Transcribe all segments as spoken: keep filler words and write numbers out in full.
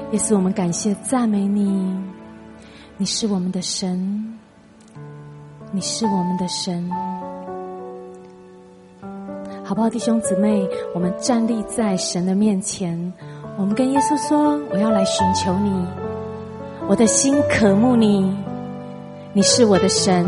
耶稣，我们感谢赞美你，你是我们的神，你是我们的神。好不好，弟兄姊妹，我们站立在神的面前，我们跟耶稣说，我要来寻求你，我的心渴慕你，你是我的神，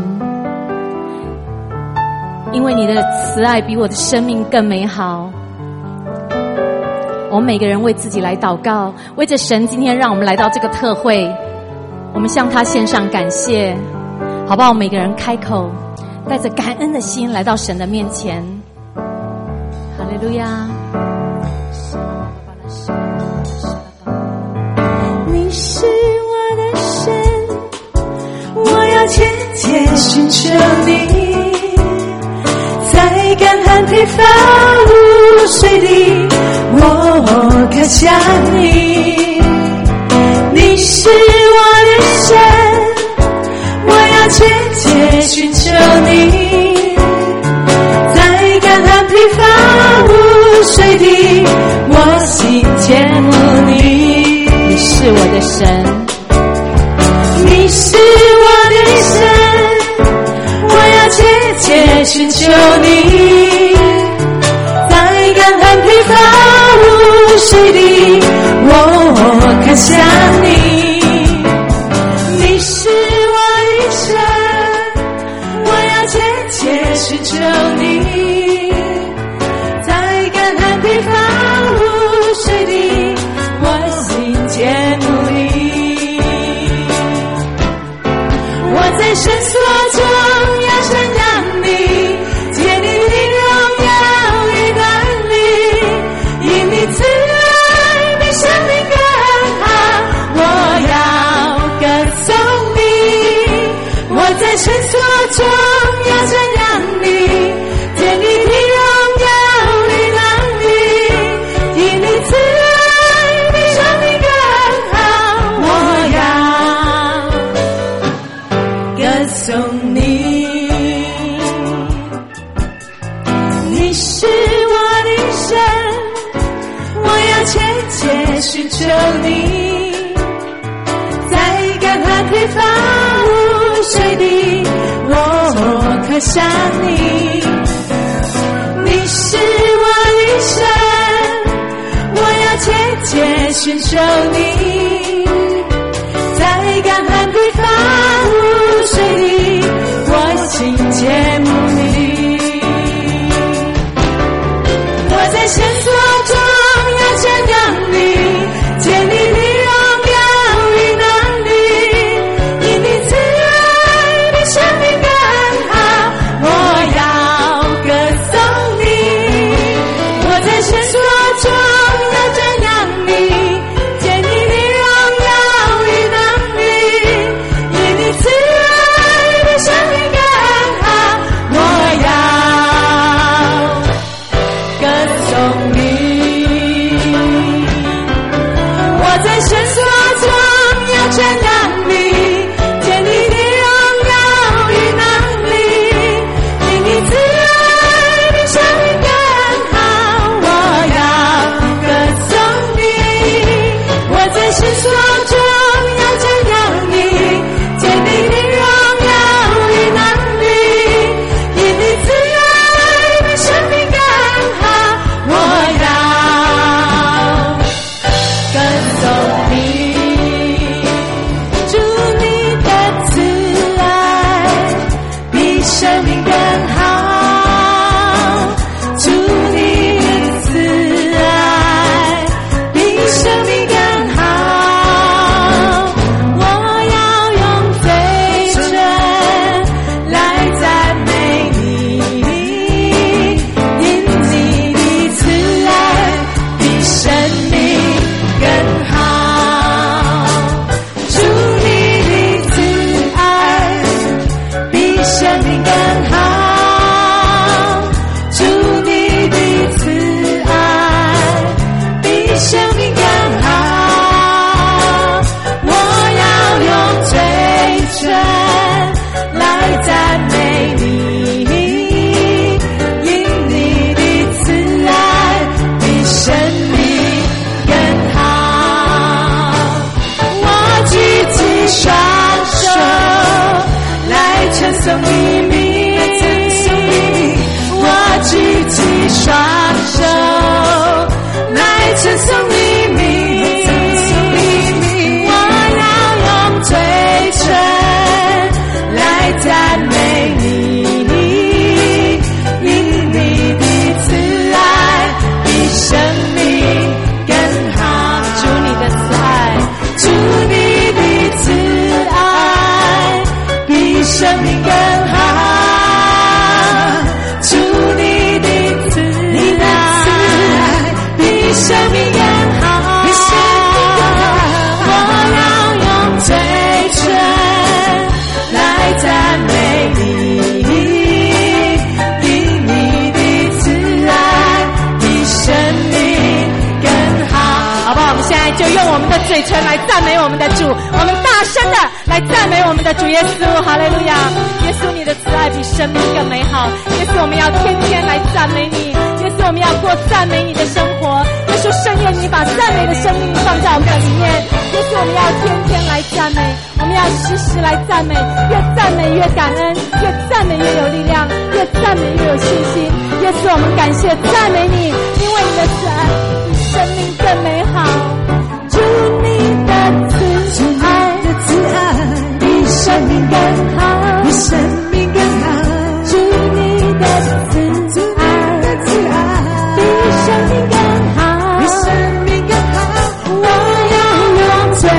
因为你的慈爱比我的生命更美好。我们每个人为自己来祷告，为着神今天让我们来到这个特会，我们向他献上感谢，好不好？每个人开口，带着感恩的心来到神的面前。哈利路亚！ 你是我的神，我要切切寻求你，在干旱地发无水地，我渴想你。你是我的神，我要切切寻求你，在干旱地发无水地，我心羡慕你。 你是我的神， 你是我的神，我要切切寻求你，在干旱地发无水地，我渴想你。你是我的神，我要切切寻求你，在干旱地发无水地，我心羡慕你。我在神所中要宣扬你，借你的荣耀与能力，因你慈爱比生命更好，我要歌颂你。我在神所中要宣扬你，借你的荣耀与能力，因你慈爱比生命更好，我要歌颂你。你是我的神，我要切切寻求你，在干旱地发无水地，我渴想你。你是我的神，我要切切寻求你，在干旱地发无水地，我心羡慕你。我在神所中要宣扬你，借你的荣耀与能力，因你慈爱比生命更好，我要歌颂你。我在神所中要宣扬你，借你的荣耀与能力，因你慈爱比生命更好，我颂你名，我举起双手来称颂你名，我要用嘴唇来赞美你，因你的慈爱比生命更好。主你的慈爱，主你的慈爱比生命更好，主你的慈爱比生命更好，比生命更好。我要用嘴唇来赞美你，因你的慈爱比生命更好。 好不好？我们现在就用我们的嘴唇来赞美我们的主，我们大声的来赞美我们的主耶稣。哈利路亚！耶稣，你的慈爱比生命更美好。耶稣，我们要天天来赞美你。耶稣，我们要过赞美你的生活。耶稣，深夜你把赞美的生命放在我们的里面。耶稣，我们要天天来赞美，我们要时时来赞美，越赞美越感恩，越赞美越有力量，越赞美越有信心。耶稣，我们感谢赞美你，因为你的慈爱比生命更美好。主你的慈爱， 慈爱比生命更好， 比生命更好。 主你的慈爱， 慈爱比生命更好， 比生命更好。 我要用嘴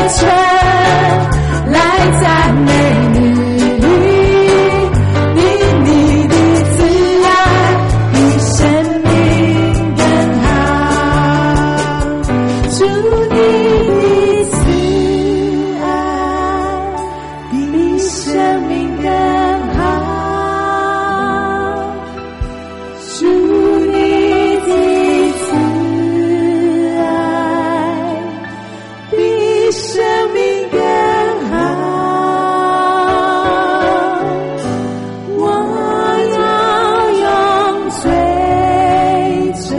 唇来赞美你，因你的慈爱比生命更好，主你的慈爱比生命更好，主你的慈爱比生命更好。我要用嘴唇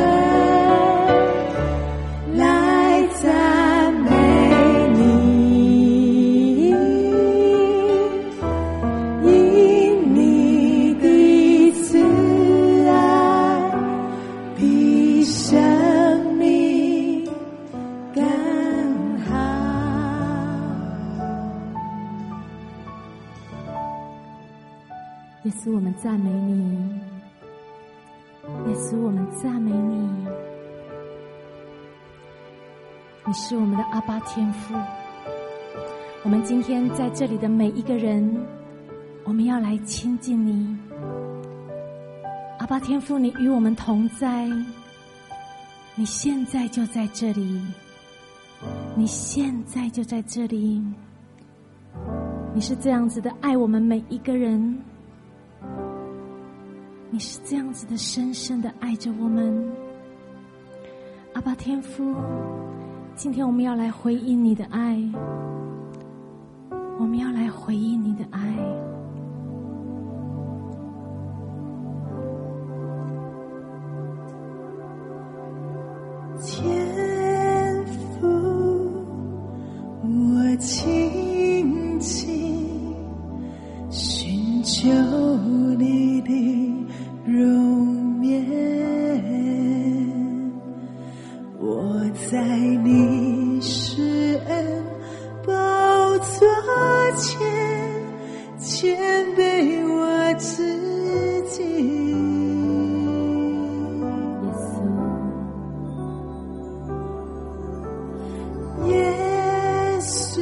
来赞美你，因你的慈爱比生命更好。耶稣，我们赞美你。耶稣，我们赞美你。你是我们的阿爸天父。我们今天在这里的每一个人，我们要来亲近你。阿爸天父，你与我们同在，你现在就在这里，你现在就在这里。你是这样子的爱我们每一个人，你是这样子的深深的爱着我们。阿爸天父，今天我们要来回应你的爱，我们要来回应你的爱。 天父，我亲近寻求你的容颜，我在你施恩宝座前谦卑我自己。耶稣，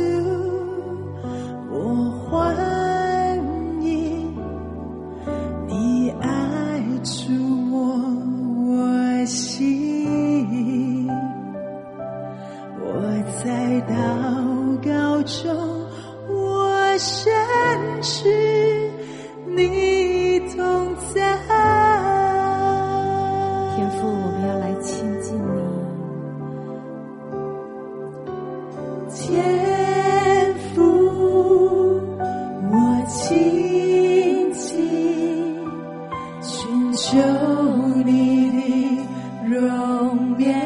我欢迎你爱触摸我心，我在祷告中我深知你同在。 天父，我们要来亲近你。 天父，我亲近寻求你的容颜，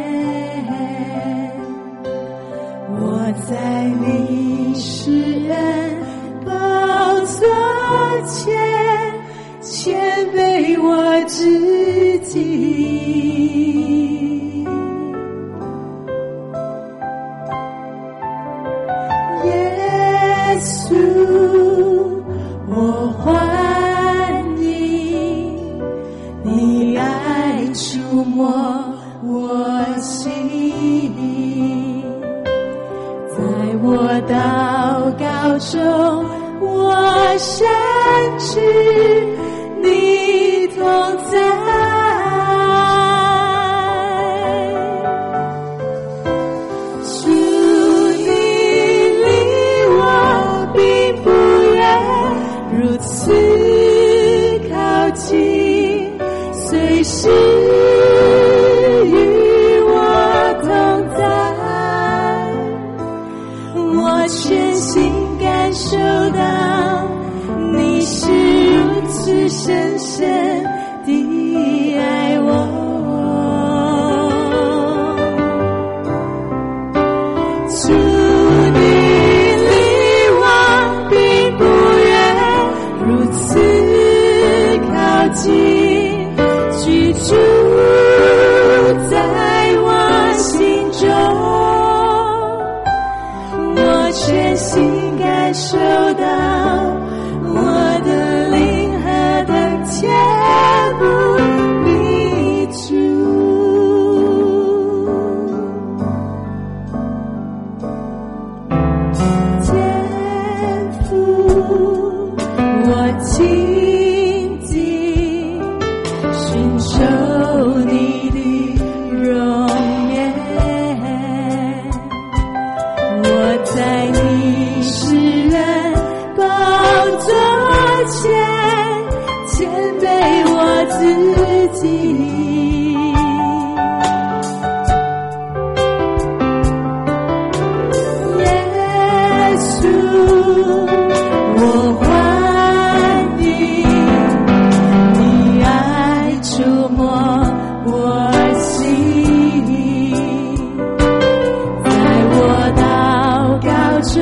我在你施恩宝座前，谦卑我自己。耶稣，我欢迎你爱触摸我心，在我祷告中我深知你同在。主，你离我并不远，如此靠近，随时与我同在。我全心感受到你是如此深深地爱我。主，你离我并不远，如此靠近，居住在我心中。我全心感受到我的灵和的天父你主。天父，我紧紧寻求你的容颜，我在你世人宝座前谦卑我自己。耶稣，我欢迎你爱触摸我心，在我祷告中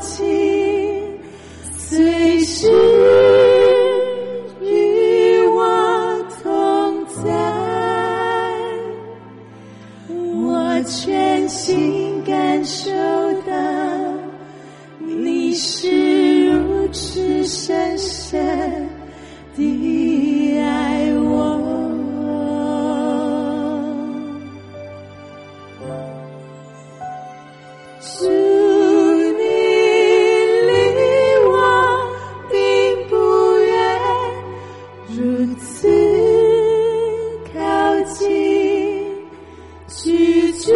近，随时与我同在，我全心感受到你是如此深深地爱我。主，你离我并不远，如此靠近，居住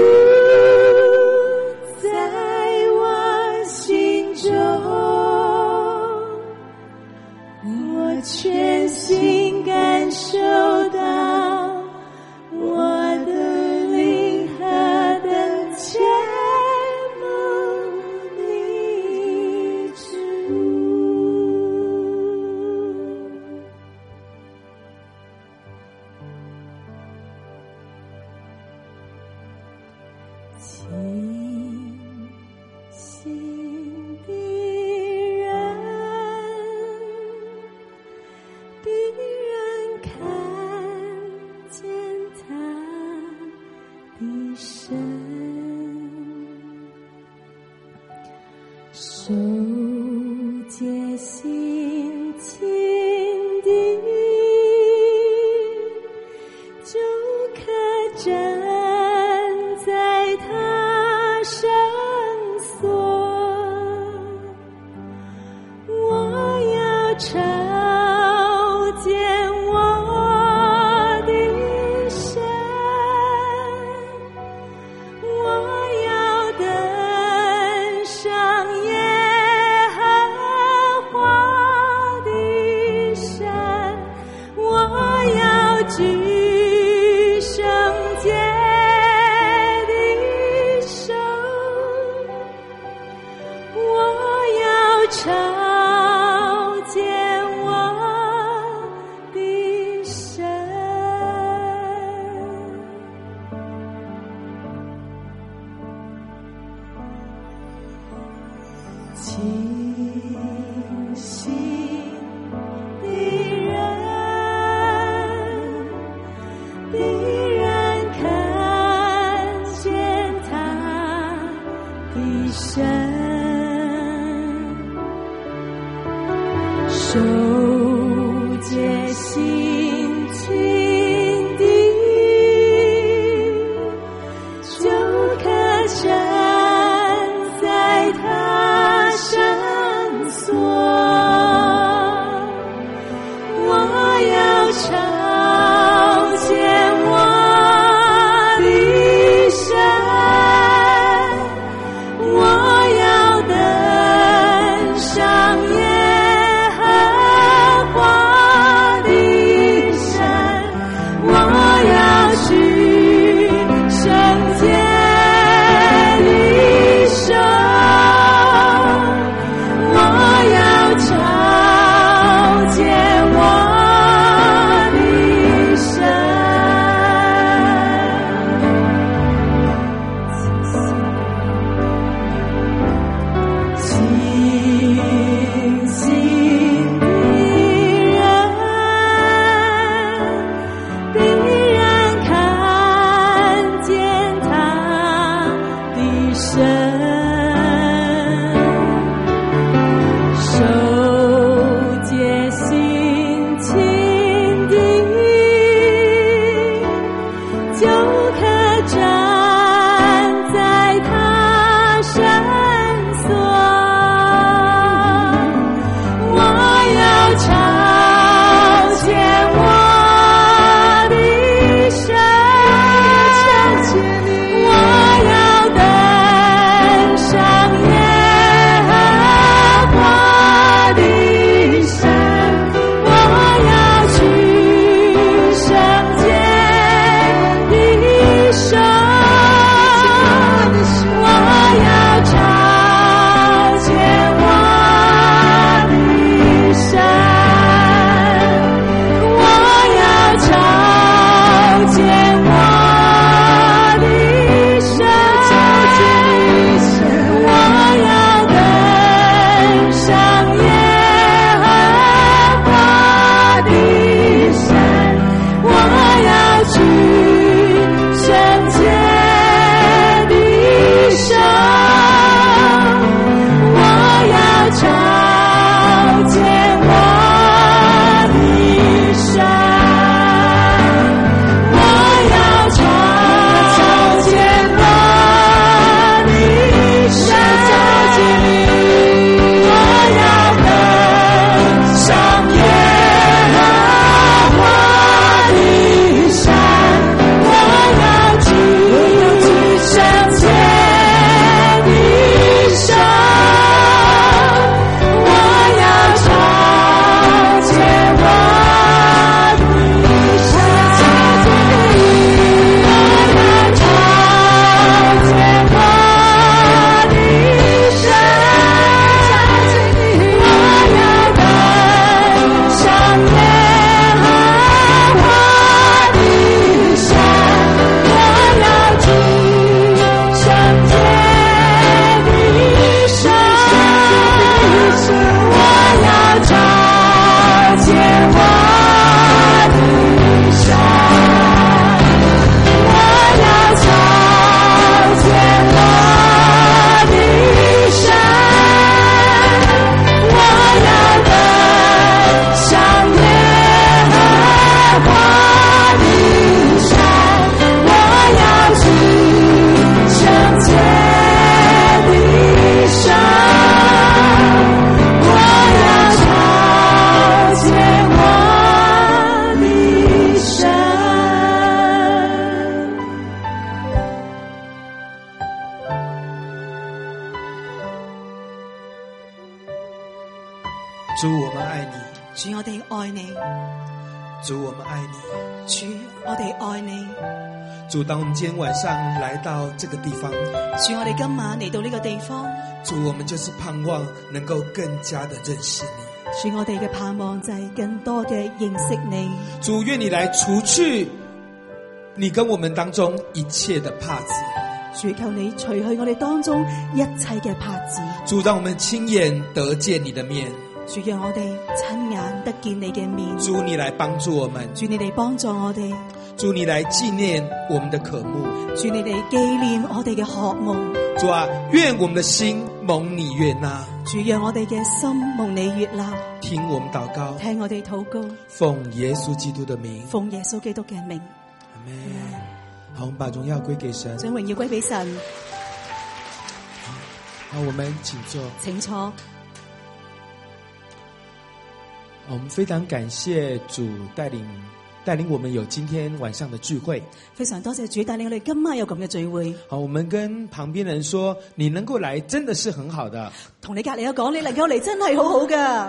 在我心中，我全心感受到我的灵何等切慕你主。清醒的人必然看见他的神，手接心情的就可站在他圣所，我要朝见我的神，我要登上耶和华的山，我要举圣洁的手，我要朝见我的神。清醒的人必然看见他的神，手接心情的就可站在他圣所，我要朝见我的神，我要登上耶和主，我们爱你。 主，我哋愛你。 主，我们爱你。 主，我哋愛你。 主，当我们今天晚上来到这个地方， 主，我哋今晚嚟到呢個地方， 主，我们就是盼望能够更加的认識你。 主，我哋嘅盼望就係更多嘅認識你。 主，愿你来除去你跟我们当中一切的帕子。 主，求你除去我哋當中一切嘅帕子。 主，让我们亲眼得见你的面。 主，讓我哋親眼得見你嘅面。 主，你来帮助我们。 主，你哋幫助我哋。 主，你来纪念我们的渴慕。 主，你哋紀念我哋嘅渴慕。 主啊，愿我们的心蒙你悦納。 主，讓我哋嘅心蒙你悦納。 聽我們禱告， 聽我哋禱告， 奉耶穌基督的名。 奉耶穌基督嘅名。 阿們。好，我們把榮耀歸給神。 將榮耀歸俾神。 好，我們請坐。 請坐。 我們非常感謝主帶領帶領我們有今天晚上的聚會。 非常多謝主帶領我哋今晚有咁嘅聚會。 好，我們跟旁邊人說，你能夠來真的是很好的。 同你隔離有講，你能夠嚟真係好好噶。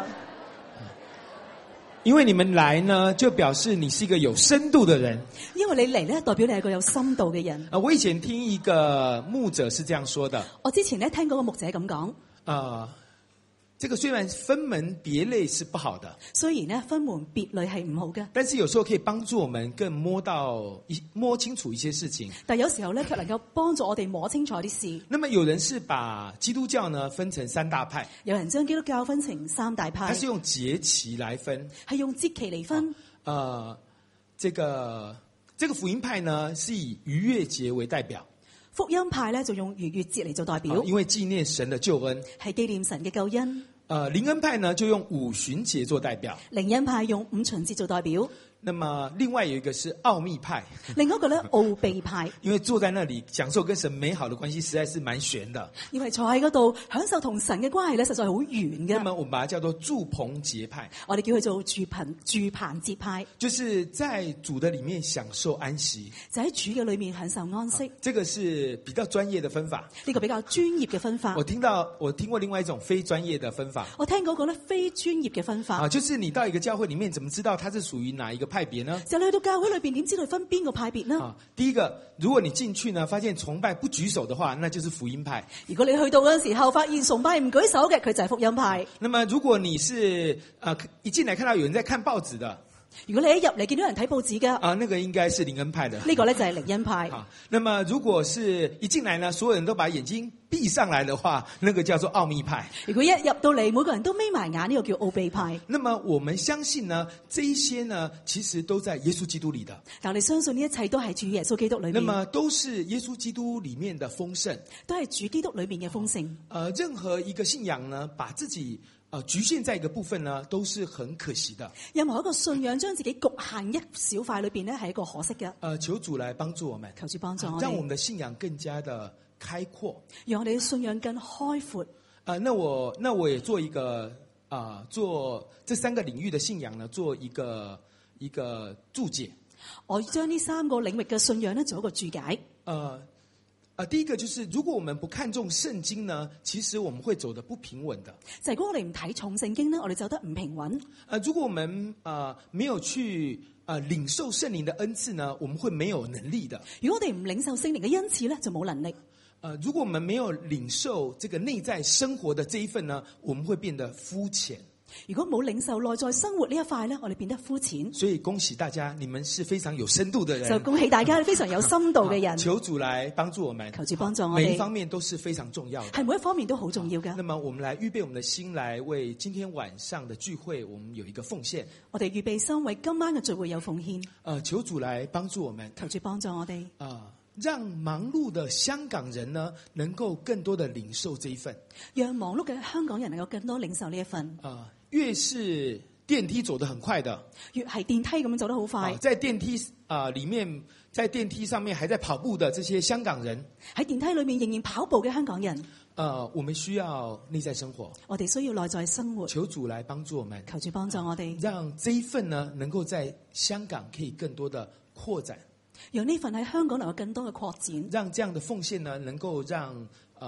因為你們來呢，就表示你是一個有深度的人。 因為你嚟呢，代表你係個有深度嘅人。 啊，我以前聽一個牧者是這樣說的。 我之前呢聽嗰個牧者咁講。 啊。這個雖然分門別類是不好的， 雖然呢分門別類係唔好嘅， 但是有時候可以幫助我們更摸到一摸清楚一些事情。 但有時候呢，卻能夠幫助我哋摸清楚啲事。 那麼有人是把基督教呢分成三大派， 有人將基督教分成三大派， 他是用節期來分， 係用節期嚟分。 啊、呃，這個這個福音派呢是以逾越節為代表。 福音派咧就用逾越節嚟做代表， 因為紀念神的救恩， 係紀念神嘅救恩。 呃，靈恩派呢就用五旬節做代表， 靈恩派用五旬節做代表。 那麼另外有一個是奧秘派， 另一個咧奧秘派， 因為坐在那裡享受跟神美好的關係，實在是蠻玄的。 因為坐喺嗰度享受同神嘅關係咧，實在係好遠嘅。 那麼我們把它叫做住棚節派， 我哋叫佢做住棚住棚節派， 就是在主的裡面享受安息， 就喺主嘅裡面享受安息。 啊，這個是比較專業的分法， 呢個比較專業嘅分法。 我聽到我聽過另外一種非專業的分法， 我聽嗰個咧非專業嘅分法， 啊，就是你到一個教會裡面，怎麼知道它是屬於哪一個派別呢？ 就你去到教會裏邊，點知道分邊個派別呢？ 啊，第一個，如果你進去呢，發現崇拜不舉手的話，那就是福音派。 如果你去到嗰陣時候，發現崇拜唔舉手嘅，佢就係福音派。 那麼如果你是啊、呃、一進來看到有人在看報紙的， 如果你一入嚟見到人睇報紙嘅， 啊，那個應該是靈恩派的。 呢個咧就係靈恩派。 啊，那麼如果是一進來呢，所有人都把眼睛閉上來的話，那個叫做奧秘派。 如果一入到嚟，每個人都眯埋眼，呢個叫奧秘派。 那麼我們相信呢，這一些呢，其實都在耶穌基督裡的。 但我哋相信呢一切都係主耶穌基督裏面。 那麼都是耶穌基督裡面的豐盛， 都係主基督裏面嘅豐盛。 呃，任何一個信仰呢，把自己呃局限在一個部分呢，都是很可惜的。 任何一個信仰將自己局限一小塊裏邊呢，係一個可惜嘅。 呃，求主來幫助我們， 求主幫助我哋， 讓我們的信仰更加的開闊， 讓我哋嘅信仰更開闊。 啊、呃，那我那我也做一個啊、呃，做這三個領域的信仰呢，做一個一個注解。 我將呢三個領域嘅信仰呢，做一個注解。 呃。啊，第一個就是，如果我們不看重聖經呢，其實我們會走得不平穩的。 就係如果我哋唔睇重聖經呢，我哋走得唔平穩。 啊，如果我們啊、呃、沒有去啊、呃、領受聖靈的恩賜呢，我們會沒有能力的。 如果我哋唔領受聖靈嘅恩賜呢，就冇能力。 啊、呃，如果我們沒有領受這個內在生活的這一份呢，我們會變得膚淺。 如果冇領受內在生活呢一塊呢，我哋變得膚淺。 所以恭喜大家，你們是非常有深度的人。 就恭喜大家非常有深度嘅人。 求主來幫助我們， 求主幫助我哋。 每一方面都是非常重要的， 係每一方面都好重要嘅。 那麼我們來預備我們的心，來為今天晚上的聚會，我們有一個奉獻。 我哋預備心為今晚嘅聚會有奉獻。 呃，求主來幫助我們， 求主幫助我哋。 啊、呃，讓忙碌的香港人呢，能夠更多的領受這一份。 讓忙碌嘅香港人能夠更多領受呢一份。 啊、呃。越是電梯走得很快的， 越係電梯咁樣走得好快。 在電梯啊、呃、裡面，在電梯上面還在跑步的這些香港人， 喺電梯裡面仍然跑步嘅香港人。 呃，我們需要內在生活。 我哋需要內在生活。求主來幫助我們， 求主幫助我哋， 讓這一份呢能夠在香港可以更多的擴展， 讓呢份喺香港能夠更多嘅擴展， 讓這樣的奉獻呢能夠讓啊。呃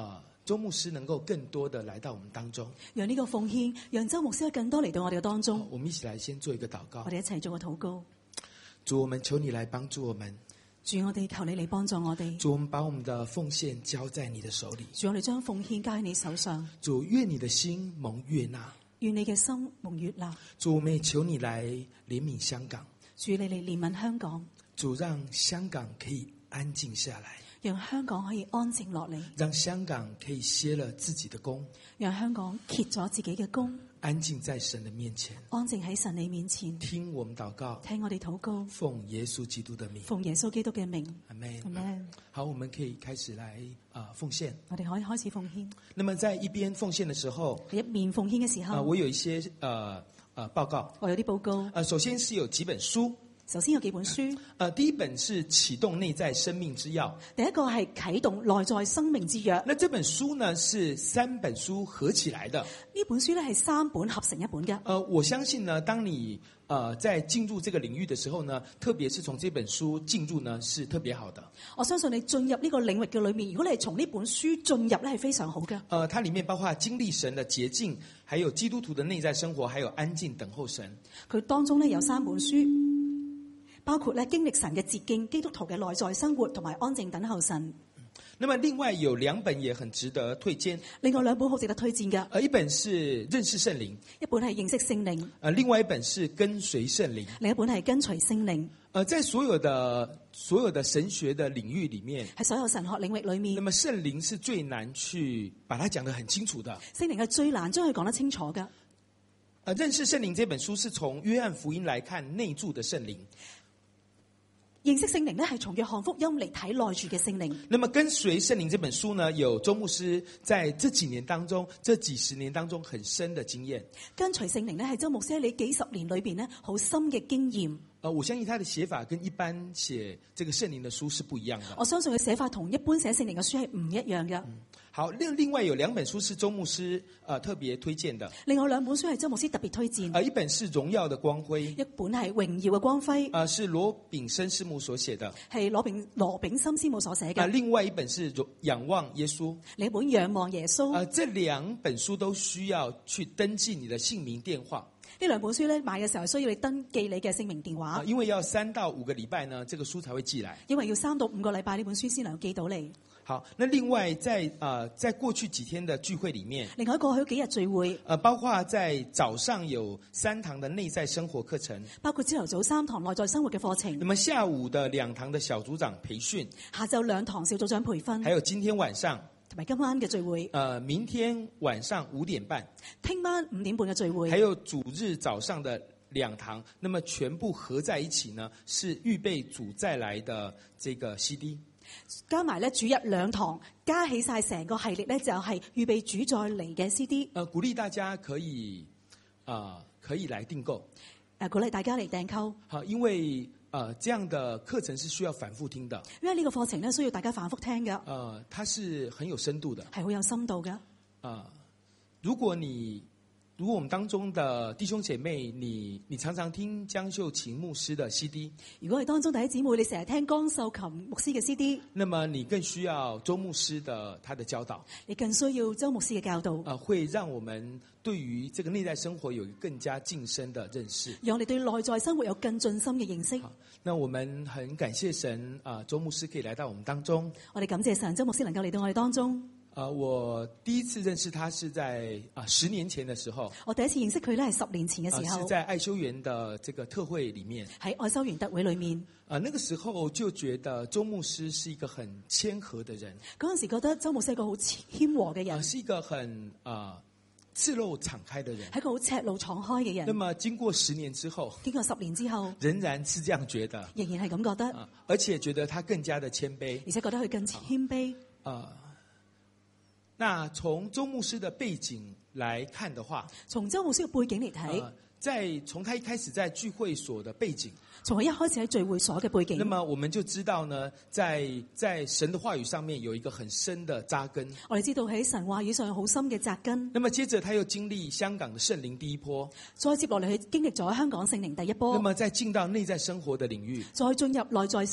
周牧师能够更多的来到我们当中。 讓呢個奉獻，讓周牧師更多嚟到我哋嘅當中。 我們一起來先做一個禱告。 我哋一齊做個禱告。 主，我們求你來幫助我們。 主，我哋求你嚟幫助我哋。 主，我們把我們的奉獻交在你的手裏。 主，我哋將奉獻交喺你手上。 主，願你的心蒙悅納。 願你嘅心蒙悅納。 主，我們也求你來憐憫香港。 主，你嚟憐憫香港。 主，讓香港可以安靜下來。 讓香港可以安靜落嚟。 讓香港可以歇了自己的功。 讓香港歇咗自己嘅功。 安靜在神的面前。 安靜喺神你面前。 聽我們禱告。 聽我哋禱告。 奉耶穌基督的名。 奉耶穌基督嘅名。 阿們。 阿們。 好，我們可以開始來啊、呃、奉獻。 我哋可以開始奉獻。 那麼在一邊奉獻的時候， 一面奉獻嘅時候， 呃、我有一些呃呃報告。 我有啲報告。 呃，首先是有幾本書。 首先有幾本書。 呃，第一本是啟動內在生命之鑰。 第一個係啟動內在生命之鑰。 那這本書呢是三本書合起來的。 呢本書呢係三本合成一本嘅。 呃，我相信呢，當你呃在進入這個領域的時候呢，特別是從這本書進入呢，是特別好的。 我相信你進入呢個領域嘅裏面，如果你係從呢本書進入呢，係非常好嘅。 呃，它裡面包括經歷神的捷徑，還有基督徒的內在生活，還有安靜等候神。 佢當中呢有三本書。包括咧經歷神嘅捷徑、基督徒嘅內在生活同埋安靜等候神。 那麼另外有兩本也很值得推薦。 另外兩本好值得推薦嘅。 呃，一本是認識聖靈， 一本係認識聖靈。 呃，另外一本是跟隨聖靈， 另一本係跟隨聖靈。 呃，在所有的所有的神學的領域裡面， 喺所有神學領域裡面， 那麼聖靈是最難去把它講得很清楚的。 聖靈係最難將佢講得清楚嘅。 呃，認識聖靈這本書是從約翰福音來看內住的聖靈。 認識聖靈呢，係從約翰福音嚟睇內住嘅聖靈。 那麼跟隨聖靈這本書呢，有周牧師在這幾年當中，這幾十年當中很深的經驗。 跟隨聖靈呢，係周牧師喺你幾十年裏邊呢，好深嘅經驗。 呃，我相信他的寫法跟一般寫這個聖靈的書是不一樣的。 我相信佢寫法同一般寫聖靈嘅書係唔一樣嘅。 嗯，好，另另外有兩本書是周牧師呃特別推薦的。 另外兩本書係周牧師特別推薦。 呃，一本是榮耀的光輝， 一本係榮耀嘅光輝。 呃，是羅炳生師母所寫的， 係羅炳羅炳森師母所寫嘅。 呃，另外一本是仰望耶穌。 另一本仰望耶穌。 呃，這兩本書都需要去登記你的姓名電話。 呢兩本書咧買嘅時候需要你登記你嘅姓名電話， 因為要三到五個禮拜呢，這個書才會寄來。 因為要三到五個禮拜呢本書先能夠寄到你。 好，那另外在呃在過去幾天的聚會裡面， 另外過去幾日聚會， 呃包括在早上有三堂的內在生活課程， 包括朝頭早三堂內在生活嘅課程， 那麼下午的兩堂的小組長培訓， 下晝兩堂小組長培訓， 還有今天晚上。 同埋今晚嘅聚會， 呃，明天晚上五點半， 聽晚五點半嘅聚會， 還有主日早上的兩堂，那麼全部合在一起呢，是預備主再來的這個 C D， 加埋咧主日兩堂，加起晒成個系列咧就係預備主再嚟嘅 C D。 呃，鼓勵大家可以啊、呃，可以來訂購，誒、 呃，鼓勵大家嚟訂購， 好，因為。呃，這樣的課程是需要反覆聽的， 因為呢個課程呢需要大家反覆聽嘅。 呃，它是很有深度的， 係好有深度嘅。 呃，如果你如果我們當中的弟兄姐妹，你你常常聽江秀琴牧師的 C D， 如果係當中弟兄姊妹，你成日聽江秀琴牧師嘅 C D， 那麼你更需要周牧師的他的教導， 你更需要周牧師嘅教導， 啊、呃，會讓我們對於這個內在生活有更加晉深的認識， 讓我哋對內在生活有更盡心嘅認識。 好，那我們很感謝神啊、呃，周牧師可以來到我們當中。 我哋感謝神，周牧師能夠嚟到我哋當中。 啊、呃，我第一次認識他是在啊、呃、十年前的時候。 我第一次認識佢咧係十年前嘅時候， 呃、是在愛修園的這個特會裡面。 喺愛修園特會裡面， 啊、呃，那個時候就覺得周牧師是一個很謙和的人。 嗰陣時覺得周牧師係一個好謙和嘅人， 呃，是一個很啊。呃赤露敞開的人， 係一個好赤露敞開嘅人。 那麼經過十年之後， 經過十年之後， 仍然是這樣覺得， 仍然係咁覺得， 啊，而且覺得他更加的謙卑， 而且覺得佢更謙卑。 啊、呃，那從周牧師的背景來看的話， 從周牧師嘅背景嚟睇。 呃在從他一開始在聚會所的背景， 從佢一開始喺聚會所嘅背景， 那麼我們就知道呢，在在神的話語上面有一個很深的扎根。 我哋知道喺神話語上有好深嘅扎根。 那麼接着他又經歷香港的聖靈第一波， 再接落嚟佢經歷咗香港聖靈第一波。 那麼再進到內在生活的領域， 再進入內在生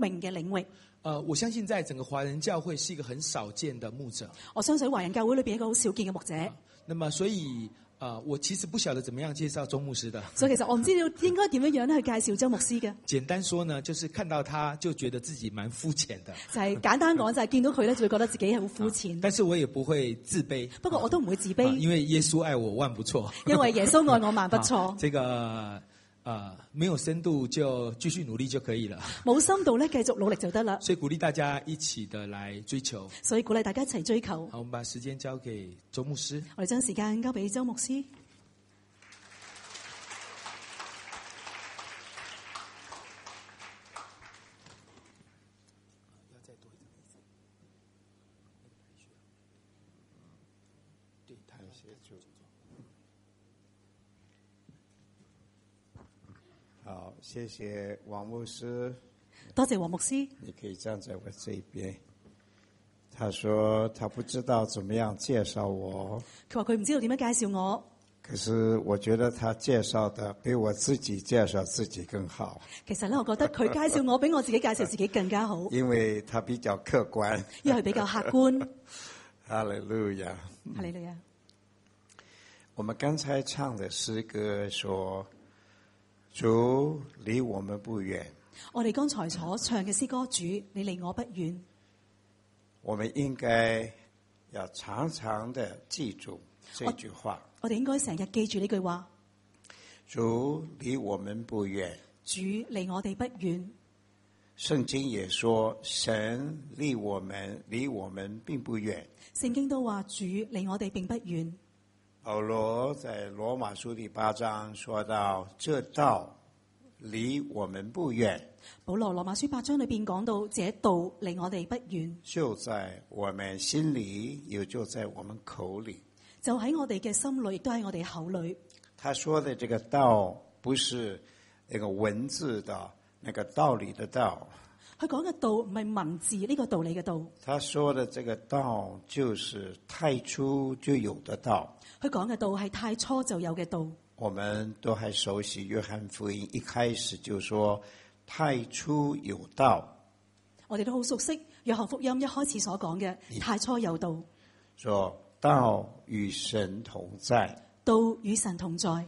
明嘅領域。 呃，我相信在整个华人教会是一个很少见的牧者。 我相信華人教會裏邊一個好少見嘅牧者。 啊、那麼所以啊、呃，我其實不曉得怎麼樣介紹周牧師的。 所以其實我唔知道應該點樣樣咧去介紹周牧師嘅。 簡單說呢，就是看到他就覺得自己蠻膚淺的。 就係簡單講，就係見到佢咧，就會覺得自己係好膚淺、啊。 但是我也不會自卑。 不過我都唔會自卑、啊， 因為耶穌愛我萬不錯。 因為耶穌愛我萬不錯。 啊、這個。啊、呃，沒有深度就繼續努力就可以了。 冇深度咧，繼續努力就得啦。 所以鼓勵大家一起的來追求。 所以鼓勵大家一齊追求。 好，我們把時間交給周牧師。 我哋將時間交俾周牧師。 要再多一點。對，他有協助。 好，謝謝王牧師。 多謝王牧師。 你可以站在我這邊。他說他不知道怎麼樣介紹我。 佢話佢唔知道點樣介紹我。 可是我覺得他介紹的比我自己介紹自己更好。 其實咧，我覺得佢介紹我比我自己介紹自己更加好。 因為他比較客觀。 因為佢比較客觀。 哈利路亞。 哈利路亞。 我們剛才唱的詩歌說，主離我們不遠。 我哋剛才所唱嘅詩歌，主你離我不遠。 我們應該要常常的記住這句話。 我哋應該成日記住呢句話。 主離我們不遠。 主離我哋不遠。 聖經也說，神離我們離我們並不遠。 聖經都話主離我哋並不遠。 保羅在羅馬書第八章說到，這道離我們不遠。 保羅羅馬書八章裏邊講到，這道離我哋不遠， 就在我們心裏，也就在我們口裏。 就喺我哋嘅心裏，亦都喺我哋口裏。 他說的這個道，不是那個文字的那個道理的道。 佢講嘅道唔係文字呢個道理嘅道。 他說的這個道，就是太初就有的道。 佢講嘅道係太初就有嘅道。 我們都還熟悉約翰福音一開始就說太初有道。 我哋都好熟悉約翰福音一開始所講嘅太初有道。 說道與神同在。 道與神同在。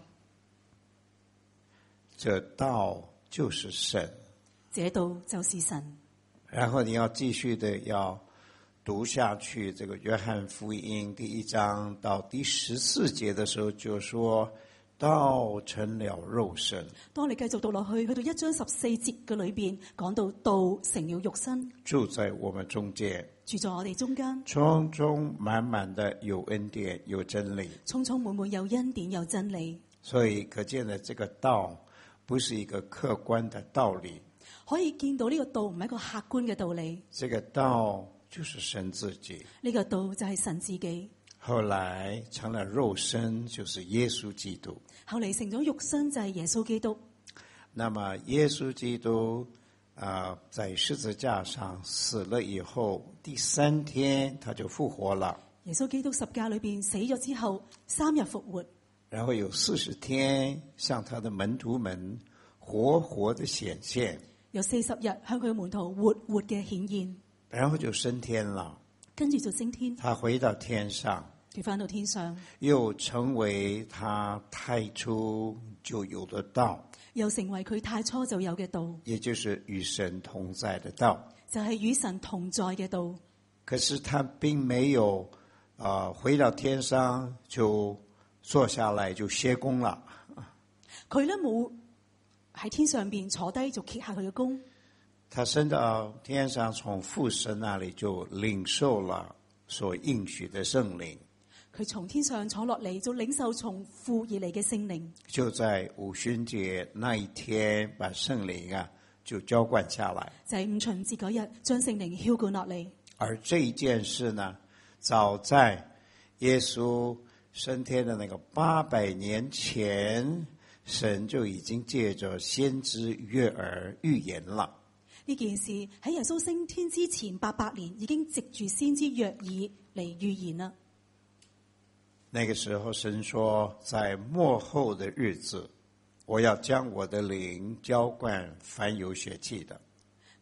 這道就是神。 這道就是神。 然後你要繼續的要讀下去，這個約翰福音第一章到第十四節的時候，就說道成了肉身。 當你繼續讀落去，去到一章十四節嘅裏邊，講到道成了肉身， 住在我們中間， 住在我哋中間， 充充滿滿的有恩典有真理， 充充滿滿有恩典有真理。 所以可見的這個道不是一個客觀的道理。 可以見到呢個道唔係一個客觀嘅道理。 這個道就是神自己。 呢個道就係神自己。 後來成了肉身，就是耶穌基督。 後嚟成咗肉身就係耶穌基督。 那麼耶穌基督啊、呃，在十字架上死了以後，第三天他就復活了。 耶穌基督十架裏邊死咗之後，三日復活。 然後有四十天向他的門徒們活活的顯現。 有四十日向佢嘅門徒活活嘅顯現。 然後就升天了。 跟住就升天。 他回到天上。 佢返到天上。 又成為他太初就有的道。 又成為佢太初就有嘅道。 也就是與神同在的道。 就係與神同在嘅道。 可是他並沒有啊、呃，回到天上就坐下來就歇工了。 佢咧冇喺天上邊坐低就歇下佢嘅工。 他升到天上，從父神那裡就領受了所應許的聖靈。 佢從天上坐落嚟，就領受從父而嚟嘅聖靈。 就在五旬節那一天，把聖靈啊就澆灌下來。 就係五旬節嗰日，將聖靈澆灌落嚟。 而這一件事呢，早在耶穌升天的那個八百年前，神就已經借着先知約珥預言了。 呢件事喺耶穌升天之前八百年，已經藉住先知約珥嚟預言啦。 那個時候神說，在末後的日子，我要將我的靈澆灌凡有血氣的。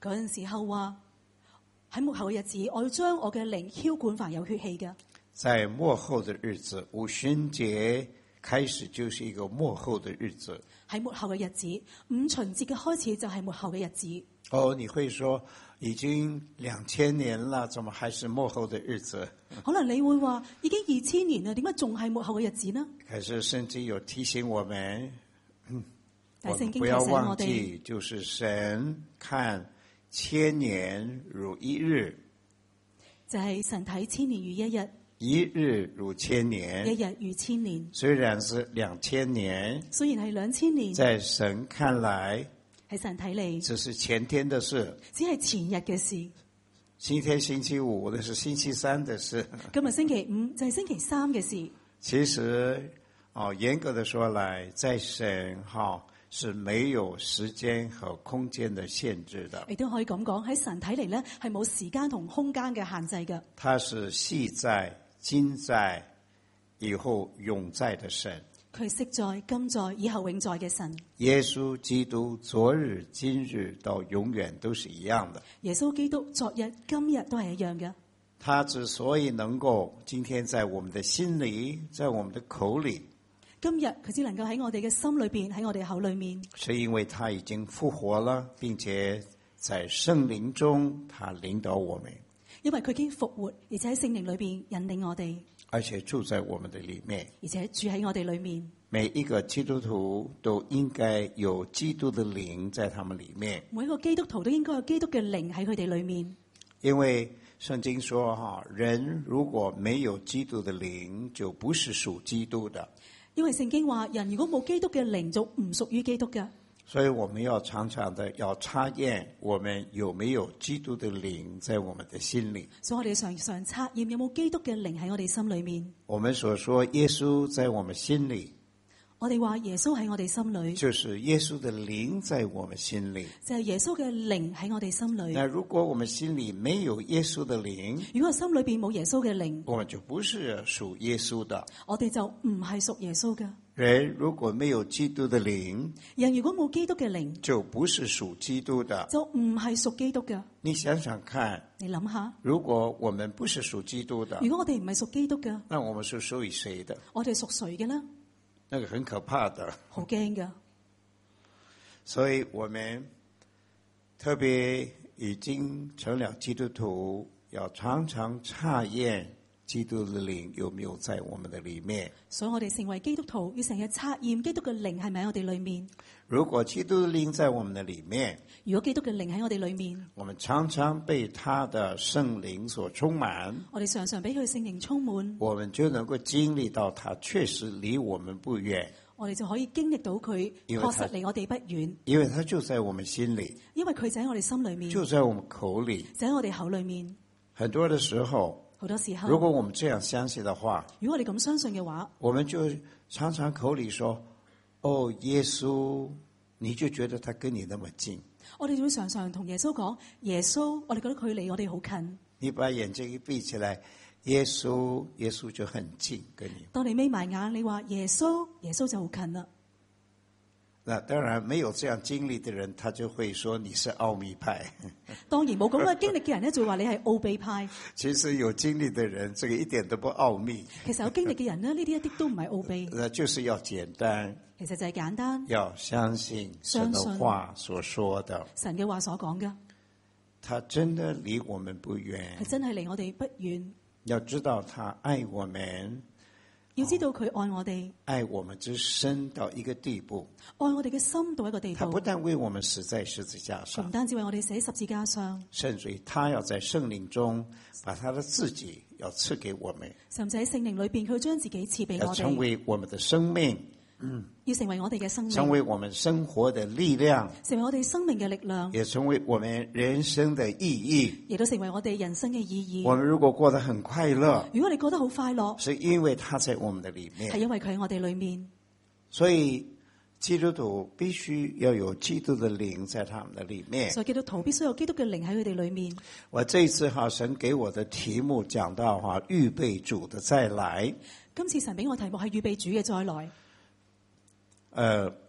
嗰陣時候話喺末後嘅日子，我要將我嘅靈澆灌凡有血氣嘅。 在末後的日子，五旬節開始就是一個末後的日子。 喺末後嘅日子，五旬節嘅開始就係末後嘅日子。 哦，你會說已經兩千年了，怎麼還是末後的日子？ 可能你會話已經二千年啦，點解仲係末後嘅日子呢？ 可是聖經有提醒我們， 但係聖經不要提醒我忘記， 哋， 就是神看千年如一日， 就係神睇千年如一日， 一日如千一年。 日如千年。 雖然是兩千年， 雖然係兩千年， 在神看來， 喺神睇嚟， 這是前天的事。 只係前日嘅事。 今天星期五，那是星期三的事。 今日星期五就係星期三嘅事。 其實，哦，嚴格的說來，在神哈是沒有時間和空間的限制的。 亦都可以咁講，喺神睇嚟咧，係冇時間同空間嘅限制嘅。 他是昔在、今在、以後永在的神。 佢係昔在、今在、以後永在嘅神。 耶穌基督昨日、今日到永遠都是一樣的。 耶穌基督昨日、今日都係一樣嘅。 他之所以能夠今天在我們的心裡，在我們的口裡， 今日佢只能夠喺我哋嘅心裏邊，喺我哋口裏面， 是因為他已經復活了，並且在聖靈中，他領導我們， 因為佢已經復活，而且喺聖靈裏邊引領我哋， 而且住在我們的裡面。 而且住喺我哋裏面。 每一個基督徒都應該有基督的靈在他們裡面， 每一個基督徒都應該有基督嘅靈喺佢哋裏面。 因為聖經說哈，人如果沒有基督的靈，就不是屬基督的。 因為聖經話，人如果冇基督嘅靈，就唔屬於基督嘅。 所以我們要常常的要查驗我們有沒有基督的靈在我們的心裡。 所以我哋常常測驗有冇基督嘅靈喺我哋心裏面。 我們所說耶穌在我們心裡， 我哋話耶穌喺我哋心裏， 就是耶穌的靈在我們心裡。 就係耶穌嘅靈喺我哋心裏。 那如果我們心裡沒有耶穌的靈， 如果心裏邊冇耶穌嘅靈， 我們就不是屬耶穌的。 我哋就唔係屬耶穌嘅。 人如果沒有基督的靈， 人如果冇基督嘅靈， 就不是屬基督的。 就唔係屬基督嘅。 你想想看， 你諗下， 如果我們不是屬基督的， 如果我哋唔係屬基督嘅， 那我們是屬於誰的？ 我哋屬誰嘅呢？ 那個很可怕的。 好驚㗎。 所以我們特別已經成了基督徒，要常常查驗基督的靈有沒有在我們的裡面。 所以我哋成為基督徒，要成日測驗基督嘅靈係咪喺我哋裏面。 如果基督的靈在我們的裡面， 如果基督嘅靈喺我哋裏面， 我們常常被他的聖靈所充滿， 我哋常常俾佢聖靈充滿， 我們就能夠經歷到他確實離我們不遠， 我哋就可以經歷到佢因為他確實離我哋不遠， 因為他就在我們心裡， 因為佢就喺我哋心裏面， 就在我們口裡。 就喺我哋口裏面。 很多的時候， 好多時候， 如果我們這樣相信的話， 如果我哋咁相信嘅話， 我們就常常口裡說：哦，耶穌，你就覺得他跟你那麼近。 我哋就會常常同耶穌講，耶穌，我哋覺得佢離我哋好近。 你把眼睛一閉起來，耶穌，耶穌就很近跟你。 當你眯埋眼，你話耶穌，耶穌就好近啦。 那當然沒有這樣經歷的人，他就會說你是奧秘派。 當然冇咁嘅經歷嘅人咧，就會話你係奧秘派。 其實有經歷的人，這個一點都不奧秘。 其實有經歷嘅人呢，呢啲一啲都唔係奧秘。 那就是要簡單， 其實就係簡單， 要相信神的話所說的。 神嘅話所講嘅， 他真的離我們不遠， 係真係離我哋不遠。 要知道他愛我們， 要知道佢愛我哋， 愛我們之深到一個地步， 愛我哋嘅心到一個地步。 他不但為我們死在十字架上， 唔單止為我哋寫十字架上， 甚至於他要在聖靈中把他的自己要賜給我們， 甚至喺聖靈裏邊，佢將自己賜俾要我哋， 成為我們的生命， 要成為我哋嘅生命， 成為我們生活的力量， 成為我哋生命嘅力量， 也成為我們人生的意義。 亦都成為我哋人生嘅意義。 我們如果過得很快樂， 如果你覺得好快樂， 是因為他在我們的裏係面。 因為佢喺我哋裏面。 所以基督徒必須要有基督的靈在他們的裏面。 所以基督徒必須有基督嘅靈喺佢哋裏面。 我這一次哈，神給我的題目講到哈，預備主的再來。 今次神俾我題目係預備主嘅再來。 呃，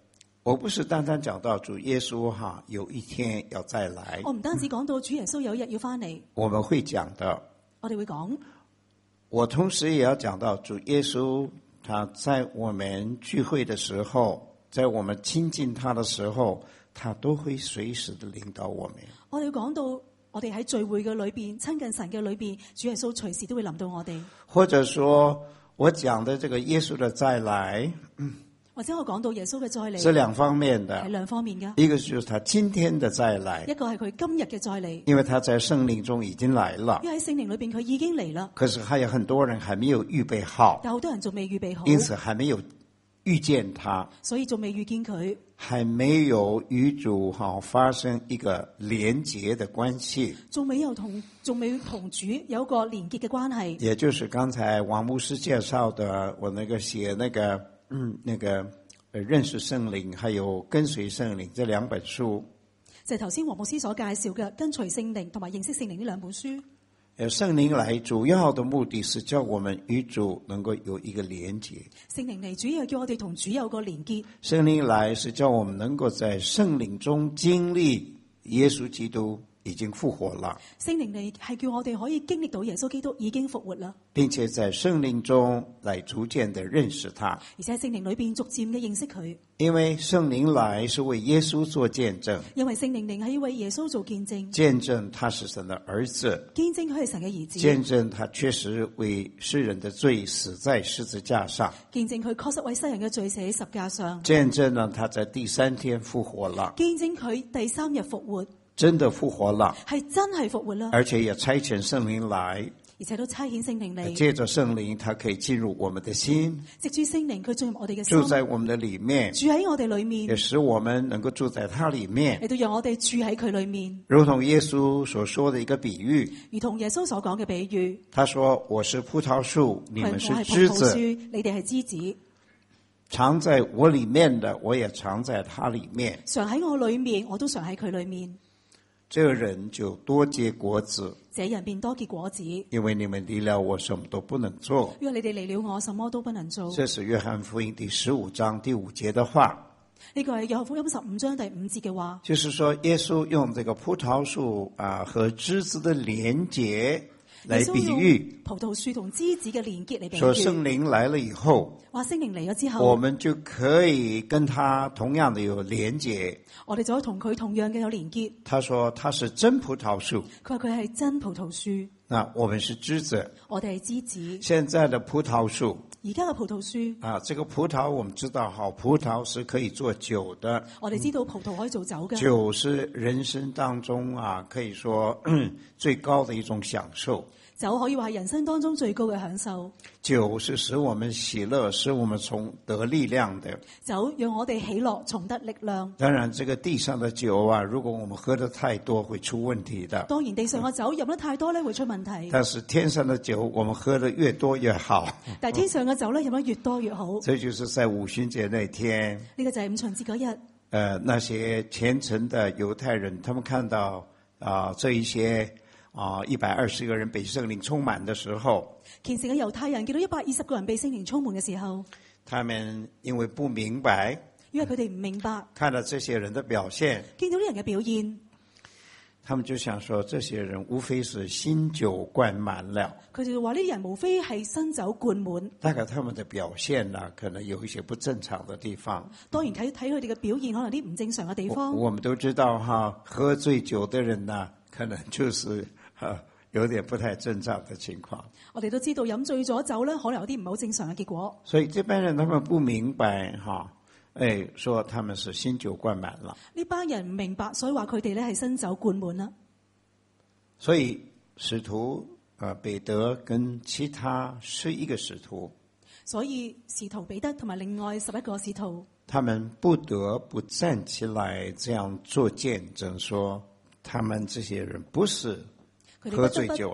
我不是單單講到主耶穌哈有一天要再來， 我唔單止講到主耶穌有一日要翻嚟， 我們會講的。 我哋會講。 我同時也要講到主耶穌，他在我們聚會的時候，在我們親近他的時候，他都會隨時的領導我們。 我哋要講到我哋喺聚會嘅裏邊，親近神嘅裏邊，主耶穌隨時都會臨到我哋。 或者說我講的這個耶穌的再來，嗯或者我講到耶穌嘅再嚟， 是兩方面的， 係兩方面嘅。 一個就是他今天的再來， 一個係佢今日嘅再嚟， 因為他在聖靈中已經來了， 因為喺聖靈裏邊佢已經嚟啦。 可是還有很多人還沒有預備好， 但好多人仲未預備好， 因此還沒有遇見他， 所以仲未遇見佢， 還沒有與主哈發生一個連結的關係， 仲未有同仲未同主有一個連結嘅關係。 也就是剛才王牧師介紹的，我那個寫那個嗯那個呃認識聖靈還有跟隨聖靈這兩本書， 就係頭先黃牧師所介紹嘅跟隨聖靈同埋認識聖靈呢兩本書。 呃，聖靈來主要的目的是叫我們與主能夠有一個連結。 聖靈嚟主要叫我哋同主有個連結。 聖靈來是叫我們能夠在聖靈中經歷耶穌基督已經復活了。 聖靈嚟係叫我哋可以經歷到耶穌基督已經復活啦， 並且在聖靈中來逐漸的認識他。 而且喺聖靈裏邊逐漸嘅認識佢。 因為聖靈來是為耶穌做見證， 因為聖靈嚟係要為耶穌做見證， 見證他是神的兒子， 見證佢係神嘅兒子， 見證他確實為世人的罪死在十字架上， 見證佢確實為世人嘅罪死喺十架上， 見證呢他在第三天復活了， 見證佢第三日復活， 真的復活了， 係真係復活啦， 而且也差遣聖靈來， 而且都差遣聖靈嚟， 借着聖靈他可以進入我們的心， 藉住聖靈佢進入我哋嘅心， 住在我們的裏面， 住喺我哋裏面， 也使我們能夠住在他裏面， 嚟到讓我哋住喺佢裏面， 如同耶穌所說的一個比喻， 如同耶穌所講嘅比喻， 他說我是葡萄樹，你們是我係枝子， 葡萄樹，你哋係枝子， 藏在我裏面的我也藏在他裏面， 常喺我裏面，我都常喺佢裏面， 這個人就多結果子， 這人便多結果子， 因為你們離了我什麼都不能做。 因為你哋離了我，什麼都不能做。 這是約翰福音第十五章第五節的話， 呢個係約翰福音十五章第五節嘅話， 就是說耶穌用這個葡萄樹啊和枝子的連結來比喻， 葡萄樹同枝子嘅連結嚟比喻， 說聖靈來了以後， 話聖靈嚟咗之後， 我們就可以跟他同樣的有連結。 我哋就可以同佢同樣嘅有連結。 他說他是真葡萄樹， 佢話佢係真葡萄樹， 那我們是枝子。 我哋係枝子。 現在的葡萄樹而家嘅葡萄樹啊，這個葡萄我們知道，好葡萄是可以做酒的。 我哋知道葡萄可以做酒嘅， 酒是人生當中啊，可以說最高的一種享受。 酒可以話係人生當中最高嘅享受。 酒是使我們喜樂，使我們從得力量的。 酒讓我哋喜樂，從得力量。 當然，這個地上的酒啊，如果我們喝得太多，會出問題的。 當然，地上嘅酒飲得太多咧，會出問題。 但是天上的酒，我們喝得越多越好。 但係天上嘅酒咧，飲得越多越好。 這就是在五旬節那天， 呢個就係五旬節嗰日。 呃，那些虔誠的猶太人，他們看到啊、呃，這一些。啊，一百二十個人被聖靈充滿的時候， 虔誠嘅猶太人見到一百二十個人被聖靈充滿嘅時候， 他們因為不明白， 因為佢哋唔明白， 看到這些人的表現， 見到啲人嘅表現， 他們就想說，這些人無非是新酒灌滿了。 佢哋就話呢啲人無非係新酒灌滿。 大概他們的表現呢，可能有一些不正常的地方。 當然睇睇佢哋嘅表現，可能啲唔正常嘅地方。 我，我們都知道哈，喝醉酒的人呢，可能就是。啊，有點不太正常的情況。 我哋都知道飲醉咗酒咧，可能有啲唔係好正常嘅結果。 所以這班人他們不明白哈，誒，說他們是新酒灌滿了。 呢班人唔明白，所以話佢哋咧係新酒灌滿啦。 所以使徒啊，彼得跟其他十一個使徒， 所以使徒彼得同埋另外十一個使徒， 他們不得不站起來這樣做見證，說他們這些人不是喝醉酒了，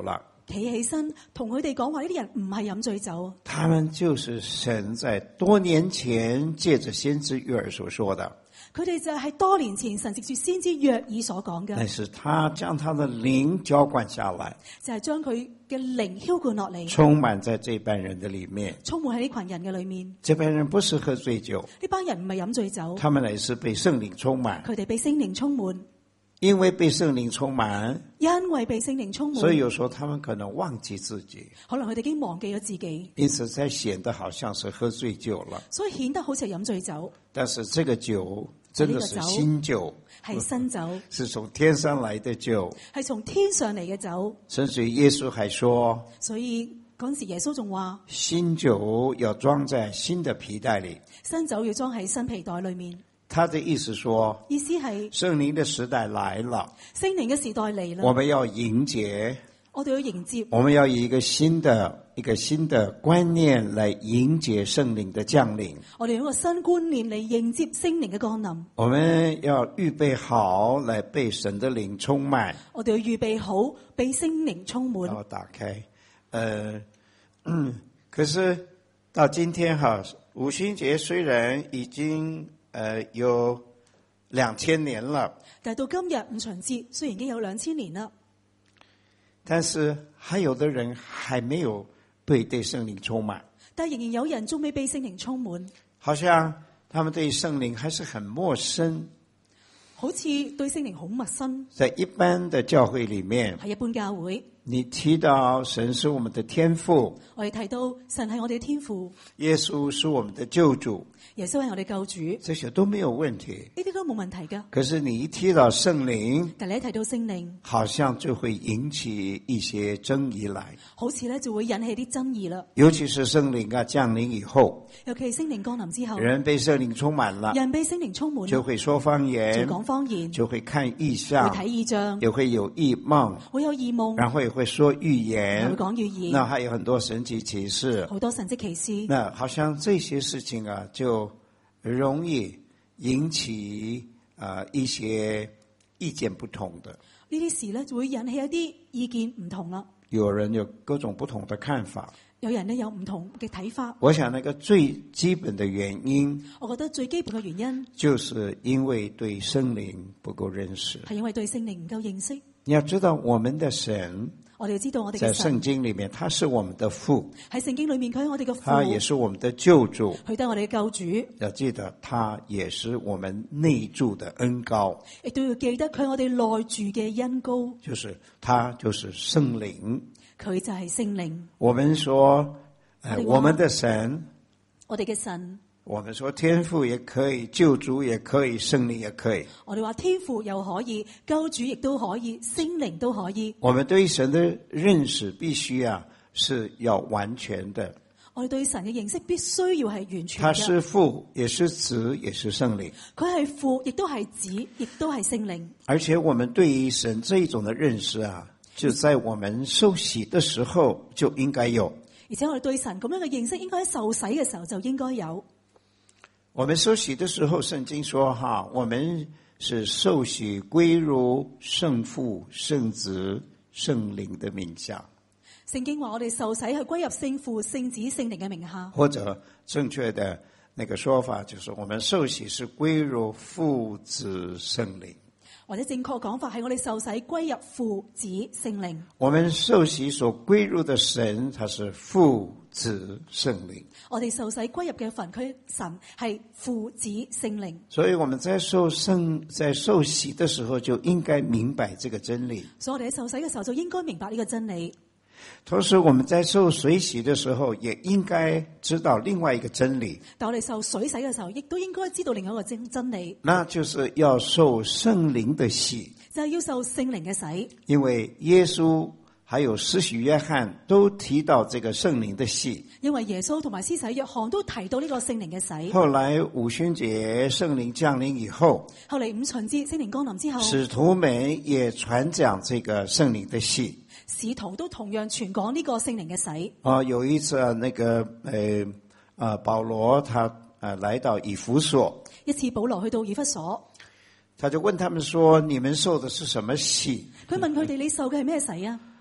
企起身同佢哋講話，呢啲人唔係飲醉酒， 他們就是神在多年前借着先知約珥所說的。 佢哋就係多年前神藉住先知約珥所講嘅， 但是他將他的靈澆灌下來， 就係將佢嘅靈澆灌落嚟， 充滿在這班人的裏面。 充滿喺呢群人嘅裏面。 這班人不是喝醉酒， 呢班人唔係飲醉酒， 他們乃是被聖靈充滿。 佢哋被聖靈充滿， 因為被聖靈充滿， 因為被聖靈充滿， 所以有時候他們可能忘記自己， 可能佢哋已經忘記咗自己， 因此才顯得好像是喝醉酒了。 所以顯得好似係飲醉酒。 但是這個酒真的是新酒， 係新酒， 是從天上來的酒， 係從天上嚟嘅酒。 甚至於耶穌還說， 所以嗰陣時耶穌仲話， 新酒要裝在新的皮袋裏， 新酒要裝喺新皮袋裏面。 他的意思說， 意思係聖靈的時代來了， 聖靈嘅時代嚟啦， 我們要迎接， 我哋要迎接， 我們要以一個新的一個新的觀念來迎接聖靈的降臨。 我哋用一個新觀念嚟迎接聖靈嘅降臨。 我們要預備好來被神的靈充滿。 我哋要預備好被聖靈充滿。 然後打開，呃，嗯，可是到今天哈，五旬節雖然已經呃有兩千年了， 但係到今日五旬節雖然已經有兩千年啦， 但是還有的人還沒有被對聖靈充滿， 但係仍然有人仲未被聖靈充滿， 好像他們對聖靈還是很陌生。 好似對聖靈好陌生。 在一般的教會裡面， 喺一般教會， 你提到神是我們的天父， 我哋提到神係我哋嘅天父， 耶穌是我們的救主， 耶穌係我哋救主， 這些都沒有問題。 呢啲都冇問題㗎。 可是你一提到聖靈， 但你一提到聖靈， 好像就會引起一些爭議來， 好似咧就會引起啲爭議啦。 尤其是聖靈啊降臨以後， 尤其係聖靈降臨之後， 人被聖靈充滿了， 人被聖靈充滿， 就會說方言， 就講方言， 就會看異象， 會睇異象， 也會有異夢， 會有異夢， 然後也會說預言， 會講預言， 那還有很多神蹟奇事， 好多神蹟奇事。 那好像這些事情啊，就容易引起啊、呃、一些意見不同的。 呢啲事咧就會引起一啲意見唔同啦。 有人有各種不同的看法， 有人咧有唔同嘅睇法。 我想那個最基本的原因， 我覺得最基本嘅原因， 就是因為對聖靈不夠認識。 係因為對聖靈唔夠認識。 你要知道，我們的神， 我哋要知道我哋在嘅神聖經裡面，他是我們的父， 喺聖經裏面，佢係我哋嘅父， 他也是我們的救主。 佢都係我哋嘅救主。 要記得，他也是我們內住的恩膏， 亦都要記得佢係我哋內住嘅恩膏， 就是他就是聖靈。 佢就係聖靈。 我們說，呃， 我哋話我們的神， 我哋嘅神， 我們說天父也可以，救主也可以，聖靈也可以。 我哋話天父又可以，救主亦都可以，聖靈都可以。 我們對神的認識必須啊是要完全的。 我哋對神嘅認識必須要係完全嘅。 他是父，也是子，也是聖靈。 佢係父，亦都係子，亦都係聖靈。 而且我們對於神這一種的認識啊，就在我們受洗的時候就應該有。 而且我哋對神咁樣嘅認識，應該喺受洗嘅時候就應該有。 我們受洗的時候，聖經說哈，我們是受洗歸入聖父、聖子、聖靈的名下。 聖經話我哋受洗去歸入聖父、聖子、聖靈嘅名下。 或者正確的那個說法，就是我們受洗是歸入父子聖靈。 或者正確講法係我哋受洗歸入父子聖靈。 我們受洗所歸入的神，他是父子聖靈。 我哋受洗歸入嘅份，佢神係父子聖靈。 所以我們在受聖在受洗的時候，就應該明白這個真理。 所以我哋喺受洗嘅時候就應該明白呢個真理。 同時我們在受水洗的時候，也應該知道另外一個真理。 但我哋受水洗嘅時候，亦都應該知道另外一個真真理， 那就是要受聖靈的洗， 就係要受聖靈嘅洗。 因為耶穌還有施洗約翰都提到這個聖靈的洗。 因為耶穌同埋施洗約翰都提到呢個聖靈嘅洗。 後來五旬節聖靈降臨以後， 後嚟五旬節聖靈降臨之後， 使徒們也傳講這個聖靈的洗。 使徒都同樣傳講呢個聖靈嘅洗。 啊，有一次啊，那個誒啊，保羅他啊來到以弗所， 一次保羅去到以弗所， 他就問他們說：你們受的是什麼洗？ 佢問佢哋：你受嘅係咩洗啊？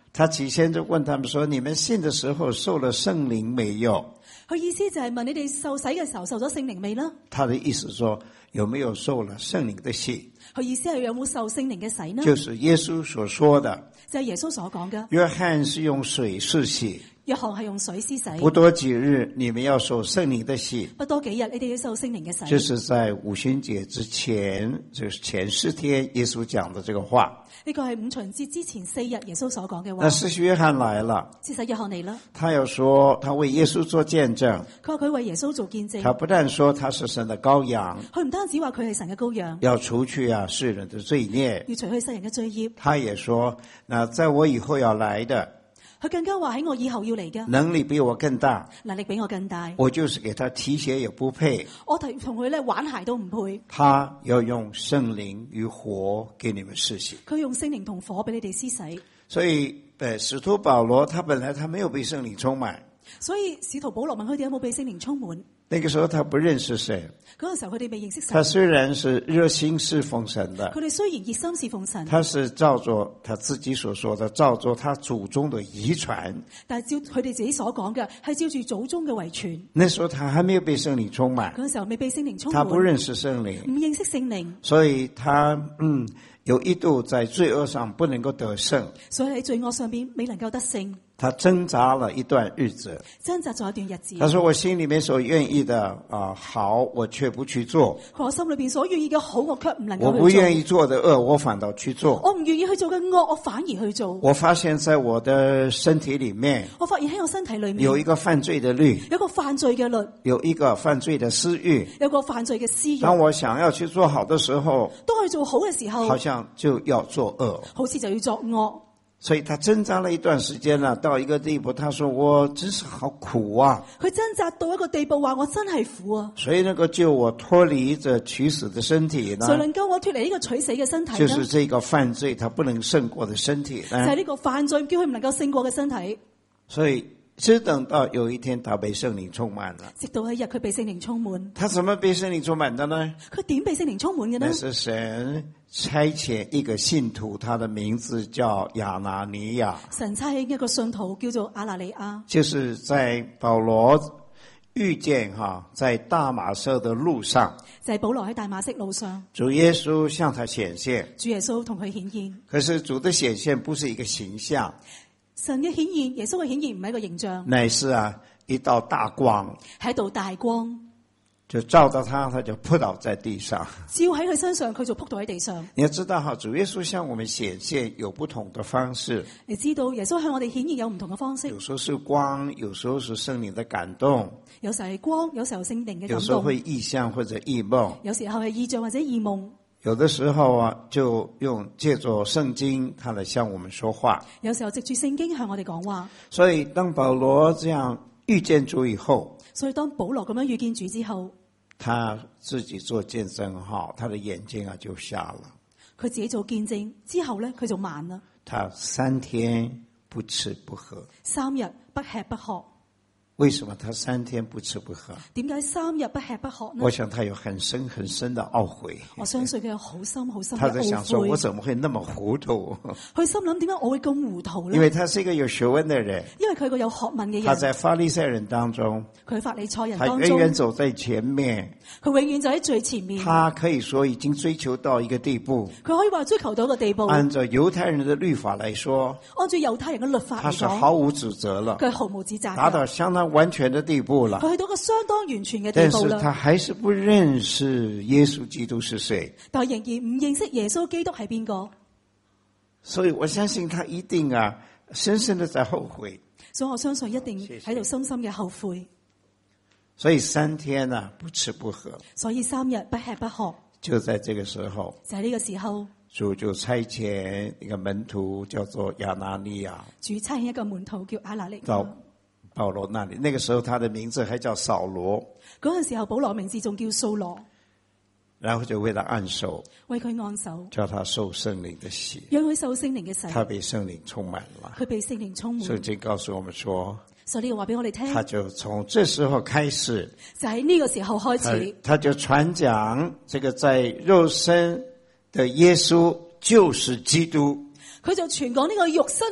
他起先就問他們說：你們信的時候受了聖靈沒有？ 佢意思就係問你哋受洗嘅時候受咗聖靈未啦？ 他的意思說有沒有受了聖靈的洗？ 佢意思係有冇受聖靈嘅洗呢？ 就是耶穌所說的， 就係耶穌所講嘅。 約翰是用水施洗， 約翰係用水施洗。 不多幾日你們要受聖靈的洗， 不多幾日你哋要受聖靈嘅洗。 就是在五旬節之前，就是前四天耶穌講的這個話。 呢個係五旬節之前四日耶穌所講嘅話。 那施洗約翰來了， 施洗約翰嚟啦， 他又說他為耶穌做見證。 佢話佢為耶穌做見證。 他不但說他是神的羔羊， 佢唔單止話佢係神嘅羔羊， 要除去啊世人的罪孽， 要除去世人嘅罪孽。 他也說，那在我以後要來的， 佢更加話喺我以後要嚟嘅， 能力比我更大， 能力比我更大。 我就是給他提鞋也不配， 我同同佢咧玩鞋都唔配。 他要用聖靈與火給你們施洗。 佢用聖靈同火俾你哋施洗。 所以，呃，使徒保羅他本來他沒有被聖靈充滿， 所以使徒保羅問佢哋有冇被聖靈充滿？ 那個時候他不認識神， 嗰個時候佢哋未認識神。 他雖然是熱心侍奉神的， 佢哋雖然熱心侍奉神， 他是照着他自己所說的，照着他祖宗的遺傳， 但係照佢哋自己所講嘅，係照住祖宗嘅遺傳。 那時候他還沒有被聖靈充滿， 嗰個時候未被聖靈充滿， 他不認識聖靈， 唔認識聖靈， 所以他嗯有一度在罪惡上不能夠得勝， 所以喺罪惡上邊未能夠得勝。 他掙扎了一段日子， 掙扎咗一段日子。 他說：我心裏面所願意的啊、呃、好，我卻不去做。 佢話我心裏邊所願意嘅好，我卻唔能夠去做。 我不願意做的惡，我反倒去做。 我唔願意去做嘅惡，我反而去做。 我發現在我的身體裏面， 我發現喺我身體裏面有一個犯罪的律， 有一個犯罪嘅律， 有一個犯罪的私欲， 有個犯罪嘅私欲。 當我想要去做好的時候， 當去做好嘅時候， 好像就要做惡， 好似就要作惡。 所以他掙扎了一段時間了，到一個地步，他說：我真是好苦啊！ 佢掙扎到一個地步，話我真係苦啊！ 所以能夠救我脫離這取死的身體呢？ 誰能夠我脫離呢個取死嘅身體呢？ 就是這個犯罪他不能勝過的身體呢？ 就係呢個犯罪叫佢唔能夠勝過嘅身體。 所以只等到有一天他被聖靈充滿了， 直到一日佢被聖靈充滿。 他怎麼被聖靈充滿的呢？ 佢點被聖靈充滿嘅呢？ 那是神差遣一個信徒，他的名字叫亞拿尼亞。 神差遣一個信徒叫做亞拿尼亞， 就是在保羅遇見哈，在大馬色的路上， 就係保羅喺大馬色路上， 主耶穌向他顯現。 主耶穌同佢顯現。 可是主的顯現不是一個形象， 神嘅顯現，耶穌嘅顯現唔係一個形象， 乃是啊一道大光， 係一道大光， 就照到他，他就撲倒在地上。 照喺佢身上，佢就撲倒喺地上。 你要知道哈，主耶穌向我們顯現有不同的方式。 你知道耶穌向我哋顯現有唔同嘅方式， 有時候是光，有時候是聖靈的感動， 有時候係光，有時候聖靈嘅感動， 有時候會異象或者異夢， 有時候係異象或者異夢。 有的時候啊，就用借着聖經，他來向我們說話。 有時候藉住聖經向我哋講話。 所以當保羅這樣遇見主以後， 所以當保羅咁樣遇見主之後， 他自己做見證哈，他的眼睛啊就瞎了。 佢自己做見證之後咧，佢就盲啦。 他三天不吃不喝。 三日不吃不喝。 為什麼他三天不吃不喝？ 點解三日不吃不喝呢？ 我想他有很深很深的懊悔。 我相信佢有好深好深嘅懊悔。 他在想說，我怎麼會那麼糊塗？ 佢心諗，點解我會咁糊塗呢？ 因為他是一個有學問的人。 因為佢係個有學問嘅人。 他在法利賽人當中， 佢法利賽人當中， 他遠遠走在前面。 佢永遠就喺最前面。 他可以說已經追求到一個地步。 佢可以話追求到一個地步。 按照猶太人的律法來說， 按照猶太人嘅律法嚟講， 他是毫無指責了。 佢係毫無指責， 達到相當完全的地步。 佢去到個相當完全嘅地步啦。 但是他還是不認識耶穌基督是誰， 但係仍然唔認識耶穌基督係邊個。 所以我相信他一定啊，深深的在後悔。 所以我相信一定喺度深深嘅後悔。 所以三天啊，不吃不喝。 所以三日不吃不喝。 就在這個時候， 就喺呢個時候， 主就差遣一個門徒叫做亞拿尼亞， 主差遣一個門徒叫亞拿尼亞到保羅那裏。那個時候他的名字還叫掃羅。 嗰陣時候保羅名字仲叫掃羅。 然後就為他按手， 為佢按手， 叫他受聖靈的洗， 讓佢受聖靈嘅洗。 他被聖靈充滿了。 佢被聖靈充滿。 聖經告訴我們說， 所以呢個話俾我哋聽， 他就從這時候開始， 就喺呢個時候開始， 他就傳講這個在肉身的耶穌就是基督。 佢就傳講呢個肉身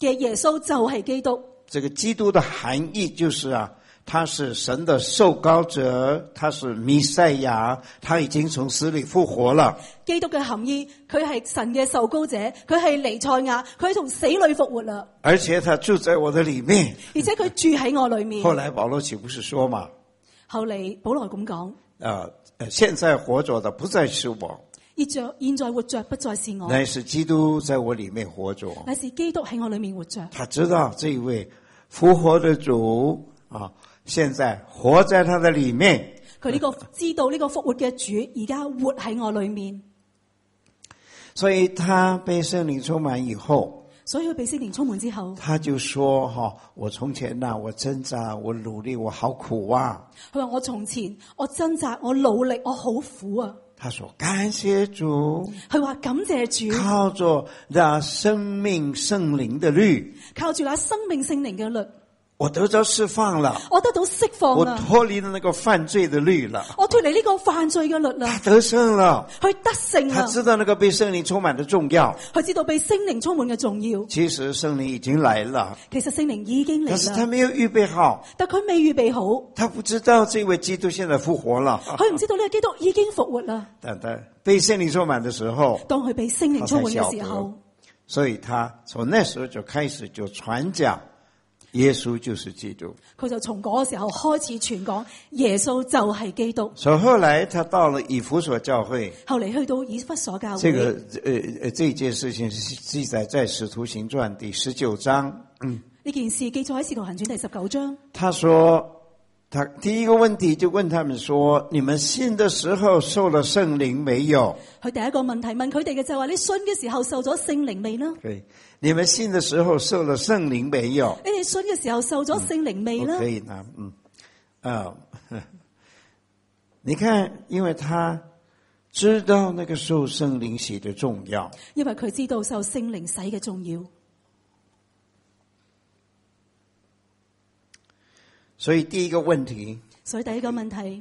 嘅耶穌就係基督。 这个基督的含义就是啊，他是神的受膏者，他是弥赛亚，他已经从死里复活了。 基督嘅含義，佢係神嘅受膏者，佢係彌賽亞，佢從死裏復活啦。 而且他住在我的裏面。 而且佢住喺我裏面。 後來保羅豈不是說嘛？ 後嚟保羅咁講。 啊、呃，現在活着的不再是我。 現在現在活着不再是我， 乃是基督在我裏面活着。 乃是基督喺我裏面活着。 他知道這一位復活的主啊，現在活在他的裏面。 佢呢個知道呢個復活嘅主，而家活喺我裏面。 所以他被聖靈充滿以後， 所以佢被聖靈充滿之後， 他就說：哈，我從前呐、啊，我掙扎，我努力，我好苦啊。 佢話我從前我掙扎，我努力，我好苦啊。 他說感謝主， 佢話感謝主， 靠着那生命聖靈的律， 靠住那生命聖靈嘅律， 我得到釋放了， 我得到釋放我啦， 脫離了那個犯罪的律了， 我脫離呢個犯罪嘅律啦， 他得勝了， 佢得勝啦， 他知道那個被聖靈充滿的重要， 佢知道被聖靈充滿嘅重要。 其實聖靈已經來了， 其實聖靈已經嚟啦， 但是他沒有預備好， 但佢未預備好， 他不知道這位基督現在復活了， 佢唔知道呢個基督已經復活啦。 但他被聖靈充滿的時候， 當佢被聖靈充滿嘅時候， 所以他從那時候就開始就傳講耶穌就是基督。 佢就從嗰個時候開始傳講耶穌就係基督。 所以後來他到了以弗所教會， 後嚟去到以弗所教會， 這個呃呃這件事情是記載在使徒行傳第十九章。嗯， 呢件事記載喺使徒行傳第十九章。 他說。他第一個問題就問他們說：你們信的時候受了聖靈沒有？ 佢第一個問題問佢哋嘅就係話：你信嘅時候受咗聖靈未呢？ 對，你們信的時候受了聖靈沒有？ 你哋信嘅時候受咗聖靈未呢？ 可以呢，嗯，啊、哦，你看，因為他知道那個受聖靈洗的重要， 因為佢知道受聖靈洗嘅重要。 所以第一個問題， 所以第一個問題，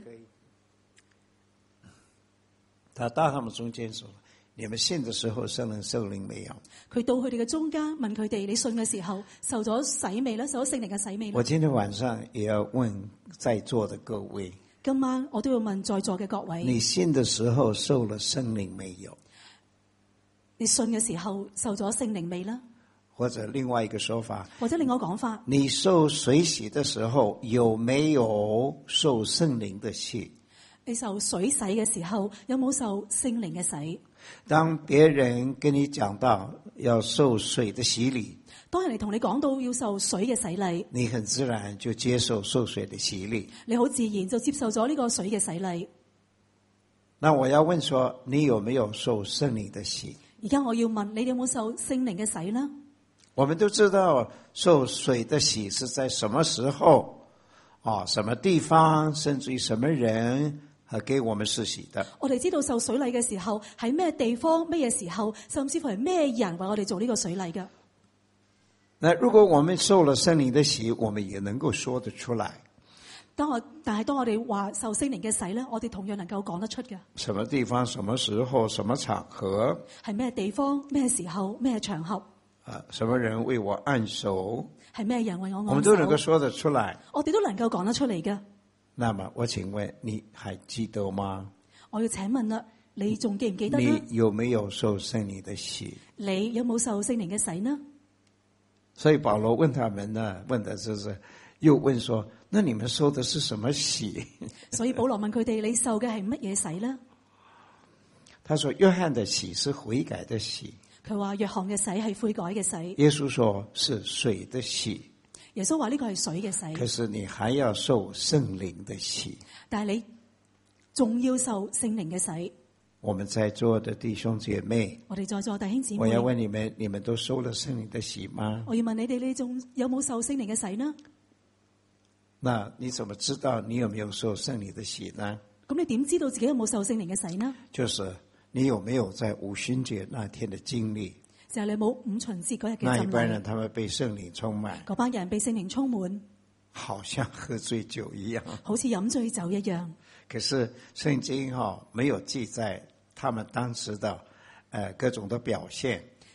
他到他們中間說：你們信的時候受了聖靈沒有？ 佢到佢哋嘅中間問佢哋：你信嘅時候受咗洗未呢？受咗聖靈嘅洗未呢？ 我今天晚上也要問在座的各位， 今晚我都要問在座嘅各位： 你信的時候受了聖靈沒有？ 你信嘅時候受咗聖靈未呢？ 或者另外一個說法， 或者另外一個講法， 你受水洗的時候有沒有受聖靈的洗？ 你受水洗嘅時候有冇受聖靈嘅洗？ 當別人跟你講到要受水的洗禮， 當人哋同你講到要受水嘅洗禮， 你很自然就接受受水的洗禮， 你好自然就接受咗呢個水嘅洗禮。 那我要問說，你有沒有受聖靈的洗？ 而家我要問你哋有冇受聖靈嘅洗呢？ 我們都知道受水的洗是在什麼時候啊，什麼地方，甚至於什麼人給我們施洗的。 我哋知道受水禮嘅時候喺咩地方、咩嘢時候，甚至乎係咩人為我哋做呢個水禮嘅。 那如果我們受了聖靈的洗，我們也能夠說得出來。 當我但係當我哋話受聖靈嘅洗咧，我哋同樣能夠講得出嘅。 什麼地方、什麼時候、什麼場合？ 係咩地方、咩時候、咩場合？ 啊，什麼人為我按手？ 係咩人為我按手？ 我們都能夠說得出來。 我哋都能夠講得出嚟嘅。 那麼我請問你還記得嗎？ 我要請問啦，你仲記唔記得呢？ 你有沒有受聖靈的洗？ 你有冇受聖靈嘅洗呢？ 所以保羅問他們呢，問的就是又問說：那你們受的是什麼洗？ 所以保羅問佢哋：你受嘅係乜嘢洗呢？ 他說：約翰的洗是悔改的洗。 佢話約翰嘅洗係悔改嘅洗。 耶穌說是水的洗。 耶穌話呢個係水嘅洗。 可是你還要受聖靈的洗。 但係你仲要受聖靈嘅洗。 我們在座的弟兄姐妹， 我哋在座弟兄姊妹， 我要問你們：你們都受了聖靈的洗嗎？ 我要問你哋：你仲有冇受聖靈嘅洗呢？ 那你怎麼知道你有沒有受聖靈的洗呢？ 咁你點知道自己有冇受聖靈嘅洗呢？ 就是你有沒有在五旬節那天的經歷？ 就係你冇五旬節嗰日嘅經歷。 那一般人他們被聖靈充滿， 嗰班人被聖靈充滿， 好像喝醉酒一樣， 好似飲醉酒一樣。 可是聖經哈、哦、沒有記載他們當時的誒、呃、各種的表現。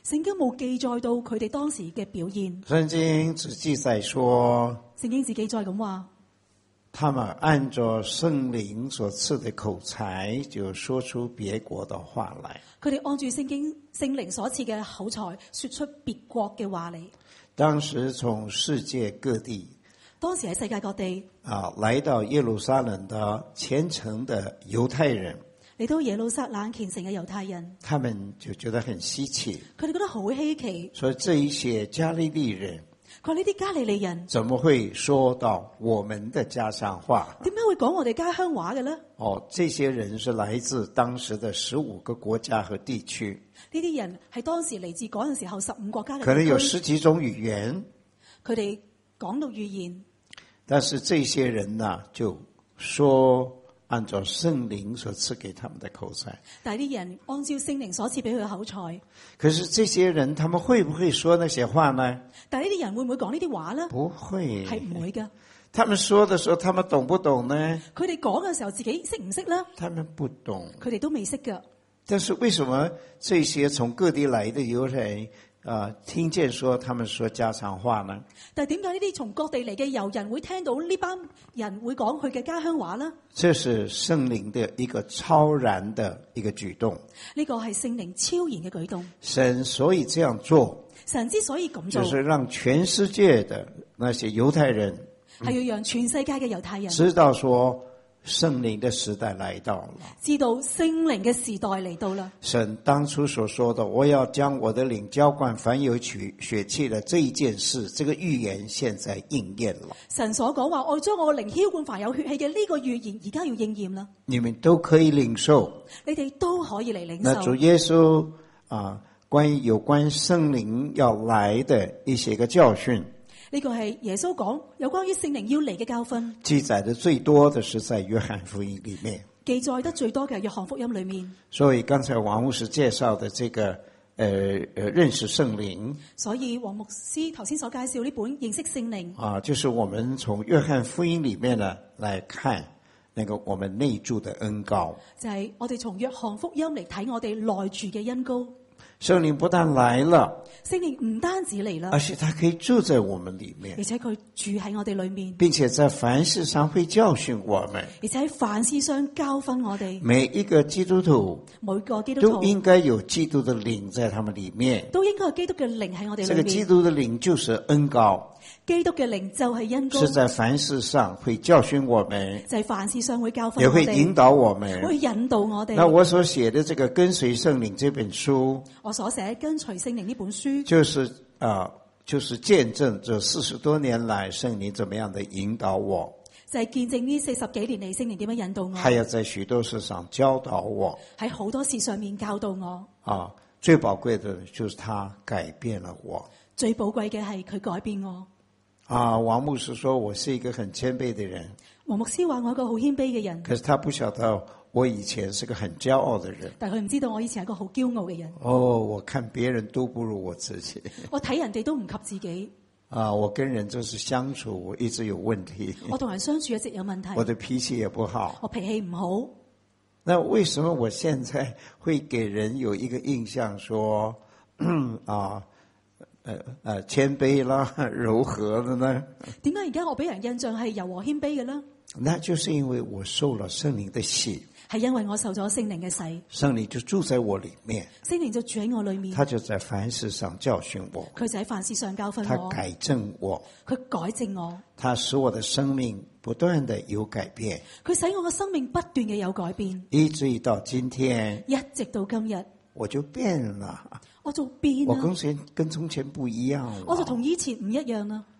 聖經冇記載到佢哋當時嘅表現。 聖經只記載說， 聖經只記載咁話， 他們按着聖靈所賜的口才，就說出別國的話來。 佢哋按住聖經聖靈所賜嘅口才，說出別國嘅話嚟。 當時從世界各地， 當時喺世界各地啊，來到耶路撒冷的虔誠的猶太人， 嚟到耶路撒冷虔誠嘅猶太人， 他們就覺得很稀奇， 佢哋覺得好稀奇。 所以這一些加利利人， 佢話呢啲加利利人怎麼會說到我們的家鄉話？ 點解會講我哋家鄉話嘅呢？ 哦，這些人是來自當時的十五個國家和地區。 呢啲人係當時嚟自嗰陣時候十五國家嘅地區， 可能有十幾種語言， 佢哋講到語言， 但是這些人呢，就說按照聖靈所賜給他們的口才。 但係啲人按照聖靈所賜俾佢嘅口才。 可是這些人，他們會不會說那些話呢？ 但係呢啲人會唔會講呢啲話呢？ 不會， 係唔會㗎。 他們說的時候，他們懂不懂呢？ 佢哋講嘅時候，自己識唔識呢？ 他們不懂， 佢哋都未識㗎。 但是為什麼這些從各地來的猶太人啊、呃，聽見說他們說家常話呢？ 但係點解呢啲從各地嚟嘅猶人會聽到呢班人會講佢嘅家鄉話呢？ 這是聖靈的一個超然的一個舉動。 呢個係聖靈超然嘅舉動。 神所以這樣做， 神之所以咁做， 就是讓全世界的那些猶太人係要讓全世界嘅猶太人知道說，聖靈的時代來到了， 知道聖靈嘅時代嚟到啦。 神當初所說的，我要將我的靈澆灌凡有血氣的這一件事，這個預言現在應驗了。 神所講話，我將我嘅靈澆灌凡有血氣嘅呢個預言，而家要應驗啦。 你們都可以領受， 你哋都可以嚟領受。 那主耶穌啊，關於有關聖靈要來的一些個教訓。 呢個係耶穌講有關於聖靈要嚟嘅教訓， 記載的最多的是在約翰福音裏面， 記載得最多嘅係約翰福音裏面。 所以剛才王牧師介紹的這個，呃呃認識聖靈， 所以王牧師頭先所介紹呢本認識聖靈啊，就是我們從約翰福音裏面呢來看那個我們內住的恩膏， 就係、是、我哋從約翰福音嚟睇我哋內住嘅恩膏。 聖靈不但來了， 聖靈唔單止嚟啦， 而且他可以住在我們裏面， 而且佢住喺我哋裏面， 並且在凡事上會教訓我們， 而且喺凡事上教訓我哋。 每一個基督徒， 每個基督徒都應該有基督的靈在他們裏面， 都應該有基督嘅靈喺我哋裏面。 這個基督的靈就是恩膏， 基督嘅靈就係恩膏， 是在凡事上會教訓我們， 就係凡事上會教訓我哋， 也會引導我們， 會引導我哋。 那我所寫的這個跟隨聖靈這本書， 我所寫跟隨聖靈呢本書， 就是啊、呃，就是見證這四十多年來聖靈怎麼樣的引導我， 就係、是、見證呢四十幾年嚟聖靈點樣引導我， 還要在許多事上教導我， 喺好多事上面教導我。 啊，最寶貴的就是他改變了我， 最寶貴嘅係佢改變我。 啊，王牧師說我是一個很謙卑的人， 王牧師話我係一個好謙卑嘅人， 可是他不曉得我以前是個很驕傲的人。 但係佢唔知道我以前係一個好驕傲嘅人。 哦，我看別人都不如我自己， 我睇人哋都唔及自己。 啊，我跟人就是相處，我一直有問題。 我同人相處一直有問題。 我的脾氣也不好。 我脾氣唔好。 那為什麼我現在會給人有一個印象說，啊，呃呃謙卑啦、柔和的呢？ 點解而家我俾人印象係柔和謙卑嘅呢？ 那就是因為我受了聖靈的洗， 係因為我受咗聖靈嘅洗， 聖靈就住在我裏面， 聖靈就住喺我裏面， 他就在凡事上教訓我， 佢就喺凡事上教訓我， 他改正我， 佢改正我， 他使我的生命不斷的有改變， 佢使我嘅生命不斷嘅有改變， 一直到今天， 一直到今日， 我就變了， 我就變啦， 我跟前跟從前不一樣了， 我就同以前唔一樣啦。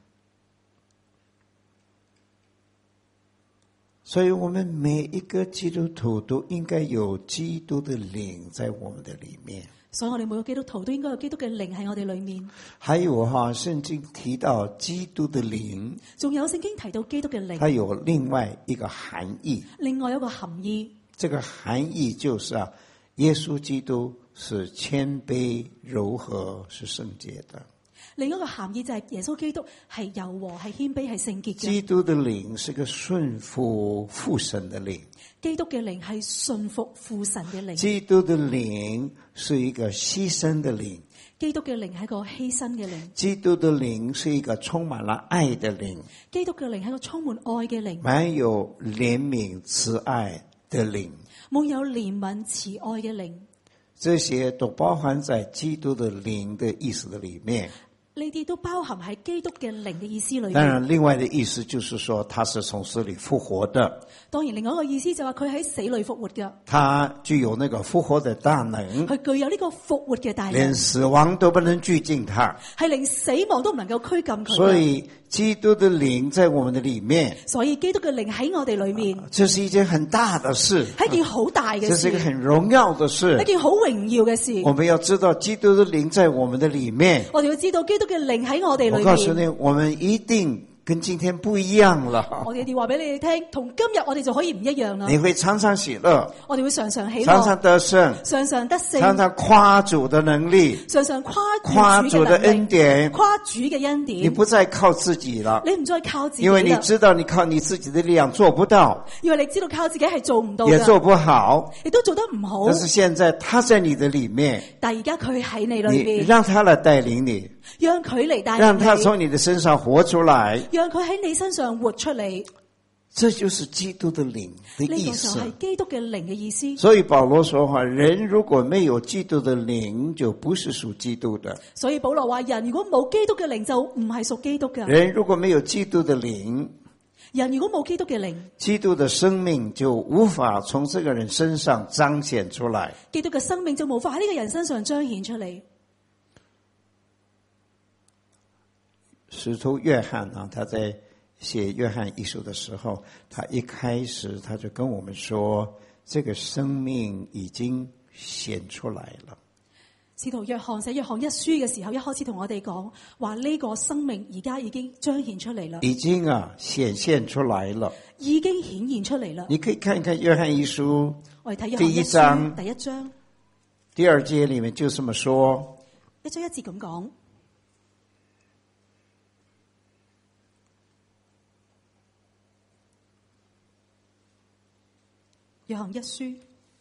所以我們每一個基督徒都應該有基督的靈在我們的裏面。 所以我哋每個基督徒都應該有基督嘅靈喺我哋裏面。 還有哈，聖經提到基督的靈， 仲有聖經提到基督嘅靈， 它有另外一個含義。 另外一個含義， 這個含義就是啊，耶穌基督是謙卑柔和，是聖潔的。 另一個含義就係耶穌基督係柔和、係謙卑、係聖潔嘅。 基督的靈是個順服父神的靈。 基督嘅靈係順服父神嘅靈。 基督的靈是一個犧牲的靈。 基督嘅靈係一個犧牲嘅靈。 基督的靈是一個充滿了愛的靈。 基督嘅靈係一個充滿愛嘅靈。 滿有憐憫慈愛的靈。 滿有憐憫慈愛嘅靈。 這些都包含在基督的靈的意思的裏面。 呢啲都包含喺基督嘅靈嘅意思裏面。 當然，另外的意思就是說，他是從死裏復活的。 當然，另外一個意思就係佢喺死裏復活嘅。 他具有那個復活的大能。 佢具有呢個復活嘅大能。 連死亡都不能拘禁他。 係連死亡都唔能夠拘禁佢。 所以基督的靈在我們的裏面。 所以基督嘅靈喺我哋裏面。 這是一件很大的事。 係一件好大嘅事。 這是一個很榮耀的事。 一件好榮耀嘅事。 我們要知道基督的靈在我們的裏面。 我哋要知道基督嘅靈喺我哋裏面。 我告訴你，我們一定跟今天不一樣了。 我哋要話俾你哋聽，同今日我哋就可以唔一樣啦。 你會常常喜樂， 我哋會常常喜樂， 常常得勝， 常常得勝， 常常誇主的能力， 常常誇誇主的恩典， 誇主嘅恩典。 你不再靠自己了， 你唔再靠自己， 因為你知道你靠你自己的力量做不到， 因為你知道靠自己係做唔到嘅， 也做不好， 亦都做得唔好。 但是現在他在你的裏面， 但而家佢喺你裏面， 你讓他來帶領你， 讓佢嚟帶領你， 讓他從你的身上活出來， 讓佢喺你身上活出嚟。 這就是基督的靈的意思。 呢個就係基督嘅靈嘅意思。 所以保羅說話，人如果沒有基督的靈，就不是屬基督的。 所以保羅話，人如果冇基督嘅靈，就唔係屬基督嘅。 人如果沒有基督的靈， 人如果冇基督嘅靈， 基督的生命就無法從這個人身上彰顯出來。 基督嘅生命就無法喺呢個人身上彰顯出嚟。 使徒約翰啊，他在寫約翰一書的時候，他一開始他就跟我們說，這個生命已經顯出來了。 使徒約翰寫約翰一書嘅時候，一開始同我哋講話，呢個生命而家已經彰顯出嚟啦， 已經啊顯現出來了， 已經顯現出嚟啦。 你可以看一看約翰一書， 我哋睇約翰一書第一章第一章第二節裏面就這麼說， 一章一節咁講。約翰一書，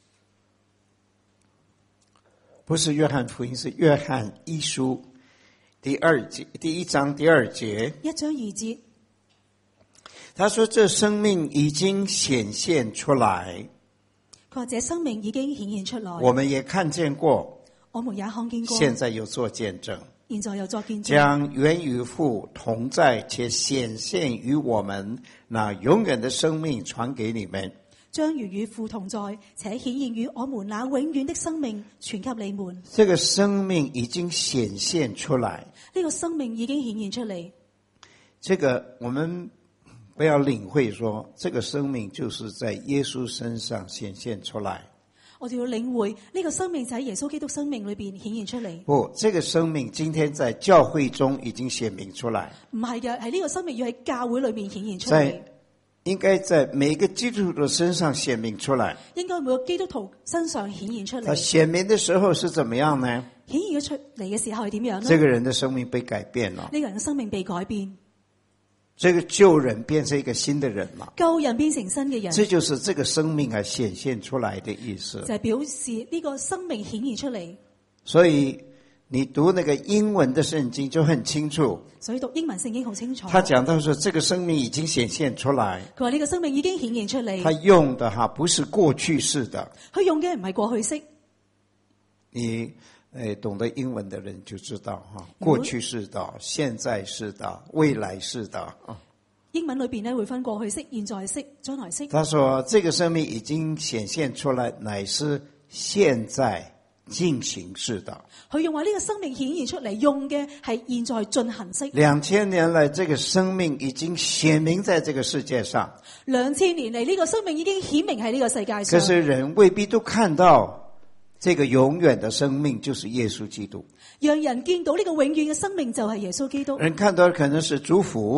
不是約翰福音，是約翰一書第二節第一章第二節， 一章二節。 他說：這生命已經顯現出來。 佢話：這生命已經顯現出來。 我們也看見過， 我們也看見過。 現在又做見證， 現在又作見證， 將原與父同在且顯現於我們那永遠的生命傳給你們。 將如與父同在，且顯現於我們那永遠的生命傳給你們。 這個生命已經顯現出來。 呢個生命已經顯現出嚟。 這個我們不要領會說，這個生命就是在耶穌身上顯現出來。 我哋要領會呢個生命就喺耶穌基督生命裏邊顯現出嚟。 不，這個生命今天在教會中已經顯明出來。 唔係嘅，係呢個生命要喺教會裏面顯現出嚟。 應該在每個基督徒的身上顯明出來。 應該每個基督徒身上顯現出嚟。 他顯明的時候是怎麼樣呢？ 顯現咗出嚟嘅時候係點樣呢？ 這個人的生命被改變了。 呢個人嘅生命被改變。 這個舊人變成一個新的人了。 舊人變成新嘅人。 這就是這個生命啊顯現出來的意思。 就係表示呢個生命顯現出嚟。 所以你讀那個英文的聖經就很清楚。 所以讀英文聖經好清楚。 他講到說，這個生命已經顯現出來。 佢話呢個生命已經顯現出嚟。 他用的哈不是過去式的。 佢用嘅唔係過去式。 你誒懂得英文的人就知道哈，過去式的、現在式的、未來式的。 英文裏邊咧會分過去式、現在式、將來式。 他說，這個生命已經顯現出來，乃是現在進行式的。 佢用話呢個生命顯現出嚟，用嘅係現在進行式。 兩千年來，這個生命已經顯明在這個世界上。 兩千年嚟，呢個生命已經顯明喺呢個世界上。 可是人未必都看到這個永遠的生命就是耶穌基督。 讓人見到呢個永遠嘅生命就係耶穌基督。 人看到可能是祝福，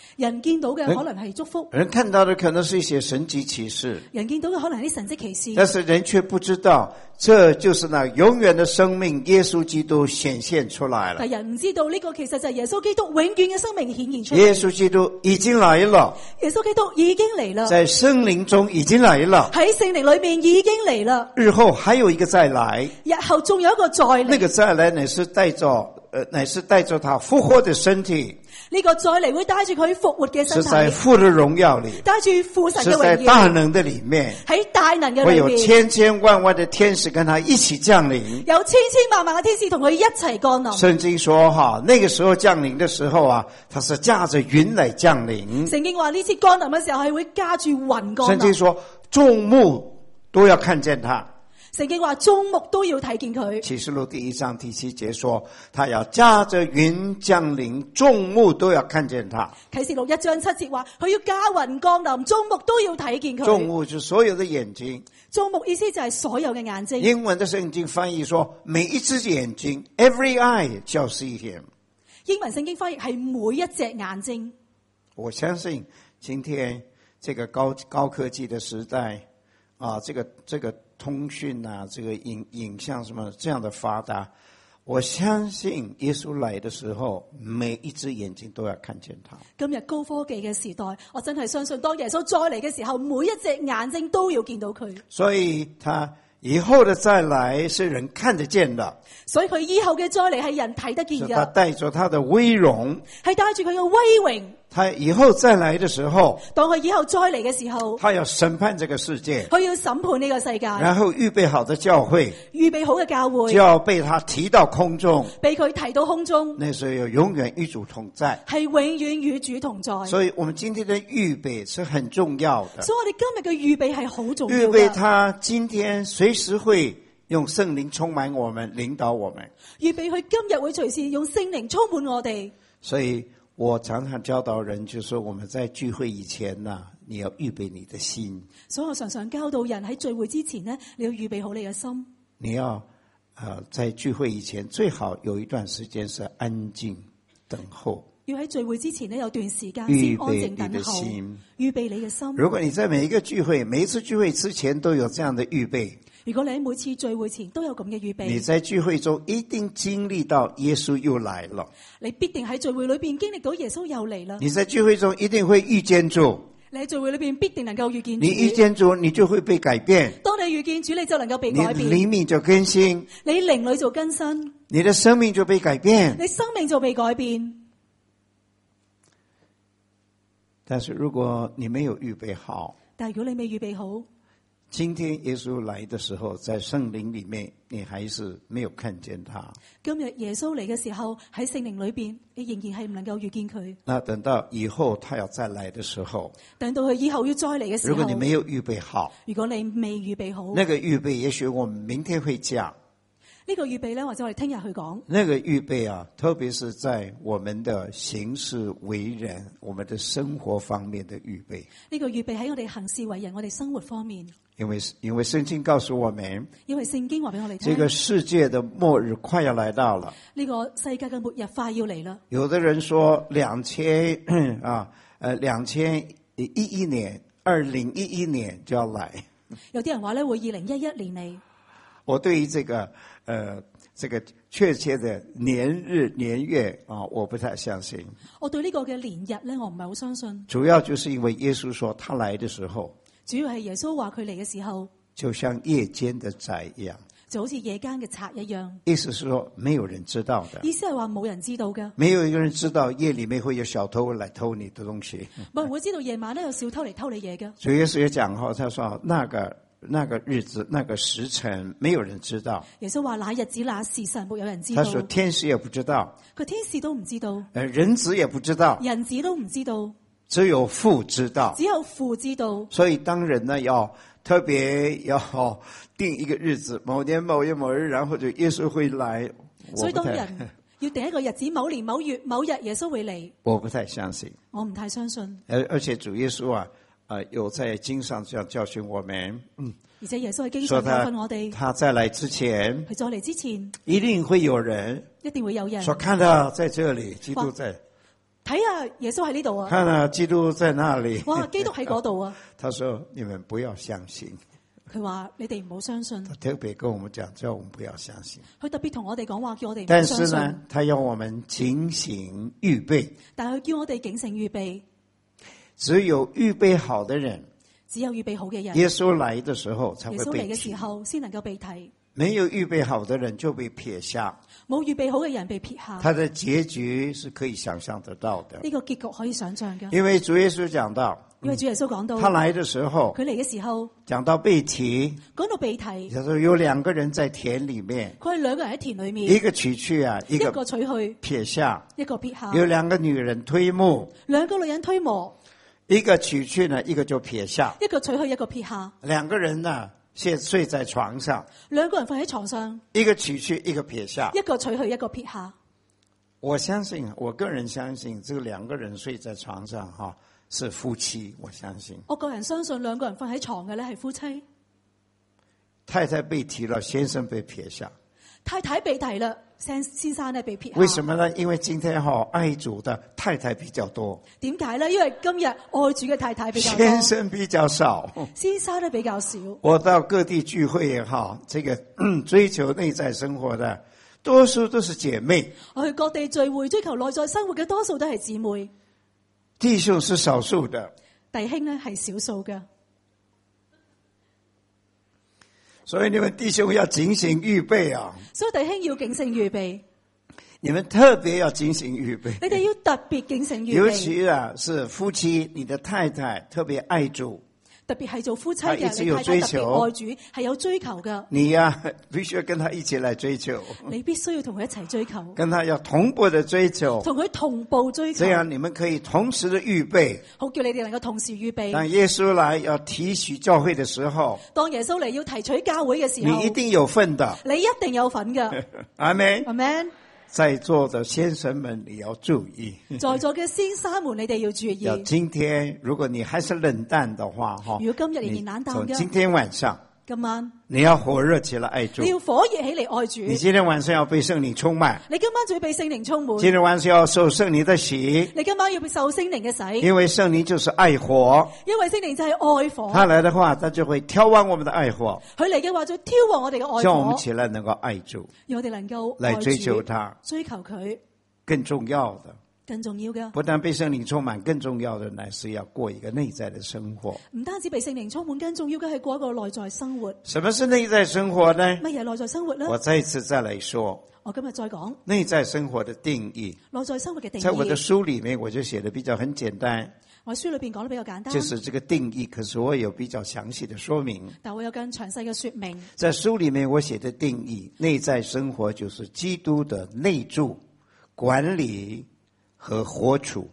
人見到嘅可能係祝福， 人看到的可能是一些神蹟奇事， 人見到嘅可能係啲神蹟奇事， 但是人卻不知道，這就是那永遠的生命耶穌基督顯現出來了。 但人唔知道呢個其實就係耶穌基督永遠嘅生命顯現出嚟。 耶穌基督已經來了， 耶穌基督已經嚟啦， 在聖靈中已經來了， 喺聖靈裏面已經嚟啦。 日後還有一個再來， 日後仲有一個再嚟， 那個再來乃是帶着呃，乃是帶着他復活的身體。 呢個再嚟會帶住佢復活嘅身體， 是在父的榮耀裏， 帶住父神嘅是在榮耀， 大能的裏面， 喺大能嘅會有裏面， 千千萬萬的天使跟他一起降臨。 有千千萬萬嘅天使同佢一齊降臨。 聖經說哈，那個時候降臨的時候啊，他是駕着雲來降臨。 聖經話呢次降臨嘅時候係會駕住雲降臨。 聖經說眾目都要看見他。 聖經話眾目都要睇見佢。 啟示錄第一章第七節說，他要駕着雲降臨，眾目都要看見他。 啟示錄一章七節話，佢要駕雲降臨，眾目都要睇見佢。 眾目就是所有的眼睛。 眾目意思就係所有嘅眼睛。 英文的聖經翻譯說，每一隻眼睛 ，every eye shall see him。 英文聖經翻譯係每一隻眼睛。 我相信今天這個高高科技的時代啊，這個這個通訊啊，這個影影像什麼這樣的發達，我相信耶穌來的時候，每一隻眼睛都要看見他。 今日高科技嘅時代，我真係相信當耶穌再嚟嘅時候，每一隻眼睛都要見到佢。 所以他以後的再來是人看得見的， 所以佢以後嘅再嚟係人睇得見是他嘅， 帶着他的威榮， 係帶住佢嘅威榮。 他以後再來的時候， 當佢以後再嚟嘅時候， 他要審判這個世界， 佢要審判呢個世界， 然後預備好的教會， 預備好嘅教會就要被他提到空中， 被佢提到空中， 那時候要永遠與主同在。 係永遠與主同在。 所以我們今天的預備是很重要的， 所以我哋今日嘅預備係好重要預嘅。 備他今天隨時會用聖靈充滿我們，領導我們。 預備佢今日會隨時用聖靈充滿我哋。 所以我常常教導人，就是說我們在聚會以前呢，你要預備你的心。 所以我常常教導人喺聚會之前呢，你要預備好你嘅心。 你要呃在聚會以前最好有一段時間是安靜等候。 要喺聚會之前呢，有段時間先安靜等候，預備你嘅心。 如果你在每一個聚會，每一次聚會之前都有這樣的預備， 如果你喺每次聚會前都有咁嘅預備， 你在聚會中一定經歷到耶穌又來了。 你必定喺聚會裏邊經歷到耶穌又嚟啦。 你在聚會中一定會遇見主， 你喺聚會裏邊必定能夠遇見主。 你遇見主，你就會被改變。 當你遇見主，你就能夠被你改變， 靈命就更新， 你靈裏就更新， 你的生命就被改變。 你生命就被改變。 但是如果你沒有預備好， 但係如果你未預備好， 今天耶穌來的時候，在聖靈裡面，你還是沒有看見他。 今日耶穌嚟嘅時候喺聖靈裏邊，你仍然係唔能夠遇見佢。 那等到以後他要再來的時候， 等到佢以後要再嚟嘅時候， 如果你沒有預備好， 如果你未預備好， 那個預備也許我們明天會講。 呢個預備呢，或者我哋聽日去講。 那個預備啊，特別是在我們的行事為人、我們的生活方面的預備。 呢個預備喺我哋行事為人、我哋生活方面。 因為因為聖經告訴我們， 因為聖經話俾我哋聽， 這個世界的末日快要來到了。 呢個世界嘅末日快要嚟啦。 有的人說兩千啊，呃，兩千一一年，二零一一年就要來。 有啲人話咧會二零一一年嚟。 我對於這個，呃，這個確切的年日年月啊，我不太相信。 我對呢個嘅年日咧，我唔係好相信。 主要就是因為耶穌說他來的時候， 主要係耶穌話佢嚟嘅時候， 就像夜間的賊一樣， 就好似夜間嘅賊一樣。 意思是說沒有人知道的。 意思係話冇人知道嘅， 沒有一個人知道夜裏面會有小偷來偷你的東西。 冇人會知道夜晚咧有小偷嚟偷你嘢嘅。 主耶穌也講過，他說那個那個日子那個時辰沒有人知道。 耶穌話那日子那時辰沒有人知道。 他說天使也不知道， 佢天使都唔知道， 呃，人子也不知道， 人子都唔知道， 只有父知道。 只有父知道。 所以當人呢要特別要定一個日子，某年某月某日，然後就耶穌會來。 所以當人要定一個日子，某年某月某日耶穌會嚟， 我不太相信。 我唔太相信。 而而且主耶穌啊，呃，有在經上這樣教訓我們，嗯， 而且耶穌係經常教訓我哋， 他再來之前， 佢再嚟之前， 一定會有人一定會有人說看到在這裡，基督在。 睇下耶穌喺呢度啊！ 看啊，基督在那裡。 哇，基督喺嗰度啊！ 他說：你們不要相信。 佢話你哋唔好相信。 他特別跟我們講，叫我們不要相信。 佢特別同我哋講話，叫我哋唔好但相信。 是呢，他要我們警醒預備。 但係佢叫我哋警醒預備。 只有預備好的人， 只有預備好嘅人， 耶穌來的時候才會被提。 耶穌嚟嘅時候先能夠被提。 沒有預備好的人就被撇下。 冇預備好嘅人被撇下。 他的結局是可以想象得到的。 呢個結局可以想象嘅。 因為主耶穌講到， 因為主耶穌講到， 他來的時候， 佢嚟嘅時候， 講到被提， 講到被提， 他說有兩個人在田裡面， 佢係兩個人喺田裡面， 一個取去啊，一個取去， 撇下， 一個撇下。 有兩個女人推磨， 兩個女人推磨， 一個取去呢，一個就撇下， 一個取去，一個撇下。 兩個人呢，現睡在床上， 兩個人瞓喺床上， 一個取去，一個撇下， 一個取去，一個撇下。 我相信，我個人相信，這個兩個人睡在床上哈，是夫妻。我相信， 我個人相信兩個人瞓喺床嘅咧係夫妻。 太太被提了，先生被撇下。 太太被提了，先先生咧被撇下。 為什麼呢？因為今天哈愛主的太太比較多。 點解呢？因為今日愛主嘅太太比較多， 先生比較少， 先生咧比較少。 我到各地聚會也好，這個追求內在生活的，多數都是姐妹。 我去各地聚會追求內在生活嘅，多數都係姊妹。 弟兄是少數的， 弟兄呢係少數嘅。 所以你們弟兄要警醒預備啊！ 所以弟兄要警醒預備， 你們特別要警醒預備。 你哋要特別警醒預備。 尤其啊，是夫妻，你的太太特別愛主。 特別係做夫妻嘅， 他一直有追求， 你太太特別愛主，係有追求嘅。 你呀、啊，必須要跟他一起來追求。 你必須要同佢一齊追求， 跟他要同步的追求， 同佢同步追求。 這樣你們可以同時的預備。 好叫你哋能夠同時預備。 當耶穌來要提取教會的時候， 當耶穌嚟要提取教會嘅時候， 你一定有份的。 你一定有份嘅。 阿們， 阿們。 在座的先生們，你要注意。 在座嘅先生們，你哋要注意。 要今天，如果你還是冷淡的話，哈， 如果今日仍然冷淡嘅， 從今天晚上， 今晚你要火熱起來愛主。 你要火熱起嚟愛主。 你今天晚上要被聖靈充滿。 你今晚就要被聖靈充滿。 今天晚上要受聖靈的洗。 你今晚要被受聖靈嘅洗。 因為聖靈就是愛火。 因為聖靈就係愛火。 他來的話，他就會挑旺我們的愛火。 佢嚟嘅話就挑旺我哋嘅愛火。 叫我們起來能夠愛主。 讓我哋能夠來追求他， 追求佢。 更重要的。 更重要嘅， 不但被聖靈充滿，更重要的乃是要過一個內在的生活。 唔單止被聖靈充滿，更重要嘅係過一個內在生活。 什麼是內在生活呢？ 乜嘢內在生活呢？ 我再一次再來說。 我今日再講內在生活的定義。 內在生活嘅定義。 在我的書裏面，我就寫得比較很簡單。 我書裏邊講得比較簡單。 就是這個定義，可是我有比較詳細的說明。 但我有更詳細嘅說明。 在書裏面我寫的定義，內在生活就是基督的內住、管理和活出，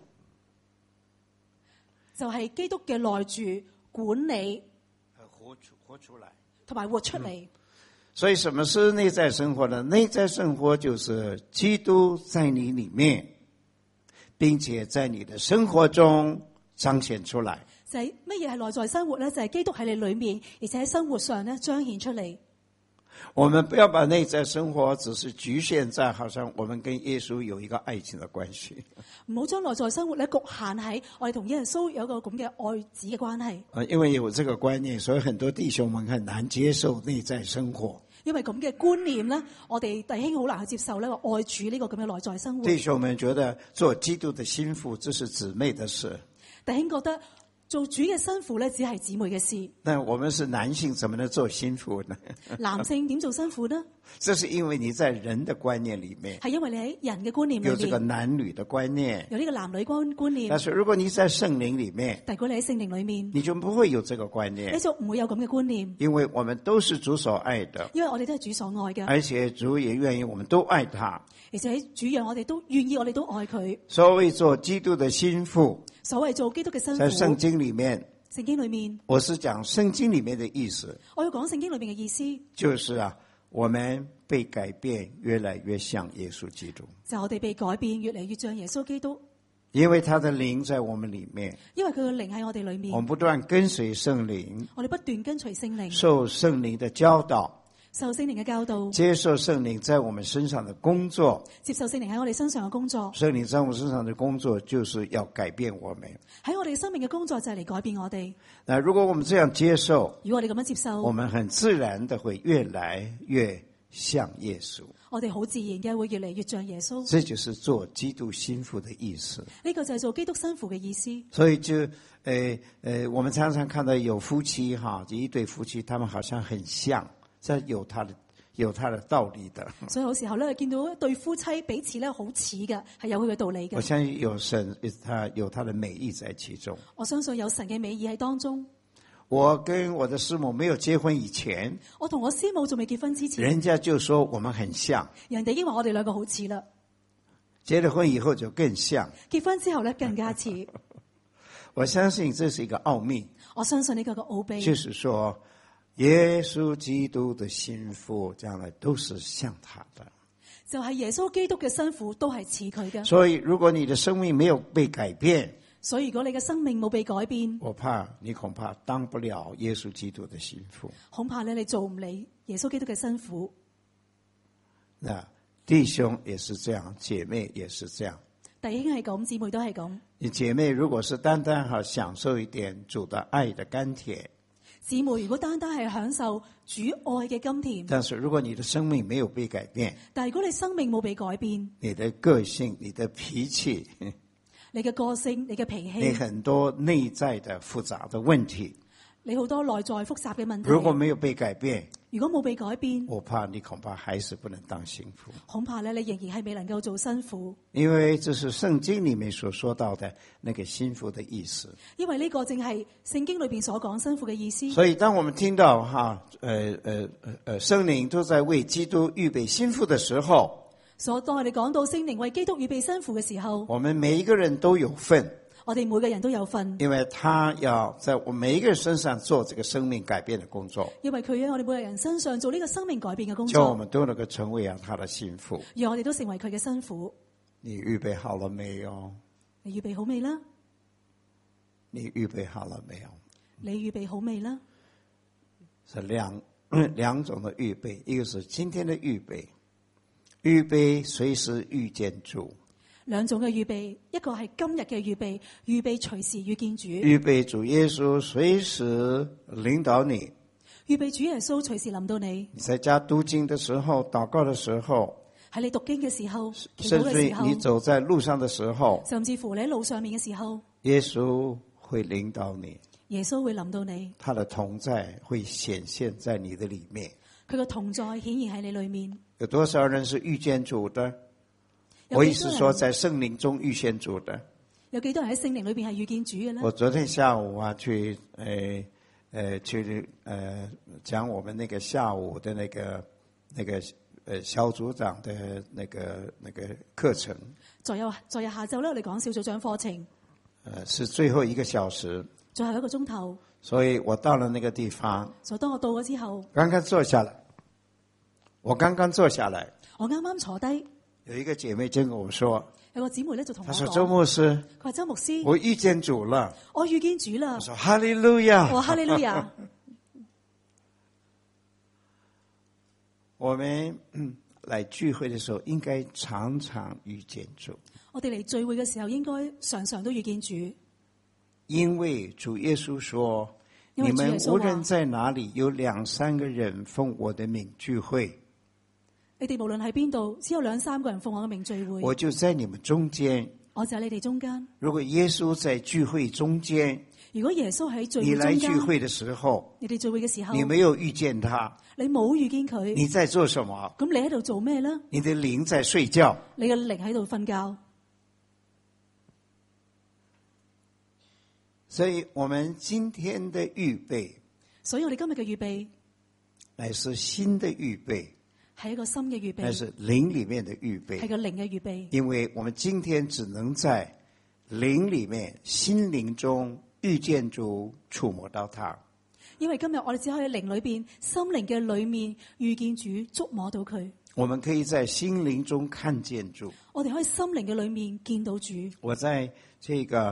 就係基督嘅內住、管理和活出，活出來， 同埋活出嚟。 所以什麼是內在生活呢？內在生活就是基督在你裏面，並且在你的生活中彰顯出來。 就係乜嘢係內在生活呢？就係基督喺你裏面，而且喺生活上呢彰顯出嚟。 我們不要把內在生活只是局限在好像我們跟耶穌有一個愛情的關係。 唔好將內在生活咧局限喺我哋同耶穌有一個咁嘅愛子嘅關係。 啊，因為有這個觀念，所以很多弟兄們很難接受內在生活。 因為咁嘅觀念咧，我哋弟兄好難去接受咧，話愛主呢個咁嘅內在生活。 弟兄們覺得做基督的心腹，這是姊妹的事。 弟兄覺得做主嘅新婦咧，只係姊妹嘅事。 但我們是男性，怎麼能做新婦呢？ 男性點做新婦呢？ 這是因為你在人的觀念裏面， 係因為你喺人嘅觀念裏面有這個男女的觀念， 有呢個男女觀觀念。 但是如果你在聖靈裏面， 但如果你喺聖靈裏面， 你就不會有這個觀念， 你就唔會有咁嘅觀念。 因為我們都是主所愛的， 因為我哋都係主所愛嘅， 而且主也願意我們都愛他， 而且主讓我哋都願意，我哋都愛佢。 所謂做基督的心腹， 所謂做基督嘅新婦， 在聖經裏面， 聖經裏面， 我是講聖經裏面的意思。 我要講聖經裏面嘅意思， 就是啊，我們被改變越來越像耶穌基督， 就係我哋被改變越嚟越像耶穌基督， 因為他的靈在我們裏面， 因為佢嘅靈喺我哋裏面， 我們不斷跟隨聖靈， 我哋不斷跟隨聖靈， 受聖靈的教導， 受聖靈嘅教導， 接受聖靈在我們身上的工作。 接受聖靈喺我哋身上嘅工作。 聖靈在我們身上的工作就是要改變我們。 喺我哋生命嘅工作就係嚟改變我哋。 那如果我們這樣接受， 如果我哋咁樣接受， 我們很自然的會越來越像耶穌。 我哋好自然嘅會越嚟越像耶穌。 這就是做基督心腹的意思。 呢個就係做基督新婦嘅意思。 所以就誒誒，我們常常看到有夫妻哈，一對夫妻，他們好像很像，這有他的有他的道理的。 所以有時候咧，見到一對夫妻彼此咧好似嘅，係有佢嘅道理嘅。 我相信有神，他有他的美意在其中。 我相信有神嘅美意喺當中。 我跟我的師母沒有結婚以前， 我同我師母仲未結婚之前， 人家就說我們很像， 人哋已經話我哋兩個好似啦。 結了婚以後就更像， 結婚之後咧更加似。 我相信這是一個奧秘。 我相信呢個個奧秘， 就是說耶穌基督的心腹將來都是像他的， 就係耶穌基督嘅新婦都係似佢嘅。 所以如果你的生命沒有被改變， 所以如果你嘅生命冇被改變， 我怕你恐怕當不了耶穌基督的心腹。 恐怕咧你做唔嚟耶穌基督嘅新婦。 那弟兄也是這樣，姐妹也是這樣。 弟兄係咁，姊妹都係咁。 你姐妹如果是單單好享受一點主的愛的甘甜， 姊妹如果單單係享受主愛嘅甘甜， 但是如果你的生命沒有被改變， 但係如果你生命冇被改變， 你的個性、你的脾氣， 你嘅個性、你嘅脾你氣， 很多內在的複雜的問題， 你好多內在複雜嘅問題， 如果沒有被改變， 如果冇被改變， 我怕你恐怕還是不能當心腹。 恐怕咧你仍然係未能夠做新婦， 因為這是聖經裏面所說到的那個心腹的意思。 因為呢個正係聖經裏邊所講新婦嘅意思。 所以當我們聽到哈，呃呃呃聖靈都在為基督預備心腹的時候， 所以當我哋講到聖靈為基督預備新婦嘅時候， 我們每一個人都有份， 我哋每個人都有份， 因為他要在我們每一個人身上做這個生命改變的工作， 因為佢喺我哋每個人身上做呢個生命改變嘅工叫我作， 們都能夠成為啊他的心腹。 讓我哋都成為佢嘅新婦。 你預備好了沒有？ 你預備好未啦？ 你預備好了沒有？ 你預備好未啦？ 是兩兩種的預備，一個是今天的預備，預備隨時遇見主。 兩種嘅預備，一個係今日嘅預備，預備隨時遇見主。 預備主耶穌隨時領導你。 預備主耶穌隨時臨到你。 你在家讀經的時候，禱告的時候， 喺你讀經嘅時候，祈甚至禱嘅時候， 你走在路上的時候， 甚至乎你喺路上面嘅時候， 耶穌會領導你。 耶穌會臨到你， 他的同在會顯現在你的裡面。 佢個同在顯現喺你裏面。 有多少人是遇見主的？ 有我意思說，在聖靈中遇見主的。 有幾多人喺聖靈裏邊係遇見主嘅呢？ 我昨天下午啊，去誒誒去誒講我們那個下午的那個那個誒小組長的那個那個課程。 昨日昨日下晝咧，我哋講小組長課程， 誒是最後一個小時， 最後一個鐘頭。 所以我到了那個地方， 所以當我到咗之後， 剛剛坐下來，我剛剛坐下來， 我啱啱坐低， 有一個姐妹就跟我說， 有個姊妹咧就同我她說周牧師， 佢話周牧師， 我遇見主了， 我遇見主啦我，說哈利路亞， 我哈利路亞。 我們嗯來聚會的時候，應該常常遇見主， 我哋嚟聚會嘅時候，應該常常都遇見主， 因為主耶穌說， 因為你主耶穌話們無論在哪裡，有兩三個人奉我的名聚會， 你哋無論喺邊度，只有兩三個人奉我嘅名聚會， 我就在你們中間。 我就喺你哋中間。 如果耶穌在聚會中間， 如果耶穌喺聚你來會中間， 聚會的時候， 你哋聚會嘅時候， 你沒有遇見他， 你冇遇見佢， 你在做什麼？ 咁你喺度做咩呢？ 你的靈在睡覺。 你嘅靈喺度瞓覺。 所以我們今天的預備， 所以我哋今日嘅預備乃是新的預備， 係一個新嘅預備， 乃是靈裏面的預備。 係個靈嘅預備。 因為我們今天只能在靈裏面、心靈中遇見主，觸摸到他。 因為今日我哋只可以喺靈裏邊、心靈嘅裏面遇見主，觸摸到佢。 我們可以在心靈中看見主。 我哋可以心靈嘅裏面見到主。 我在這個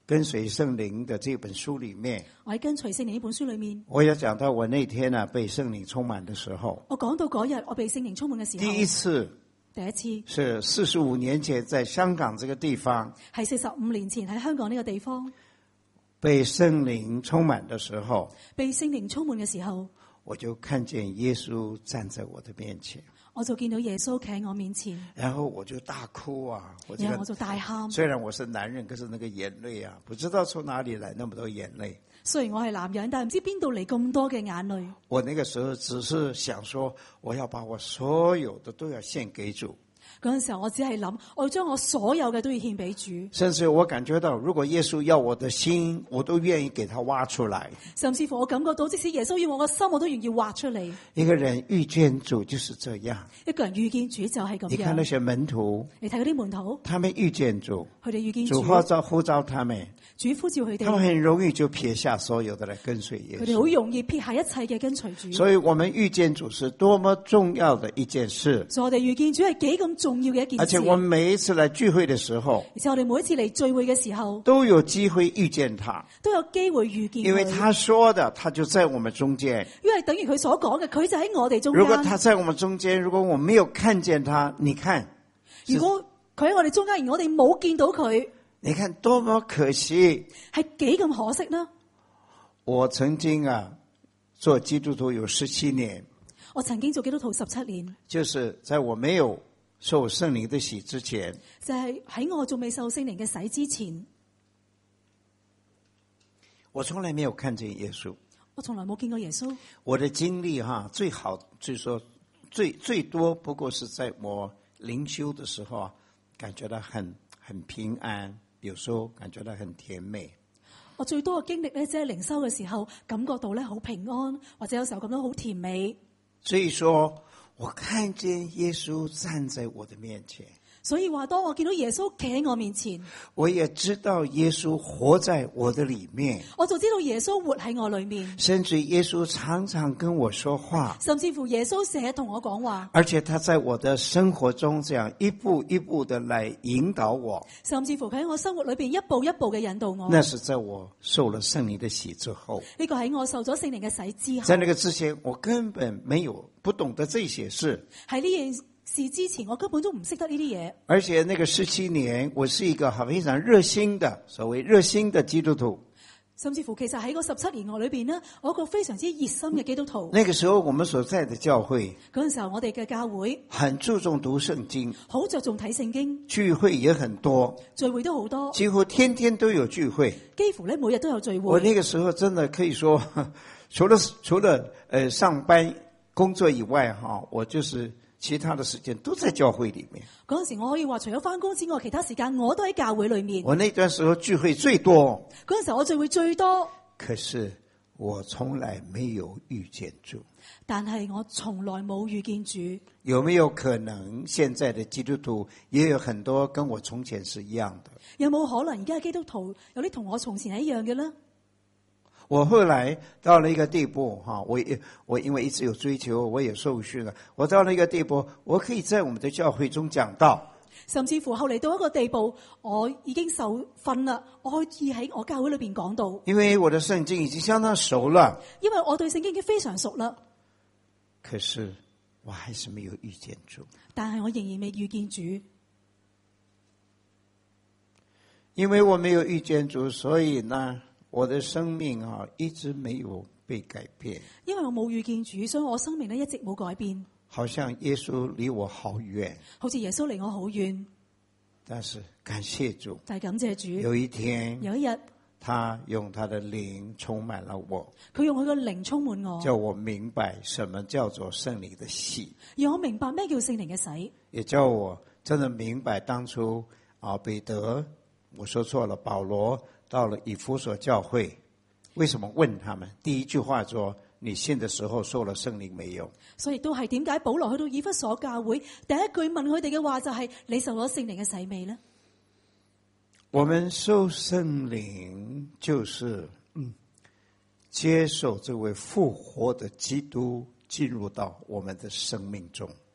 跟随圣灵的这本书里面， 我喺跟隨聖靈呢本書裏面， 我也講到我那天呢、啊、被聖靈充滿的時候， 我講到嗰日我被聖靈充滿嘅時候， 第一次第一次是四十五年前在香港這個地方， 係四十五年前喺香港呢個地方被聖靈充滿的時候， 被聖靈充滿嘅時候， 我就看見耶穌站在我的面前， 我就見到耶穌企喺我面前， 然後我就大哭啊！我然後我就大喊。 雖然我是男人，可是那個眼淚啊，不知道從哪裡來那麼多眼淚。 雖然我係男人，但係唔知邊度嚟咁多嘅眼淚。 我那個時候只是想說，我要把我所有的都要獻給主。 嗰陣時候我只係諗，我要將我所有嘅都要獻俾主。 甚至我感覺到，如果耶穌要我的心，我都願意給他挖出來。 甚至乎我感覺到，即使耶穌要我個心，我都願意挖出嚟。 一個人遇見主就是這樣。 一個人遇見主就係咁樣。 你看那些門徒， 你睇嗰啲門徒， 他們遇見主， 佢哋遇見主， 主呼召呼召他們， 主呼召佢哋， 他們很容易就撇下所有的來跟隨耶穌。 佢哋好容易撇下一切嘅跟隨主。 所以我們遇見主是多麼重要的一件事。 所以我哋遇見主係幾咁重要嘅一件事。 而且我們每一次來聚會的時候， 而且我哋每一次嚟聚會嘅時候， 都有機會遇見他， 都有機會遇見佢。 因為他說的，他就在我們中間。 因為等於佢所講嘅，佢就喺我哋中間。 如果他在我們中間，如果我沒有看見他，你看， 如果佢喺我哋中間，而我哋冇見到佢， 你看多麼可惜， 係幾咁可惜呢？ 我曾經啊做基督徒有十七年， 我曾經做基督徒十七年， 就是在我沒有受聖靈的洗之前， 就係喺我仲未受聖靈嘅洗之前， 我從來沒有看見耶穌， 我從來冇見過耶穌。 我的經歷哈、啊，最好就是說最最多不過是在我靈修的時候啊，感覺到很很平安，有時候感覺到很甜美。 我最多嘅經歷咧，即係靈修嘅時候，感覺到咧好平安，或者有時候感到好甜美。 所以說我看見耶穌站在我的面前， 所以話當我見到耶穌企喺我面前， 我也知道耶穌活在我的裏面， 我就知道耶穌活喺我裏面， 甚至耶穌常常跟我說話， 甚至乎耶穌成日同我講話， 而且他在我的生活中這樣一步一步的來引導我， 甚至乎佢喺我生活裏邊一步一步嘅引導我。 那是在我受了聖靈的洗之後， 呢個喺我受咗聖靈嘅洗之後， 在那個之前我根本沒有不懂得這些事， 喺呢件事之前我根本都唔識得呢啲嘢。 而且那個十七年我是一個非常熱心的所謂熱心的基督徒， 甚至乎其實喺個十七年我裏邊呢，我一個非常之熱心嘅基督徒。 那個時候我們所在的教會， 嗰陣時候我哋嘅教會很注重讀聖經， 好着重睇聖經， 聚會也很多， 聚會都好多， 幾乎天天都有聚會， 幾乎咧每日都有聚會。 我那個時候真的可以說，除了除了呃上班工作以外哈，我就是其他的時間都在教會裏面。 嗰陣時我可以話，除咗翻工之外，其他時間我都喺教會裏面。 我那段時候聚會最多， 嗰陣時候我聚會最多， 可是我從來沒有遇見主。 但係我從來冇遇見主。 有沒有可能現在的基督徒也有很多跟我從前是一樣的？ 有冇可能而家嘅基督徒有啲同我從前係一樣嘅呢？ 我後來到了一個地步，哈，我我因為一直有追求，我也受訓了。我到了一個地步，我可以在我們的教會中講道。 甚至乎後嚟到一個地步，我已經受訓啦，我可以喺我教會裏邊講道。 因為我的聖經已經相當熟了， 因為我對聖經已經非常熟啦。 可是我還是沒有遇見主。 但係我仍然未遇見主。 因為我沒有遇見主，所以呢，我的生命啊，一直沒有被改變。 因為我冇遇見主，所以我生命呢一直冇改變。 好像耶穌離我好遠， 好似耶穌離我好遠。 但是感謝主， 但係感謝主。 有一天， 有一日， 他用他的靈充滿了我， 佢用佢個靈充滿我， 叫我明白什麼叫做聖靈的洗， 讓我明白咩叫聖靈嘅洗， 也叫我真的明白當初啊彼得，我說錯了，保羅到了以弗所教會，為什麼問他們？第一句話說，你信的時候受了聖靈沒有？ 所以都係點解保羅去到以弗所教會，第一句問佢哋嘅話就係、是：你受咗聖靈嘅洗未呢？ 我們受聖靈就是嗯，接受這位復活的基督進入到我們的生命中。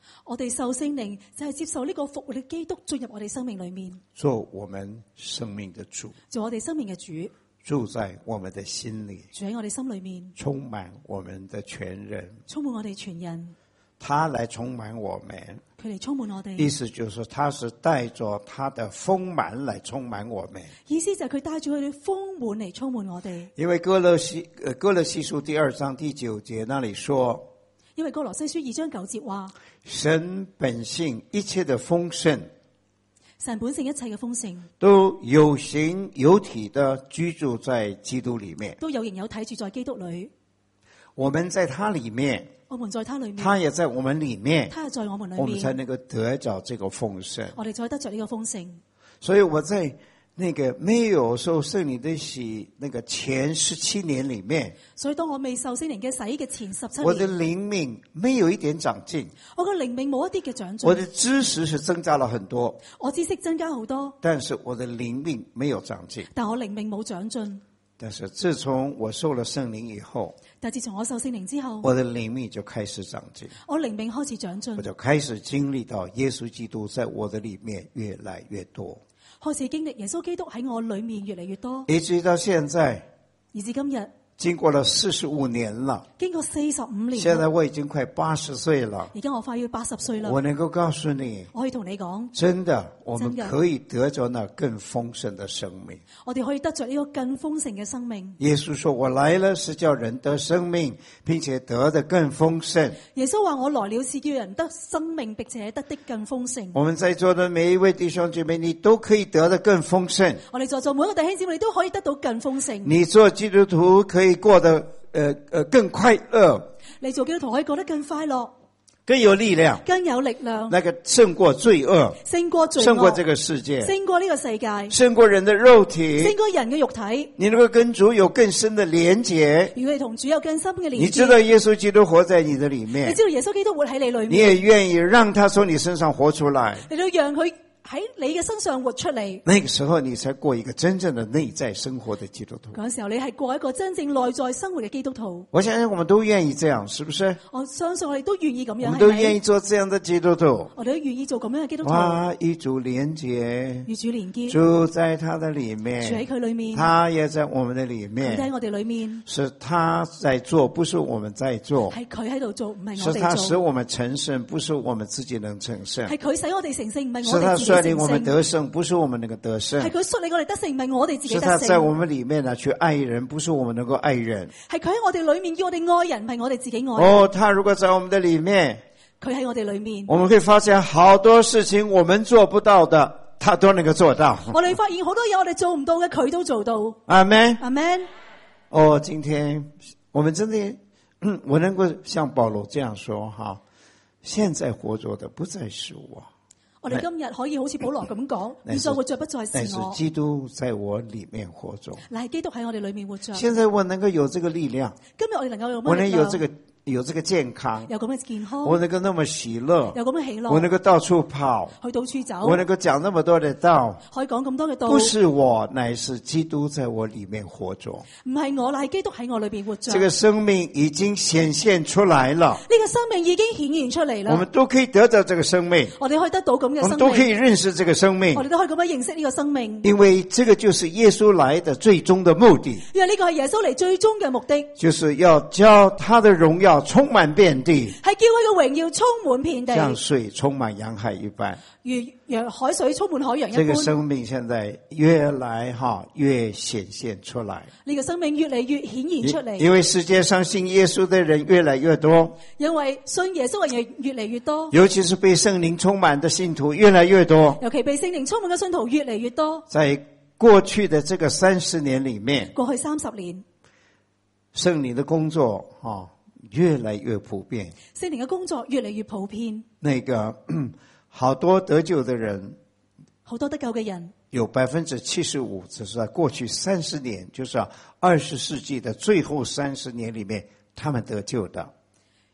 我哋受聖靈就係接受呢個復活嘅基督進入我哋生命裏面， 做我們生命的主， 做我哋生命嘅主， 住在我們的心裏， 住喺我哋心裏面， 充滿我們的全人。 充滿我哋全人， 他來充滿我們， 佢嚟充滿我哋。 意思就是說他是帶着他的豐滿來充滿我們。 意思就係佢帶住佢哋豐滿嚟充滿我哋。 因為哥羅西呃哥羅西書第二章第九節那裡說， 因為哥羅西書二章九節話， 神本性一切的豐盛， 神本性一切嘅豐盛， 都有形有體的居住在基督裡面。 都有形有體住在基督裏。 我們在他裡面， 我們在他裏面， 他也在我們裡面， 他也在我們裏我們才面， 能夠得着這個豐盛。 我哋再得着呢個豐盛。 所以我在那個沒有受聖靈的洗那個前十七年裡面， 所以當我未受聖靈嘅洗嘅前十七我的年， 靈命沒有一點長進， 我嘅靈命冇一啲嘅長進， 我的知識是增加了很多， 我知識增加好多， 但是我的靈命沒有長進。 但我靈命冇長進。 但是自從我受了聖靈以後， 但自從我受聖靈之後， 我的靈命就開始長進， 我靈命開始長進我，就開始經歷到耶穌基督在我的裡面越來越多， 開始經歷耶穌基督喺我裏面越嚟越多， 以至於到現在， 以至今日經過了四十五年了， 經過四十五年， 現在我已經快八十歲了。 而家我快要八十歲啦。 我能夠告訴你， 我可以同你講， 真的，我們真的可以得着那更豐盛的生命。 我哋可以得着呢個更豐盛嘅生命。 耶穌說，我來了是叫人得生命，並且得的更豐盛。 耶穌話我來了是叫人得生命，並且得的更豐盛。 我們在座的每一位弟兄姐妹，你都可以得的更豐盛。 我哋在座每一個弟兄姊妹都可以得到更豐盛。 你做基督徒可以過得呃呃更快樂， 你做基督徒可以過得更快樂， 更有力量， 更有力量， 那個勝過罪惡， 勝過罪惡， 勝過這個世界， 勝過呢個世界， 勝過人的肉體， 勝過人嘅肉體。 你能夠跟主有更深的連結， 如果你同主有更深嘅連結， 你知道耶穌基督活在你的裡面， 你知道耶穌基督活喺你裏面， 你也願意讓他從你身上活出來， 你都讓佢喺你嘅身上活出嚟。 那個時候你才過一個真正的內在生活的基督徒。 嗰時候你係過一個真正內在生活嘅基督徒。 我相信我們都願意這樣，是不是？ 我相信我哋都願意咁樣， 我們都係咪願意做這樣的基督徒。 我哋都願意做咁樣嘅基督徒。 哇，與主連結， 與主連結， 住在他的裡面， 住喺佢裏面， 他也在我們的裡佢面， 喺我哋裏面， 是他在做，不是我們在做， 係佢喺度做，唔係是他我哋做。 使我們成聖，不是我們自己能成聖， 係佢使我哋成聖，唔係是他我哋自己成率領我們聖。 得勝，不是我們能夠得勝， 係佢率領我哋得勝，唔係我哋自己是得他在我勝。 們裡面呢去愛人，不是我們能夠愛人。 係佢喺我哋裏面叫我哋愛人，唔係我哋自己愛人。 哦，他如果在我們的裡面， 佢喺我哋裏面， 我們會發現好多事情我們做不到的，他都能夠做到。 我哋發現好多嘢我哋做唔到嘅，佢都做到。 阿們。 阿們。 哦，今天我們真的，嗯，我能夠像保羅這樣說哈，現在活着的不再是我， 我哋今日可以好似保羅咁講，現在活着不再但是是我， 基督在我裡面活着。 乃係基督喺我哋裏面活着。 現在我能夠有這個力量， 今日我哋能夠有乜我力量？ 能有這個有這個健康， 有咁嘅健康， 我能夠那麼喜樂， 有咁嘅喜樂， 我能夠到處跑， 去到處走， 我能夠講那麼多的道， 可以講咁多嘅道。 不是我，乃是基督在我裡面活着。 唔係我，乃係基督喺我裏邊活着。 這個生命已經顯現出來了， 呢個生命已經顯現出嚟啦。 我們都可以得到這個生命， 我哋可以得到咁嘅生命， 我們都可以認識這個生命我，哋都可以咁樣認識呢個生命。 因為這個就是耶穌來的最終的目的， 因為呢個係耶穌嚟最終嘅目的， 就是要叫他的榮耀充滿遍地， 係叫佢嘅榮耀充滿遍地， 像水充滿洋海一般。 如洋海水充滿海洋一這個般。 生命現在越來哈越顯現出來， 呢個生命越嚟越顯現出嚟， 因為世界上信耶穌的人越來越多， 因為信耶穌嘅人越嚟越多， 尤其是被聖靈充滿的信徒越來越多。 尤其被聖靈充滿嘅信徒越嚟越多。 在過去的這個三十年裡面， 過去三十年， 聖靈的工作哈越來越普遍， 聖靈嘅工作越嚟越普遍， 那個好多得救的人， 好多得救嘅人， 有百分之七十五，只是在過去三十年，就是二十世紀的最後三十年裡面，他們得救的。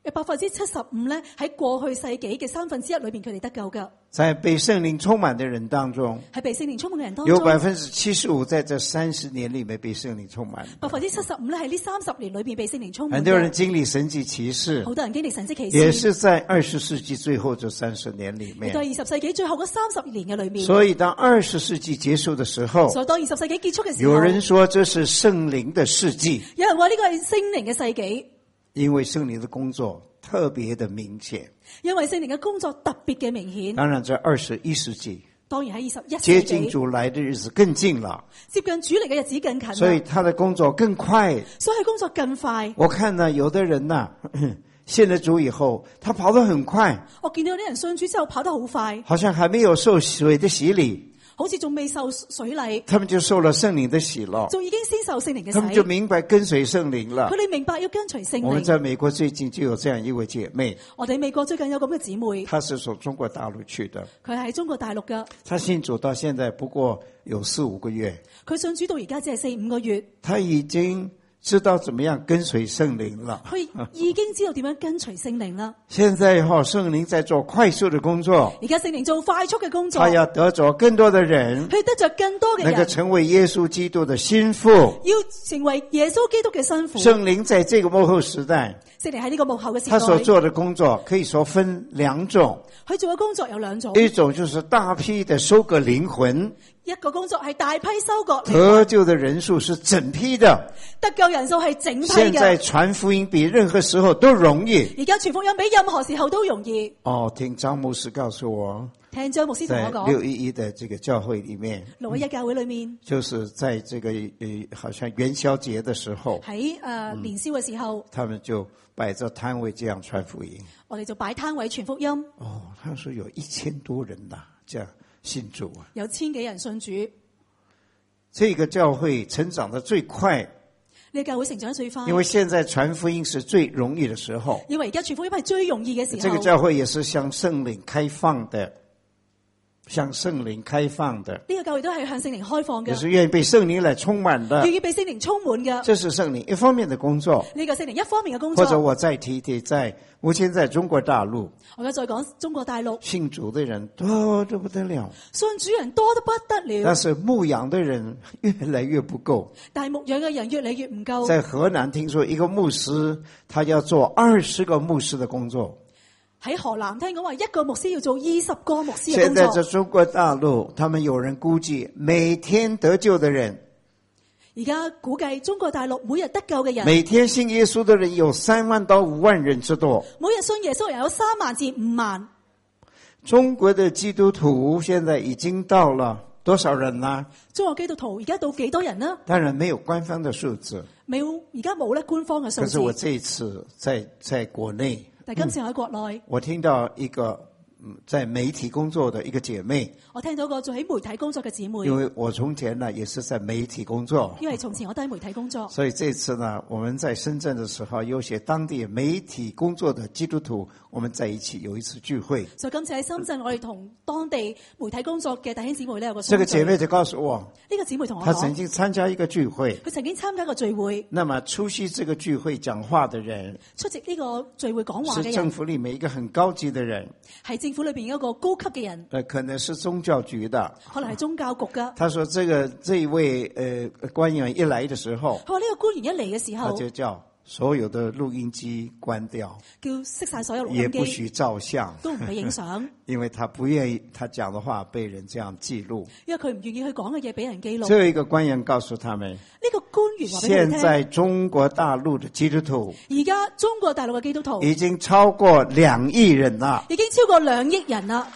有百分之七十五咧喺過去世紀嘅三分之一裏邊，佢哋得救噶。 在被聖靈充滿的人當中， 喺被聖靈充滿嘅人當中， 有百分之七十五在這三十年裏面被聖靈充滿。 百分之七十五咧喺呢三十年裏邊被聖靈充滿。 很多人經歷神蹟奇事， 好多人經歷神蹟奇事， 也是在二十世紀最後這三十年裏面。 喺二十世紀最後嗰三十年嘅裏面。 所以當二十世紀結束的時候， 所以當二十世紀結束嘅時候， 有人說這是聖靈的世紀， 有人話呢個係聖靈嘅世紀， 因為聖靈的工作特別的明顯， 因為聖靈嘅工作特別嘅明顯。 當然在二十一世紀， 當然喺二十一世紀， 接近主來的日子更近了， 接近主嚟嘅日子更近了， 所以他的工作更快， 所以工作更快。 我看呢，有的人呢，信了主以後，他跑得很快， 我見到啲人信主之後跑得好快， 好像還沒有受水的洗禮， 好似仲未受水禮， 他們就受了聖靈的洗了， 就已經先受聖靈嘅洗， 他們就明白跟隨聖靈了。 佢哋明白要跟隨聖靈。 我們在美國最近就有這樣一位姐妹， 我哋美國最近有咁嘅姊妹， 她是從中國大陸去的， 佢係喺中國大陸噶， 她信主到現在不過有四五個月， 佢信主到而家只係四五個月， 她已經知道怎麼樣跟隨聖靈了， 佢已經知道點樣跟隨聖靈啦。 現在哈，聖靈在做快速的工作， 而家聖靈做快速嘅工作， 他要得着更多的人， 佢得着更多嘅人， 能夠成為耶穌基督的心腹， 要成為耶穌基督嘅新婦。 聖靈在這個末後時代， 聖靈喺呢個幕後嘅時代， 他所做的工作可以說分兩種， 佢做嘅工作有兩種， 一種就是大批的收割靈魂， 一個工作係大批收割， 得救的人數是整批的， 得救人數係整批嘅。 現在傳福音比任何時候都容易， 而家傳福音比任何時候都容易。 哦，聽張牧師告訴我， 聽張牧師同我在講， 六一一的這個教會裏面， 六一一教會裏面， 就是在這個呃好像元宵節的時候， 喺誒年宵嘅時候， 他們就擺着攤位這樣傳福音。 我哋就擺攤位傳福音。 哦，他說有一千多人呐、這樣信主啊。 有千幾人信主， 這個教會成長得最快， 呢個教會成長得最快。 因為現在傳福音是最容易的時候。 因為而家傳福音係最容易嘅時候。 這個教會也是向聖靈開放的，向聖靈開放的。 呢個教會都係向聖靈開放嘅， 也是願意被聖靈來充滿的。 願意被聖靈充滿嘅。 這是聖靈一方面的工作。 呢個聖靈一方面嘅工作。 或者我再提提，在目前在中國大陸， 我而家再講中國大陸信主的人多得不得了， 信主人多得不得了， 但是牧養的人越來越不夠。 但係牧養嘅人越嚟越唔夠。 在河南聽說一個牧師，他要做二十個牧師的工作。 喺河南聽講話一個牧師要做二十個牧師嘅工作。 現在在中國大陸，他們有人估計每天得救的人， 而家估計中國大陸每日得救嘅人， 每天信耶穌的人有三萬到五萬人之多。 每日信耶穌人有三萬至五萬。 中國的基督徒現在已經到了多少人呢？ 中國基督徒而家到幾多人呢？ 當然沒有官方的數字， 冇，而家冇咧官方嘅數字。 可是我這一次在在國內， 但今次我喺國內， 嗯，我聽到一個在媒體工作的一個姐妹， 我聽到個做喺媒體工作嘅姊妹， 因為我從前呢也是在媒體工作， 因為從前我都喺媒體工作， 所以這次呢我們在深圳的時候，有些當地媒體工作的基督徒，我們在一起有一次聚會。 所以今次喺深圳，我哋同當地媒體工作嘅弟兄姊妹咧有個這個姐妹就告訴我， 呢個姊妹同我講， 她曾經參加一個聚會， 佢曾經參加一個聚會， 那麼出席這個聚會講話的人， 出席呢個聚會講話嘅人， 是政府裏面一個很高級的人， 係政府裏邊一個高級嘅人， 呃，可能是宗教局的， 可能係宗教局噶。 他說：“這個這一位呃官員一來的時候， 佢話呢個官員一嚟嘅時候， 他就叫所有的錄音機關掉， 叫熄晒所有錄音機， 也不許照相， 都唔俾影相， 因為他不願意他講的話被人這樣記錄， 因為佢唔願意去講嘅嘢俾人記錄。” 最後一個官員告訴他們：“ 呢個官員話俾佢哋聽， 現在中國大陸的基督徒， 而家中國大陸嘅基督徒已經超過兩億人啦， 已經超過兩億人啦。”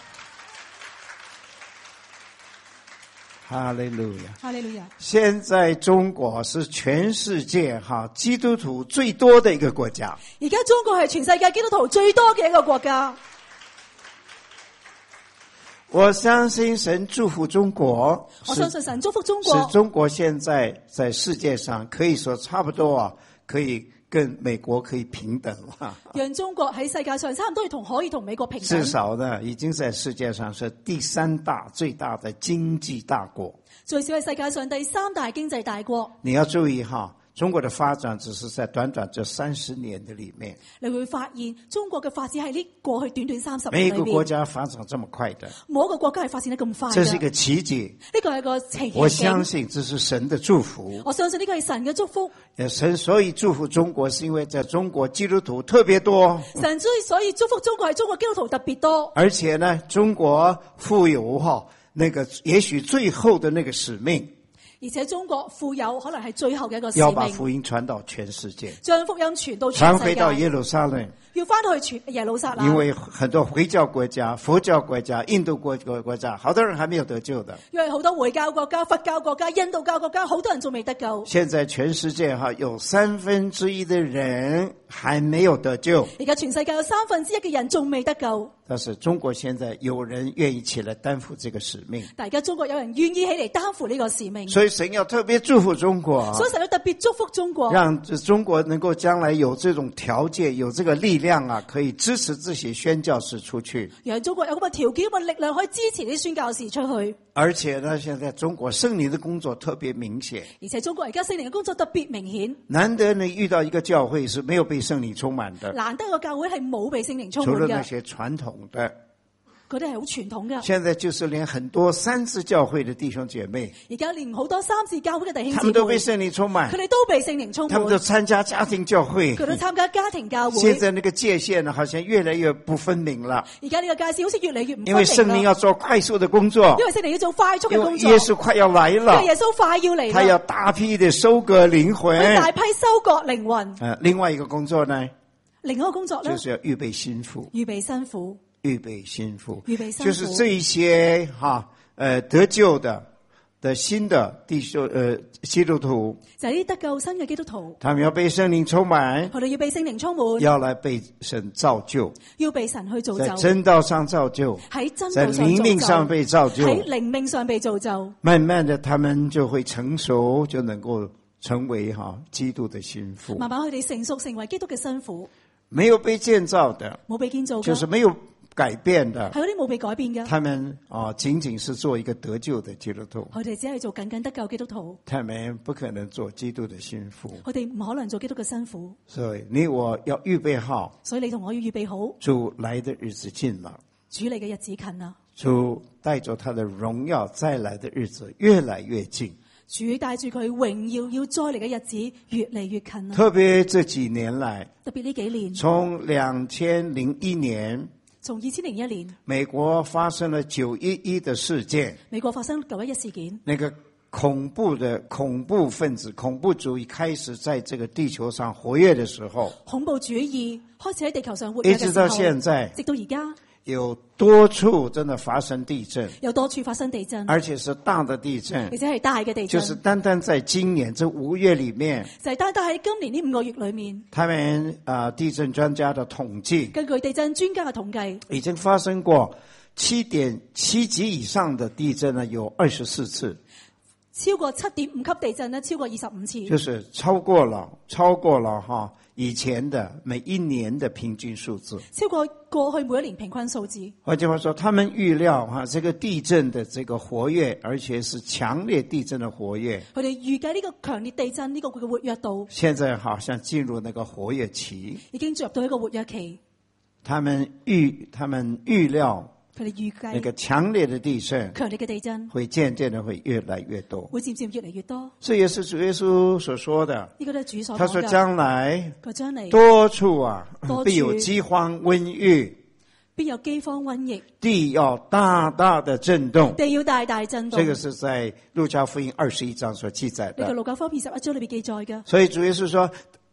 哈利路亞！ 哈利路亞！ 現在中國是全世界哈基督徒最多的一個國家。 而家中國係全世界基督徒最多嘅一個國家。 我相信神祝福中國， 我相信神祝福中國， 使中國現在在世界上可以說差不多啊，可以跟美國可以平等了。 讓中國喺世界上差唔多同可以同美國平等。 至少呢，已經在世界上是第三大最大的經濟大國。 最少係世界上第三大經濟大國。 你要注意哈， 中國的發展只是在短短這三十年的裏面， 你會發現中國嘅發展係呢過去短短三十沒年裏面， 一個國家發展這麼快的， 冇一個國家係發展得咁快嘅。 這是一個奇蹟。 呢個係個奇我景， 相信這是神的祝福。 我相信呢個係神嘅祝福。 神所以祝福中國，是因為在中國基督徒特別多， 神之所以祝福中國係中國基督徒特別多， 而且呢，中國富有哈那個也許最後的那個使命， 而且中國富有可能係最後嘅一個使要把命， 福音傳到全世界， 將福音傳到全傳世界， 回到耶路撒冷。 要翻到去全耶路撒冷。 因為很多回教國家、佛教國家、印度國國國家，好多人還沒有得救的。 因為好多回教國家、佛教國家、印度教國家，好多人仲未得救。 現在全世界哈有三分之一的人還沒有得救。 而家全世界有三分之一嘅人仲未得救。 但是中國現在有人願意起來擔負這個使命。 但而家中國有人願意起嚟擔負呢個使命。 所以神要特別祝福中國， 所以神要特別祝福中國， 讓中國能夠將來有這種條件、有這個力量啊，可以支持這些宣教士出去。 讓中國有咁嘅條件、咁嘅力量，可以支持啲宣教士出去。 而且呢，現在中國聖靈的工作特別明顯。 而且中國而家聖靈嘅工作特別明顯。 難得你遇到一個教會是沒有被聖靈充滿的， 難得個教會係冇被聖靈充除滿嘅， 了那些傳統的。 嗰啲係好傳統嘅。 現在就是連很多三自教會的弟兄姐妹， 而家連好多三自教會嘅弟兄姊妹， 他們都被聖靈充滿佢，哋都被聖靈充滿， 他們都參加家庭教會。 佢都參加家庭教會。 現在那個界限呢，好像越來越不分明了。 而家呢個界線好似越嚟越唔分明啦。 因為聖靈要做快速的工作， 因為聖靈要做快速嘅因為工作。 耶穌快要來了因為，耶穌快要嚟啦， 他要大批的收割靈魂。 佢大批收割靈魂。 呃，另外一個工作呢， 另一個工作呢， 就是要預備心腹， 預備辛苦， 預備心腹， 預備辛苦， 就是這一些哈，呃，得救的的新的弟兄，呃，基督徒， 就係呢啲得救新嘅基督徒， 他們要被聖靈充滿， 佢哋要被聖靈充滿， 要來被神造就， 要被神去造在就， 真道上造就， 喺真在道上靈命上造就， 被造就， 喺靈命上被造就。 慢慢的他們就會成熟，就能夠成為哈基督的心腹。 慢慢佢哋成熟，成為基督嘅辛苦， 沒有被建造的， 冇被建造嘅， 就是沒有改變的， 係嗰啲冇被改變嘅。 他們啊僅僅是做一個得救的基督徒， 佢哋只係做緊緊得救基督徒， 他們不可能做基督的心腹。 佢哋唔可能做基督嘅辛苦。 所以你我要預備好， 所以你同我要預備好， 主來的日子近了， 主你嘅日子近啦， 主帶着他的榮耀再來的日子越來越近。 主帶住佢榮耀要再嚟嘅日子越嚟越近啦。 特別這幾年來， 特別呢幾年， 從兩千零一年， 從二千零一年， 美國發生了九一一的事件， 美國發生九一一事件， 那個恐怖的恐怖分子、恐怖主義開始在這個地球上活躍的時候， 恐怖主義開始喺地球上活躍嘅時候， 一直到現在， 直到而家， 有多處真的發生地震， 有多處發生地震， 而且是大的地震而，且係大嘅地震， 就是單單在今年這五月裏面， 就係單單喺今年呢五個月裏面， 他們啊、呃、地震專家的統計， 根據地震專家嘅統計， 已經發生過七點七級以上的地震呢，有二十四次， 超過七點五級地震呢，超過二十五次， 就是超過了超過了哈以前的每一年的平均數字， 超過過去每一年平均數字。 換句話說，他們預料哈這個地震的這個活躍，而且是強烈地震的活躍， 佢哋預計呢個強烈地震呢個佢嘅活躍度， 現在好像進入那個活躍期。 已經進入到一個活躍期。 他們預他們預料佢哋預那個計強烈的地震強烈嘅地震會漸漸的會越來越多。 會漸漸越嚟越多。 這也是主耶穌所說的。 呢個都係主所他說講嘅。 將來佢將嚟多處啊多處必有饑荒瘟疫， 必有饑荒瘟疫， 地要大大的震動。 地要大大震動。 這個是在路加福音二十一章所記載呢個的。 路加福音二十一章裏邊記載嘅。 所以主耶穌說，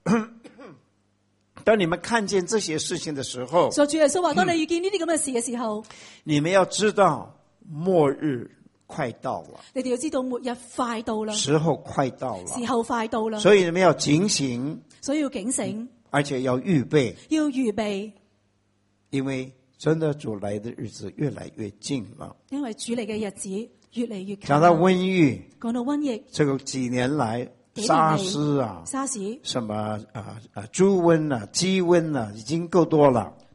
當你們看見這些事情的時候， 所以主耶穌話：當你遇見呢啲咁嘅事嘅時候， 你們要知道末日快到了， 你哋要知道末日快到啦， 時候快到了， 時候快到啦， 所以你們要警醒， 所以要警醒， 而且要預備， 要預備， 因為真的主來的日子越來越近了。 因為主嚟嘅日子越嚟越近。 講到瘟疫， 講到瘟疫， 這個幾年來幾年嚟沙士啊， 沙士、 什麼啊啊豬瘟啊、雞瘟啊，已經夠多了。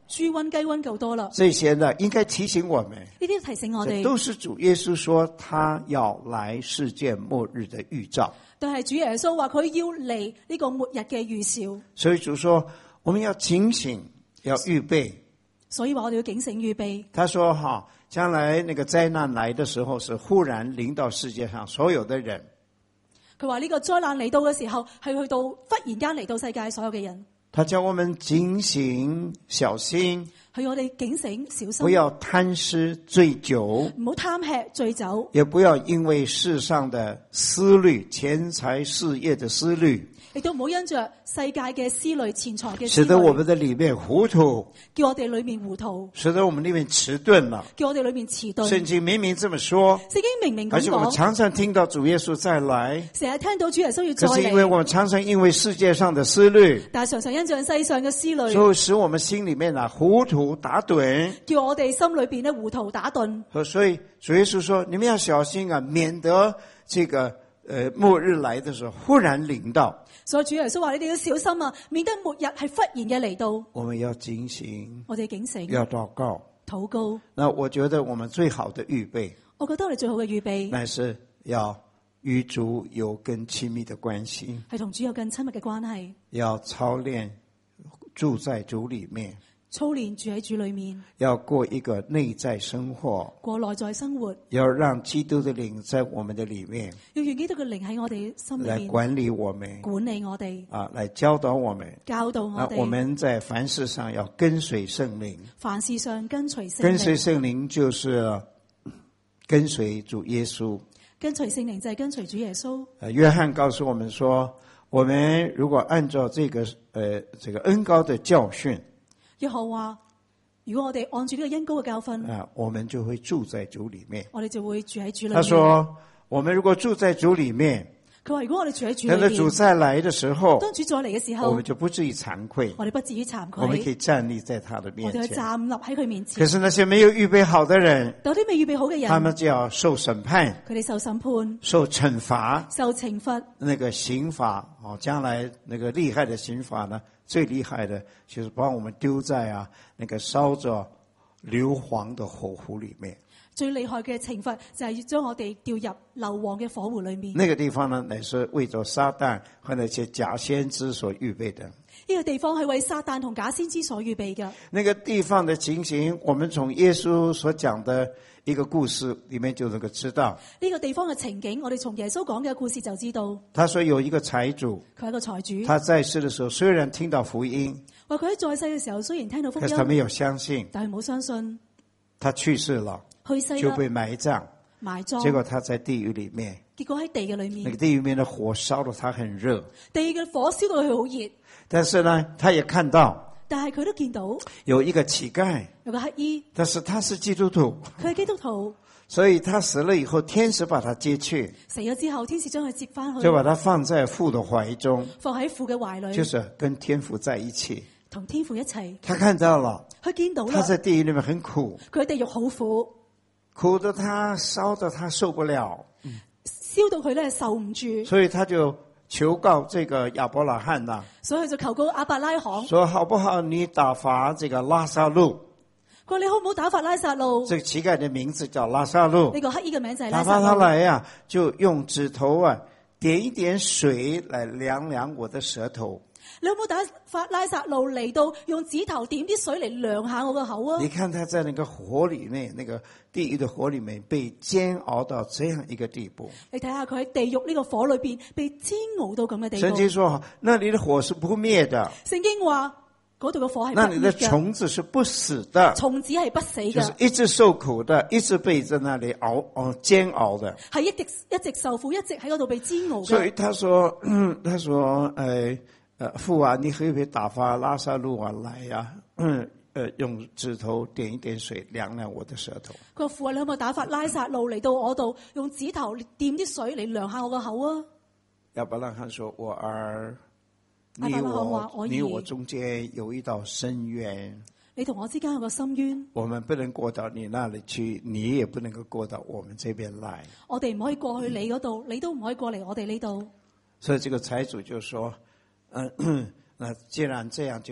豬瘟雞瘟夠多啦。 这些呢，應該提醒我們， 呢啲提醒我這哋， 都是主耶穌說他要來世界末日的預兆。 但係主耶穌話佢要嚟呢個末日嘅預兆， 所以主說我們要警醒，要預備。 所以話我哋要警醒預備。 他說哈，將來那個災難來的時候，是忽然臨到世界上所有的人。 佢話呢個災難嚟到嘅時候，係去到忽然間嚟到世界所有嘅人。 他叫我們警醒小心， 係我哋警醒小心， 不要貪吃醉酒， 唔好貪吃醉酒， 也不要因為世上的思慮、錢財事業的思慮， 亦都唔好因着世界嘅思慮、錢財嘅思使得我們慮， 的裏面糊塗， 叫我哋裏面糊塗， 使得我們裏面遲鈍了。 叫我哋裏面遲鈍。 聖經明明這麼說， 聖經明明咁而且我們講， 常常聽到主耶穌再來， 成日聽到主耶穌要再可是因為嚟， 我們常常因為世界上的思慮， 但係常常因着世上嘅思慮， 所以使我們心裏面啊糊塗打盹。 叫我哋心裏邊咧糊塗打盹。 所以主耶穌說：你們要小心啊，免得這個呃末日來的時候忽然臨到。 所以主耶穌話：你哋要小心啊，免得末日係忽然嘅嚟到。 我們要警醒， 我哋警醒， 要禱告。 禱告。 那我覺得我們最好的預備， 我覺得我哋最好嘅預備乃是要與主有更親密的關係， 係同主有更親密嘅關係， 要操練住在主裏面， 操練住喺主裏面， 要過一個內在生活， 過內在生活， 要讓基督的靈在我們的裏面要讓基督嘅靈喺我哋心裏面來管理我們， 管理我哋， 啊，來教導我們。 教導我啊，我哋。 們在凡事上要跟隨聖靈， 凡事上跟隨聖跟隨靈， 聖靈就是跟隨主耶穌。 跟隨聖靈就係跟隨主耶穌。 呃，約翰告訴我們說，我們如果按照這個呃這個恩膏的教訓， 約翰話：如果我哋按住呢個恩膏嘅教訓， 啊、我們就會住在主裏面。 我哋就會住喺主裏面。 他說，我們如果住在主裏面， 佢話：如果我哋住喺主等到主裏面， 再來的時候， 當主再嚟嘅時候我們，就不至於慚愧， 我哋不至於慚愧， 我們可以站立在他的我面前。 哋去站立喺佢面前。 可是那些沒有預備好的人， 有啲未預備好嘅人， 他們就要受審判、 佢哋受審判、 受懲罰。 受懲罰。 那個刑罰哦，將來那個厲害的刑罰呢，最厲害的就是把我們丟在啊那個燒着硫磺的火湖裏面。 最厲害嘅懲罰就係要將我哋掉入硫磺嘅火湖裏面。 那個地方呢，乃是為着撒旦和那些假先知所預備的。 呢個地方係為撒旦同假先知所預備嘅。 那個地方的情形，我們從耶穌所講的一個故事裏面就能夠知道。 呢個地方嘅情景，我哋從耶穌講嘅故事就知道。 他說有一個財主， 佢係一個財主， 他在世的時候雖然聽到福音， 話佢喺在世嘅時候雖然聽到福音， 可是他沒有相信。 但係冇相信。 他去世了， 去世啦， 就被埋葬， 埋葬。 結果他在地獄裏面。 結果喺地嘅裏那面， 個地獄裏面的火燒得他很熱， 地嘅火燒到佢好熱， 但是呢，他也看到但係佢都見到有一個乞丐， 有個乞衣， 但是他是基督徒， 佢係基督徒， 所以他死了以後，天使把他接去， 死咗之後，天使將佢接翻去， 就把他放在父的懷中， 放喺父嘅懷裏， 就是跟天父在一起。 同天父一齊。 他看到了， 佢見到他啦， 在地獄裏面很苦， 佢喺地獄好苦， 苦得他燒得他受不了， 燒到佢咧受唔住， 所以他就求告這個亞伯拉罕呐、 所以佢就求告亞伯拉罕， 說好不好你打發這個拉撒路， 佢話你好唔好打發拉撒路？ 這個乞丐的名字叫拉撒路呢，個乞衣嘅名就係打發拉撒路。 他來呀、就用指頭啊點一點水來量量我的舌頭。 你有冇打發拉撒路嚟到用指頭點啲水嚟量下我個口啊？ 你看他在那個火裏面，那個地獄的火裏面被煎熬到這樣一個地步。 你睇下佢喺地獄呢個火裏邊被煎熬到咁嘅地步。 聖經說，那裏的火是不滅的， 聖經話嗰度嘅火係那裏的不滅嘅， 蟲子是不死的， 蟲子係不死就是嘅， 一直受苦的，一直被在那裏熬熬煎熬的。 係一直一直受苦，一直喺嗰度被煎熬所以嘅。 他說，嗯、他說，呃呃，父啊，你可不可以打發拉撒路啊來呀、啊？呃，用指頭點一點水，量量我的舌頭。 佢話父啊，你可唔可以打發拉撒路嚟到我度，用指頭掂啲水嚟量下我個口啊？ 亞伯拉罕說：我兒，你亞伯拉罕話我我兒你我中間有一道深淵， 你同我之間有個深淵， 我們不能過到你那裏去，你也不能夠過到我們這邊來。 我哋唔可以過去你嗰度，你都唔可以過嚟我哋呢度。 所以這個財主就說：嗯、呃，那既然這樣就，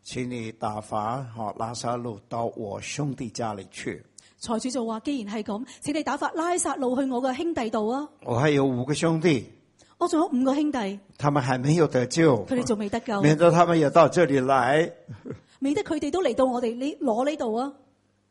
請你打發好拉撒路到我兄弟家裏去。 財主就話：既然係咁，請你打發拉撒路去我嘅兄弟度啊！ 我還有五個兄弟， 我仲有五個兄弟， 他們還沒有得救， 佢哋仲未得救， 免得他們也到這裏來， 免得佢哋都嚟到我哋呢攞呢度啊！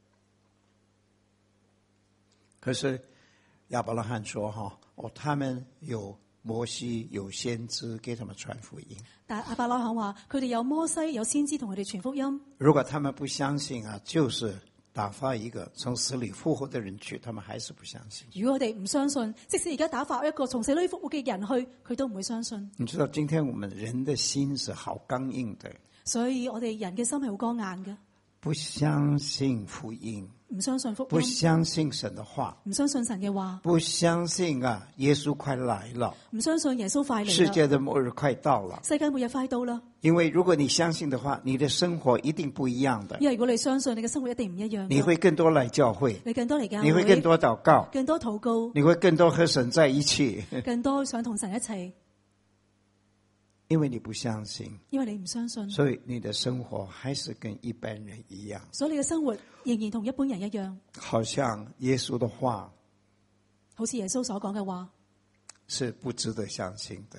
可是亞伯拉罕說：哈，哦，他們有摩西，有先知給他們傳福音。 但亞伯拉罕話：佢哋有摩西，有先知同佢哋傳福音。 如果他們不相信啊，就是打發一個從死裏復活的人去，他們還是不相信。 如果我哋唔相信，即使而家打發一個從死裏復活嘅人去，佢都唔會相信。 你知道今天我們人的心是好剛硬的， 所以我哋人嘅心係好剛硬嘅， 不相信福音， 唔相信福音， 不相信神的話， 唔相信神嘅話， 不相信啊耶穌快來了， 唔相信耶穌快嚟啦， 世界的末日快到了。 世界末日快到啦。 因為如果你相信的話，你的生活一定不一樣的。 因為如果你相信，你嘅生活一定唔一樣。 你會更多來教會， 你更多嚟教會， 你會更多禱告， 更多禱告， 你會更多和神在一起， 更多想同神一齊。 因為你不相信， 因為你唔相信， 所以你的生活還是跟一般人一樣。 所以你嘅生活仍然同一般人一樣。 好像耶穌的話， 好似耶穌所講嘅話， 是不值得相信的，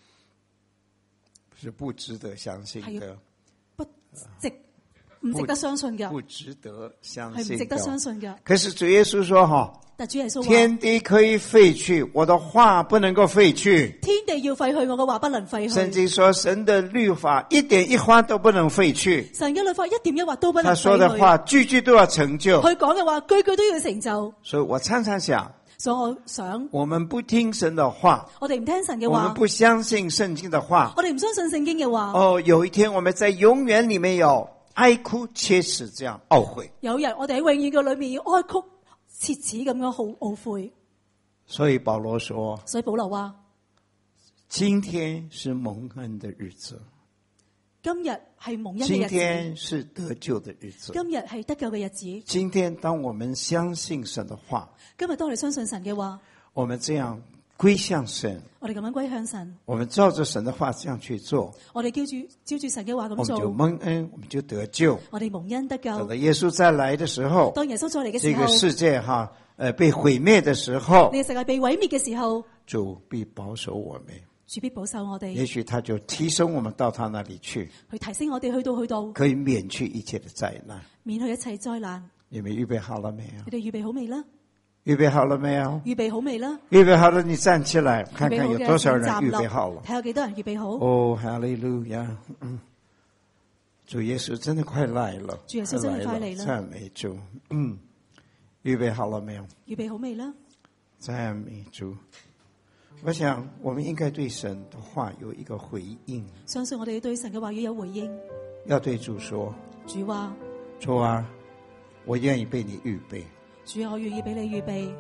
是不值得相信的， 不值唔值得相信嘅， 不值得相信， 係唔值得相信嘅。 可是主耶穌說：哈， 但主耶穌話， 天地可以廢去，我的話不能夠廢去。 天地要廢去，我嘅話不能廢去。 聖經說神的律法一點一劃都不能廢去， 神嘅律法一點一劃都不能廢去。 他說的話句句都要成就， 佢講嘅話句句都要成就。 所以我常常想， 所以我想， 我們不聽神的話， 我哋唔聽神嘅話， 我們不相信聖經的話， 我哋唔相信聖經嘅話。 哦，有一天我們在永遠裏面有哀哭切齒這樣懊悔。 有日我哋喺永遠嘅裏面要哀哭切齒咁樣好懊悔。 所以保羅說， 所以保羅話， 今天是蒙恩的日子， 今日係蒙恩嘅日子， 今天是得救的日子， 今日係得救嘅日子。 今天當我們相信神的話， 今日當我哋相信神嘅話， 我們這樣歸向神， 我哋咁樣歸向神， 我們照着神的話這樣去做， 我哋照住照住神嘅話咁我們就做， 蒙恩，我們就得救。 我哋蒙恩得救。 等到耶穌再來的時候， 當耶穌再嚟嘅時候， 這個世界哈，呃，被毀滅的時候， 呢個世界被毀滅嘅時候， 主必保守我們， 主必保守我哋。 也許他就提升我們到他那裏去， 去提升我哋去到去到， 可以免去一切的災難。 免去一切災難。 你們預備好了沒有？ 你哋預備好未啦？ 預備好了沒有？ 預備好未啦？ 預備好了，你站起來，看預備好嘅看有多少人站立預備好了。 睇下幾多人預備好。 哦，哈利路亞！嗯，主耶穌真的快來了， 主耶穌真係快嚟啦！ 讚美主。嗯，預備好了沒有？ 預備好未啦？ 讚美主。我想我們應該對神的話有一個回應。 相信我哋要對神嘅話語有回應。 要對主說： 主話， 主啊，我願意被你預備。 主啊，我願意俾你預備。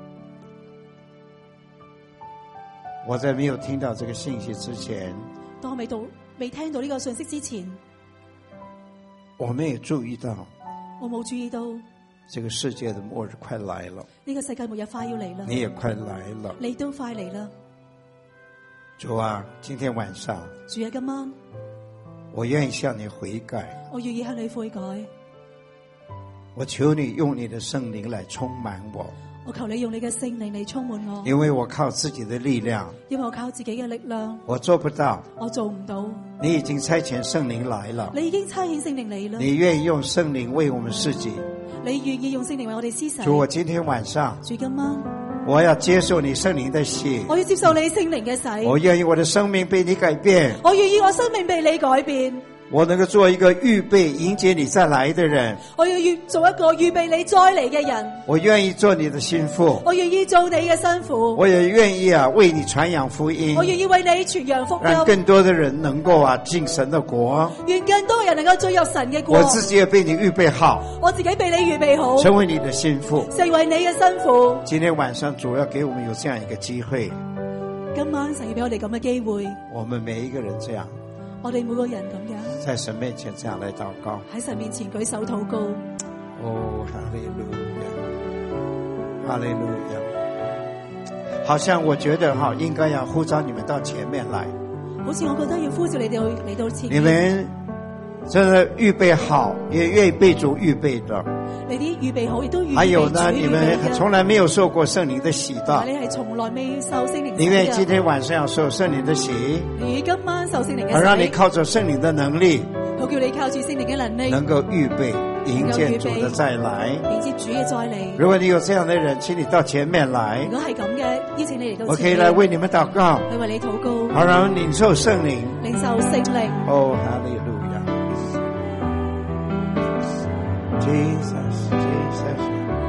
我在沒有聽到這個信息之前， 當我未到未聽到呢個信息之前， 我沒有注意到， 我冇注意到這個世界的末日快來了。 呢個世界末日快要嚟啦， 你也快來了， 你都快嚟啦。 主啊，今天晚上， 主啊，今晚我願意向你悔改， 我願意向你悔改。 我求你用你的聖靈來充滿我， 我求你用你嘅聖靈嚟充滿我， 因為我靠自己的力量， 因為我靠自己嘅力量， 我做不到， 我做唔到。 你已經差遣聖靈來了， 你已經差遣聖靈嚟啦， 你願意用聖靈為我們施己， 你願意用聖靈為我哋施洗。 主，我今天晚上， 主，今晚我要接受你聖靈的洗， 我要接受你聖靈嘅洗， 我願意我的生命被你改變， 我願意我生命被你改變。 我能夠做一個預備迎接你再來的人， 我要做一個預備你再嚟嘅人。 我願意做你的心腹， 我願意做你嘅新婦。 我也願意啊為你傳揚福音， 我願意為你傳揚福讓音， 更多的人能夠啊進神的國。 願更多人能夠進入神嘅國。 我自己也被你預備好， 我自己被你預備好， 成為你的心腹， 成為你嘅新婦。 今天晚上主要給我們有這樣一個機會， 今晚神要俾我哋咁嘅機會， 我們每一個人這樣， 我哋每個人咁樣在神面前這樣來禱告。 喺神面前舉手禱告。 哦，哈利路亞，哈利路亞。好像我覺得哈，應該要呼召你們到前面來。 好似我覺得要呼召你哋去嚟到前你面。 們真的预备好，也愿意被主预备的。 你啲預備好，亦都預備還有呢， 主你們從來沒有受過聖靈的洗的， 你係從來未受聖靈洗嘅。 你願意今天晚上要受聖靈的洗， 你今晚受聖靈嘅洗， 而讓你靠着聖靈的能力， 好叫你靠住聖靈嘅能力， 能夠預備迎接主的再來。 迎接主嘅再嚟。 如果你有這樣的人，請你到前面來。 如果係咁嘅，邀請你嚟到前面。 我可以來為你們禱告， 去為你禱告， 好讓領受聖靈， 領受聖靈。 哦，哈利路亞 ，Jesus Jesus。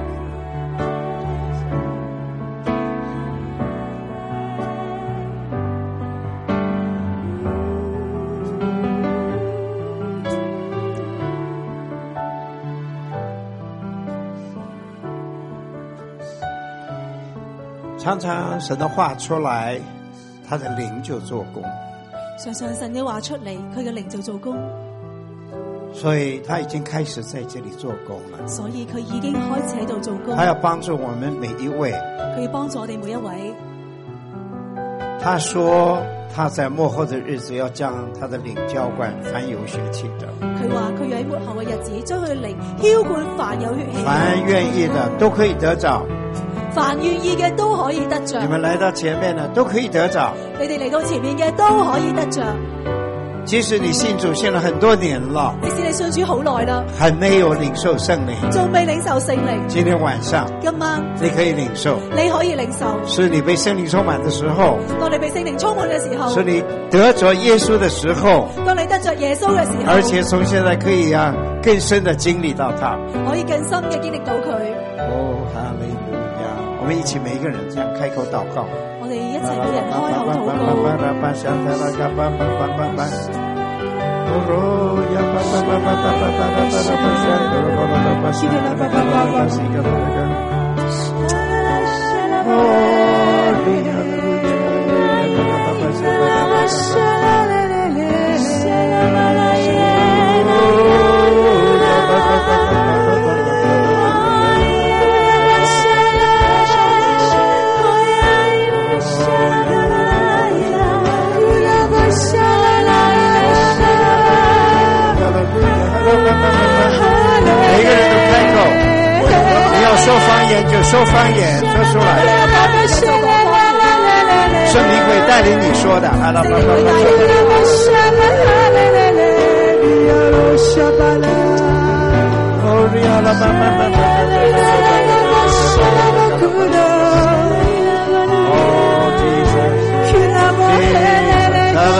常常神的話出來，他的靈就做工。 常常神嘅話出嚟，佢嘅靈就做工。 所以他已經開始在這裏做工了。 所以佢已經開始喺度做工。 他要幫助我們每一位。 佢要幫助我哋每一位。 他說他在末後的日子要將他的靈澆灌凡有血氣的。 佢話佢要喺末後嘅日子將佢嘅靈澆灌凡有血氣。 凡願意的都可以得着。 凡願意嘅都可以得着。 你們來到前面呢，都可以得着。 你哋嚟到前面嘅都可以得着。 即使你信主信了很多年了， 即使你信主好耐啦， 還沒有領受聖靈， 仲未領受聖靈。 今天晚上， 今晚你可以領受， 你可以領受。 是你被聖靈充滿的時候， 當你被聖靈充滿嘅時候， 是你得着耶穌的時候， 當你得着耶穌嘅時候， 而且從現在可以啊更深的經歷到他， 可以更深嘅經歷到佢。 哦，哈利路亞！我們一起每一個人這樣開口禱告。 我哋一齊每人開口禱告。 说方言就说方言，说出来。圣灵会带领你说的。阿拉巴巴巴。哦，阿拉巴巴巴巴。哦，Jesus。阿拉。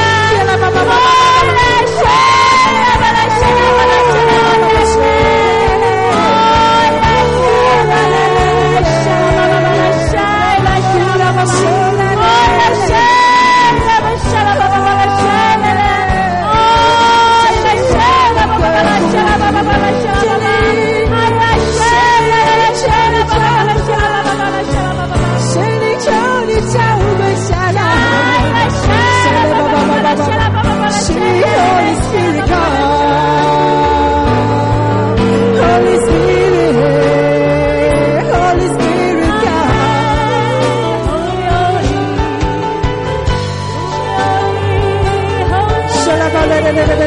Shut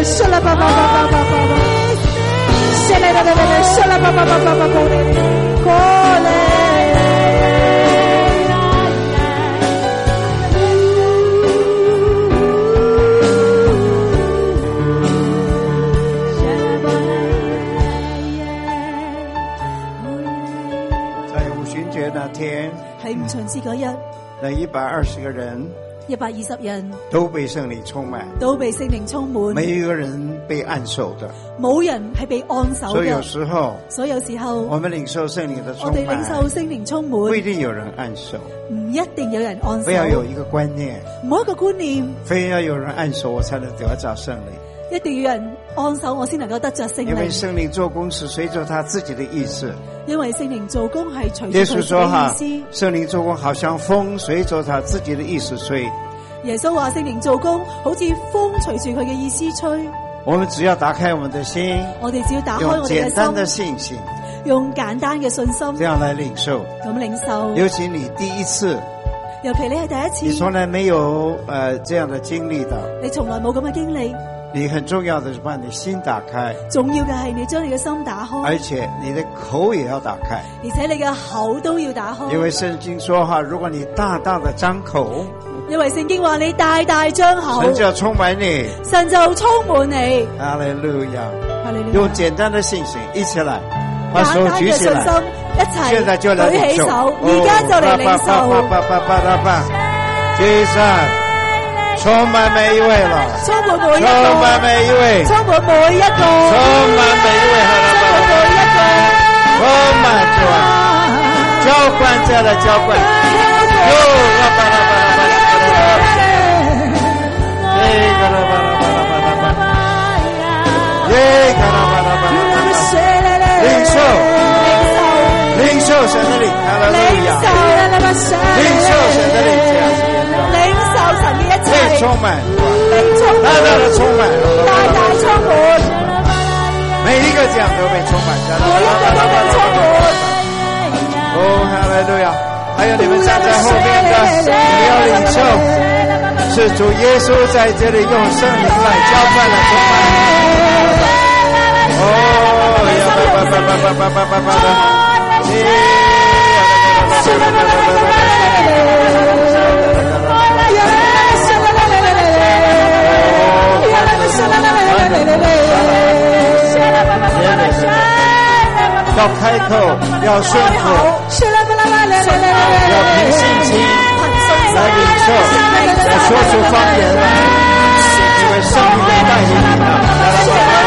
喺五旬節嗰日， 那一百二十個人一百二十人都被聖靈充滿， 都被聖靈充滿， 沒有一個人被按手的， 冇人係被按手嘅。 所以有時候， 所以有時候我們領受聖靈的充我哋滿， 領受聖靈充滿， 不一定有人按手， 唔一定有人按手。 非要有一個觀念， 冇一個觀念， 非要有人按手，我才能得着聖靈。 一定要有人按手，我先能夠得着聖靈。 因為聖靈做工是隨着他自己的意思。 因為聖靈做工係隨耶穌住佢說哈， 嘅意思。 聖靈做工好像風，隨着他自己的意思吹。 耶穌話聖靈做工好似風隨住佢嘅意思吹。 我們只要打開我們的心， 我哋只要打開用我哋簡單的嘅心， 信心， 用簡單嘅信心， 這樣來領受。 咁領受。 尤其你第一次， 尤其你係第一次， 你從來沒有呃這樣的經歷的， 你從來冇咁嘅經歷。 你很重要的是把你的心打開， 重要嘅係你將你嘅心打開， 而且你的口也要打開， 而且你嘅口都要打開。 因為聖經說哈，如果你大大的張口， 因為聖經話你大大張口， 神就要充滿你， 神就充滿你。 哈利路亞！ 哈利路亞！ 用簡單的信心，一起來，把手舉起來， 一齊現在就來領受， 舉起手，而家就嚟領受。 Jesus，充滿每一位了， 充滿每一個， 充滿每一位， 充滿每一個， 充滿每一位， 充滿每一個， 充滿主啊！澆灌再來澆灌，喲，啦吧啦吧啦吧啦吧啦吧，耶噶啦吧啦吧啦吧啦吧，耶噶啦吧啦吧啦吧啦，領受，領受神的靈，哈利路亞，領受神的靈，這樣子。被充滿，大大的充滿， 大大充滿， 每一個這樣都被充滿， 每一個都被充滿。 哦，哈利路亞！還有你們站在後面的，你要領受，是主耶穌在這裡用聖靈來澆灌了充滿。哦，呀吧吧吧吧吧吧吧吧吧，耶！要開口，要順服，要憑信心來領受，來說出方言來，因為聖靈會帶領你的。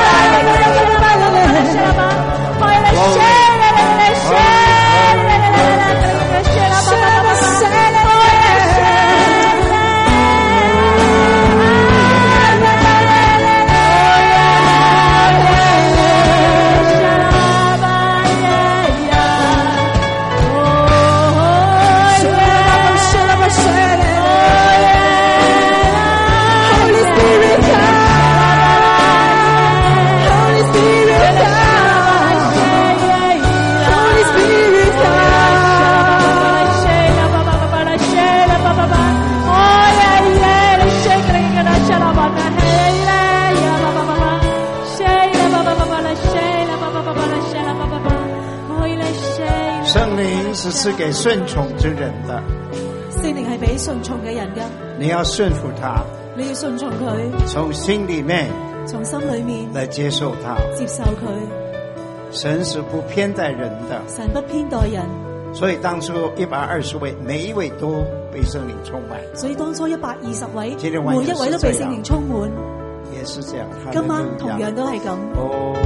是賜給順從之人的， 聖靈係俾順從嘅人嘅。 你要順服他， 你要順從佢， 從心裏面， 從心裏面來接受他， 接受佢。 神是不偏待人的， 神不偏待人。所以當初一百二十位，每一位都被聖靈充滿。 所以當初一百二十位，每一位都被聖靈充滿。 也是這樣。 今晚同樣都係咁。 哦，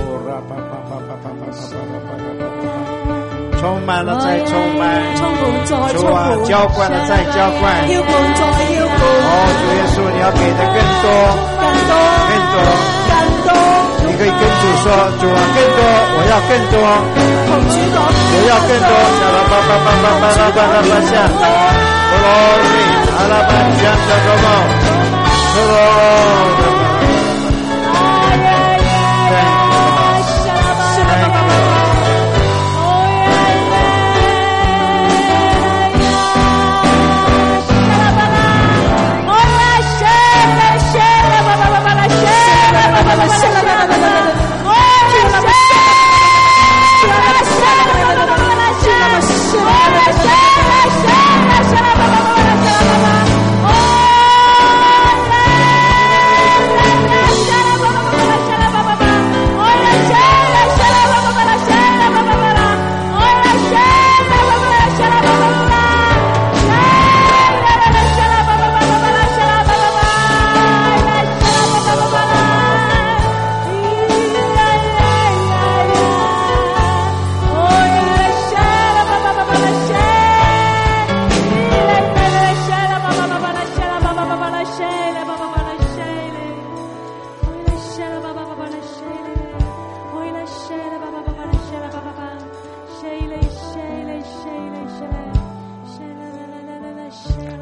充滿了再充滿， 充滿再充滿， 澆灌了再澆灌， 澆灌再澆灌。 哦，主耶穌，你要給的更多， 更多， 更多， 更多。 你可以跟主說，主啊，更多，我要更多。 同主講， 我要更多。阿拉巴巴巴巴巴拉巴拉巴下，Glory，阿拉巴將這個夢，Glory。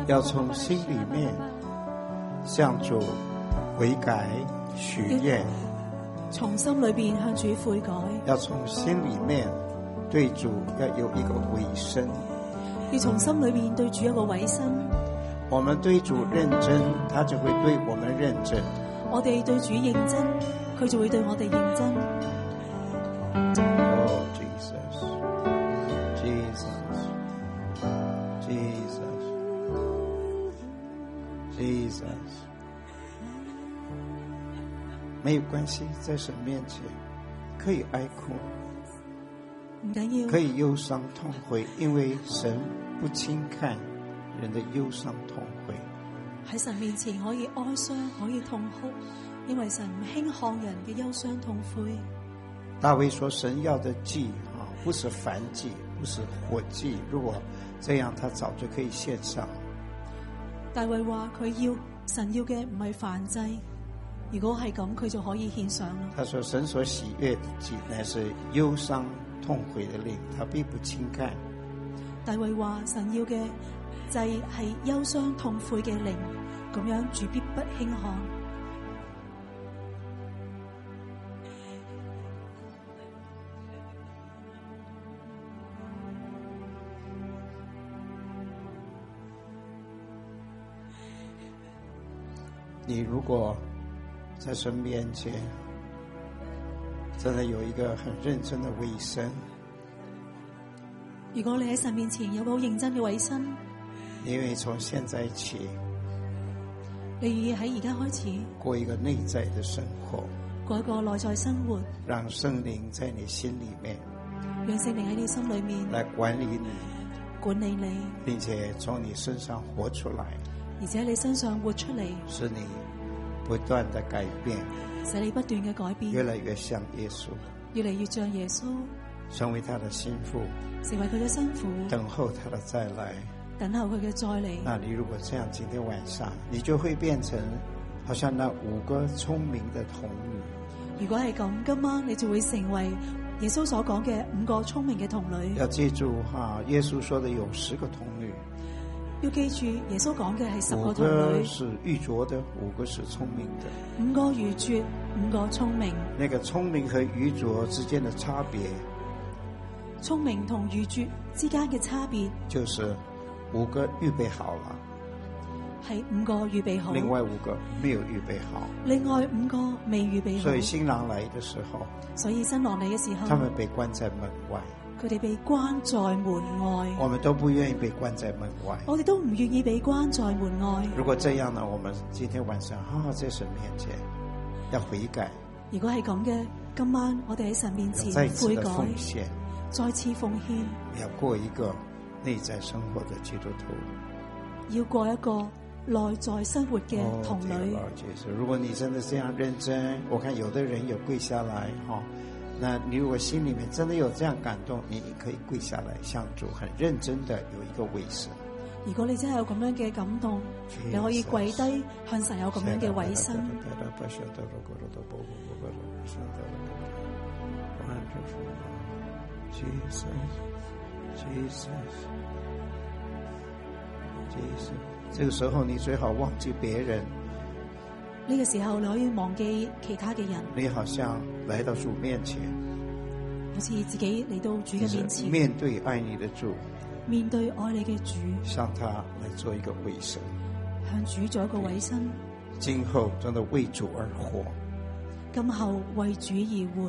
要从心里面向主悔改许愿， 從心裏邊向主悔改， 要從心里面對主要有一個委身， 要從心裏邊對主一個委身。 我們對主認真，他就會對我們認真。 我哋對主認真，佢就會對我哋認真。 Oh Jesus, Jesus, Jesus, Jesus。沒有關係，在神面前可以哀哭， 唔緊要， 可以憂傷痛悔，因為神不輕看人的憂傷痛悔。 喺神面前可以哀傷，可以痛哭，因為神唔輕看人嘅憂傷痛悔。 大衛說神要的祭啊，不是燔祭，不是火祭，如果這樣他早就可以獻上。 大衛話佢要神要嘅唔係燔祭，如果係咁佢就可以獻上啦。 他說神所喜悅的祭乃是憂傷痛悔的靈，他必不輕看。 大衛話神要嘅祭係憂傷痛悔嘅靈，咁樣主必不輕看。 你如果在神面前真的有一個很認真的委身， 如果你喺神面前有個好認真嘅委身， 你願意從現在起你願意喺而家開始過一個內在的生活， 過一個內在生活， 讓聖靈在你心裏面， 讓聖靈喺你心裏面來管理你， 管理你， 並且從你身上活出來， 而且喺你身上活出嚟， 使你不斷的改變， 使你不斷嘅改變， 越來越像耶穌， 越嚟越像耶穌， 成為他的心腹， 成為佢嘅新婦， 等候他的再來。 等候佢嘅再嚟。 那你如果這樣，今天晚上你就會變成好像那五個聰明的童女。 如果係咁，今晚你就會成為耶穌所講嘅五個聰明嘅童女。 要記住哈，耶穌說的有十個童女， 要記住耶穌講嘅係十個五童女， 個是愚拙的，五個是聰明的。 五個愚拙，五個聰明。 那個聰明和愚拙之間的差別， 聰明同愚拙之間嘅差別， 就是五個預備好了， 係五個預備好， 另外五個沒有預備好。 另外五個未預備好。 所以新郎來的時候， 所以新郎嚟嘅時候， 他們被關在門外， 佢哋被關在門外。 我們都不願意被關在門外， 我哋都唔願意被關在門外。 如果這樣呢，我們今天晚上好好在神面前要悔改， 如果係咁嘅，今晚我哋喺神面前再次的悔改， 奉獻， 再次奉獻， 要過一個內在生活的基督徒， 要過一個內在生活嘅童女。 哦，如果你真的這樣認真，我看有的人有跪下來哈，那你如果心裏面真的有這樣感動，你可以跪下來向主很認真的有一個委身。 如果你真係有咁樣嘅感動，你可以跪低向神有咁樣嘅委身。 Jesus, Jesus, Jesus。這個時候你最好忘記別人。 呢個時候你可以忘記其他嘅人。 你好像來到主面前， 好似自己嚟到主嘅面前， 面對愛你的主， 面對愛你嘅主， 向他來做一個委身， 向主做一個委身。 今後真的為主而活， 今後為主而活。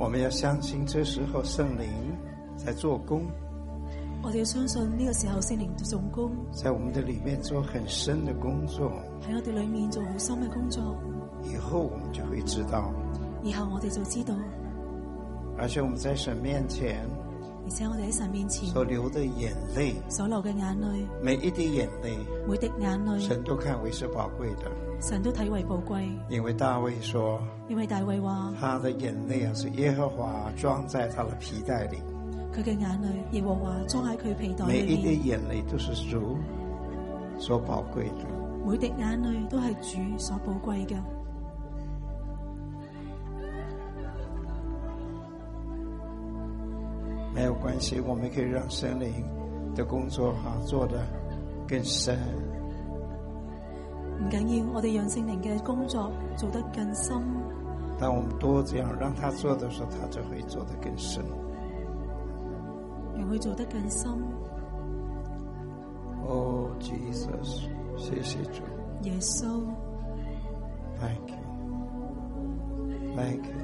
我们要相信这时候圣灵在做工， 我哋要相信呢個時候聖靈做工， 在我們的裏面做很深的工作， 喺我哋裏面做好深嘅工作， 以後我們就會知道， 以後我哋就知道， 而且我們在神面前， 而且我哋喺神面前所流的眼淚， 所流嘅眼淚， 每一滴眼淚， 每滴眼淚， 神都看為是寶貴的， 神都睇為寶貴。 因為大衛說， 因為大衛話， 他的眼淚啊是耶和華裝在他的皮袋裏， 佢嘅眼淚耶和華裝喺佢皮袋裏面， 每一滴眼淚都是主所寶貴的， 每滴眼淚都係主所寶貴嘅。 沒有關係，我們可以讓聖靈的工作哈做得更深。 唔緊要，我哋讓聖靈嘅工作做得更深。 當我們多這樣讓他做的時候，他就會做得更深。 讓佢做得更深。 Oh Jesus， 謝謝主。 耶穌 ，Thank you，Thank you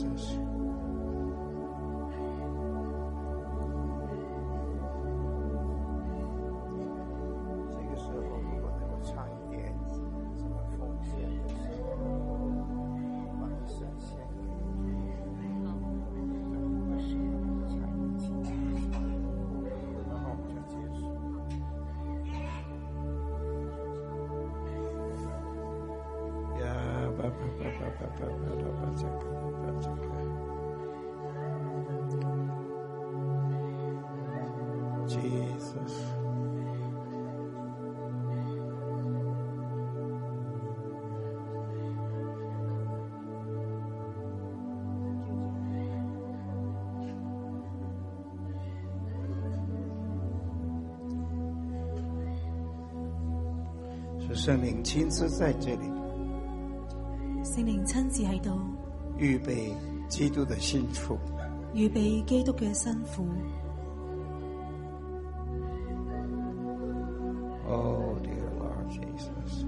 Jesus。Jesus， 是聖靈親自在這裡， 聖靈親自喺度預備基督的新婦， 預備基督嘅新婦。 Oh dear Lord Jesus，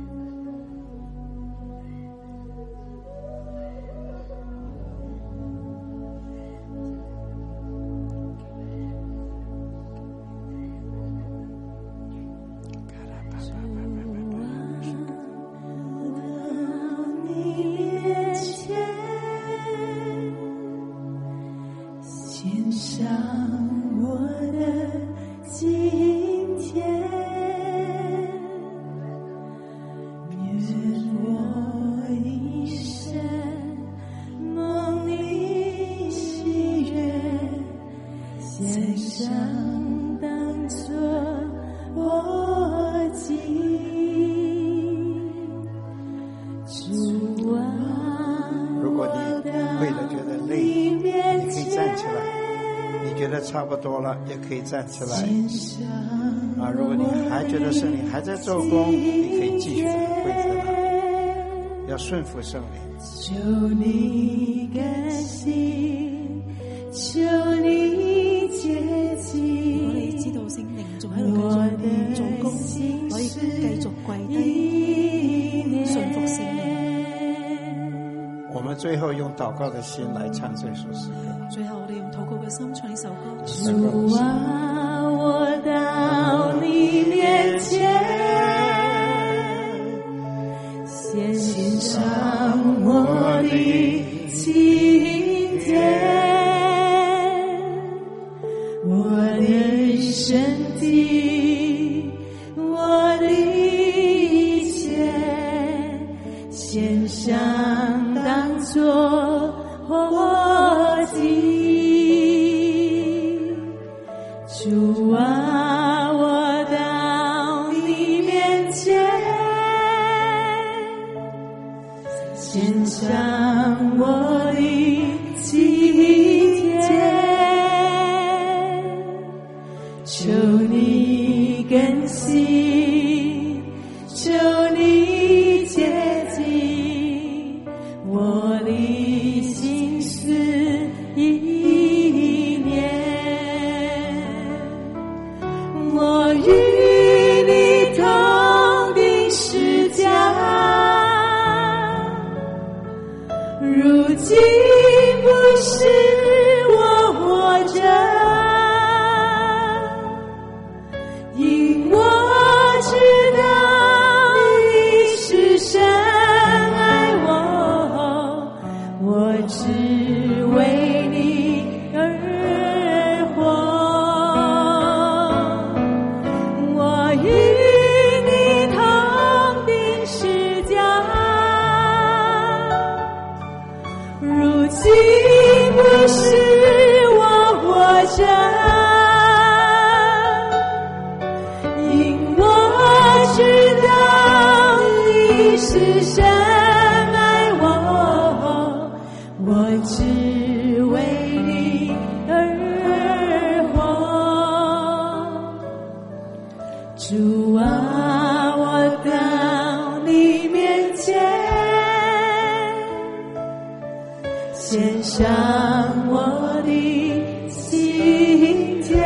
献上我的今天，愿我一生蒙你喜悦，献上当作我祭。主啊， 如果你为了觉得累，你可以站起来。你觉得差不多了，也可以站起来。啊，如果你还觉得圣灵还在做工，你可以继续跪在那，要顺服聖靈。 求你更新，求你接近。如果你知道聖靈仲喺度繼續做工，可以繼續跪低，順服聖靈。 我們最後用禱告的心來唱這首詩歌。 最後我哋用禱告嘅心唱呢首歌。 主啊，我到你面前，獻上我的今天，我的身體，我的一切，獻上當作活祭。主啊，我到你面前，獻上我的今天，求你更新，求你接近我的心思意念。我與你同定十架，如今不是我活着，因我知道你是神爱我，我只为你而活。我与你同定十架，如今不是我活着，因我知道你是神爱我，我只为你而活。主啊，我到你面前，献上我的心间，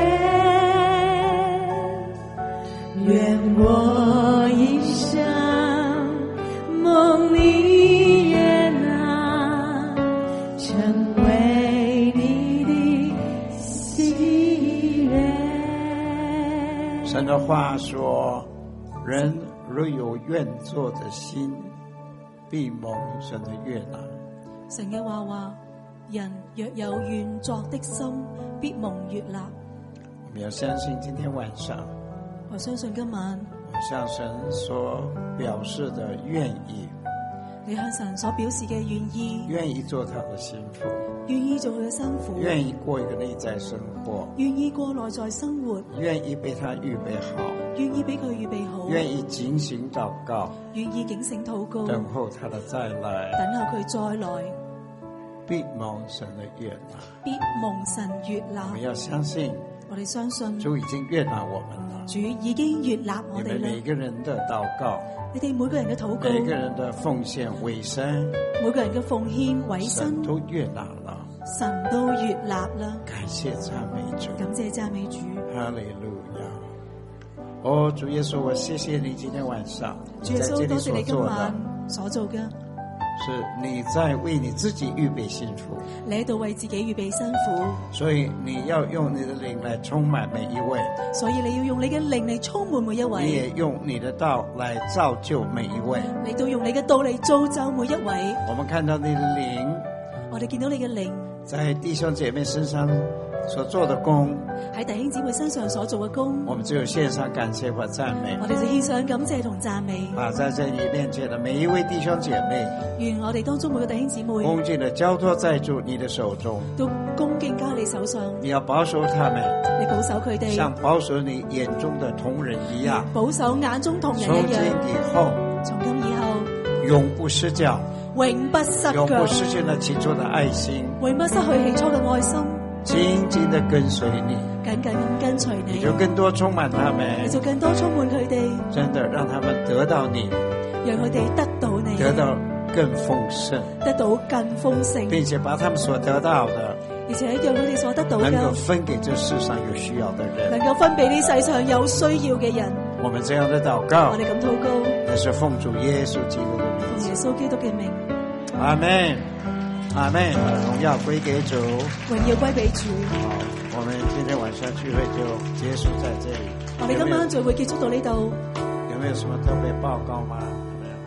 愿我一生蒙你悦纳，成为你的喜悦。 神的话说，人若有愿做的心，必蒙神的悦纳。 神嘅話話，人若有願作的心，必蒙悅納。 我們要相信今天晚上， 我相信今晚我向神所表示的願意， 你向神所表示嘅願意， 願意做他的心腹， 願意做佢嘅辛苦， 願意過一個內在生活， 願意過內在生活， 願意被他預備好， 願意俾佢預備好， 願意警醒禱告， 願意警醒禱告， 等候他的再來， 等候佢再來， 必蒙神的悅納。 必蒙神悅納。 我們要相信， 我哋相信主已經悅納我們了。 主已經悅納我哋你們每啦。 個人的禱告， 你哋每個人嘅禱告， 每個人的奉獻委身， 每個人嘅奉獻委身， 神都悅納了。 神都悅納啦。 感謝讚美主， 感謝讚美主。 哈利路亞。哦，主耶穌，我謝謝你今天晚上主耶穌， 你在這裏多謝你今所做的晚，所做嘅， 是你在為你自己預備幸福， 你喺度為自己預備辛苦， 所以你要用你的靈來充滿每一位， 所以你要用你嘅靈嚟充滿每一你位， 也用你的道來造就每一位。 你都用你嘅道嚟造就每一位。 我們看到你的靈我哋見到你嘅靈在弟兄姐妹身上所做的工， 喺弟兄姊妹身上所做嘅工， 我們只有獻上感謝和讚美。 我哋就獻上感謝同讚美。 把在這裏面前的每一位弟兄姐妹， 願我哋當中每個弟兄姊妹恭敬的交託在主你的手中， 都恭敬交你手上， 你要保守他們， 你保守佢哋， 像保守你眼中的同人一樣。 保守眼中同人從今一樣。 以後， 從今以後， 永不失腳， 永不失永不腳， 失去那起初的愛心， 永不失去起初嘅愛心， 緊緊的跟隨你， 緊緊咁跟隨你， 你就更多充滿他們你，就更多充滿佢哋， 真的讓他們得到你， 讓佢哋得到你， 得到更豐盛， 得到更豐盛， 並且把他們所得到的而且讓佢哋所得到能夠嘅， 分給這世上有需要的人。 能夠分俾呢世上有需要嘅人。 我們這樣的禱告我，哋咁禱告， 也是奉主耶穌基督的名奉耶字。 穌基督嘅名， 阿門，阿門。榮耀歸給主。 榮耀歸俾主。 好，我們今天晚上聚會就結束在這裡。 我哋今晚聚會結束到呢度， 有沒有什麼特別報告嗎？沒有。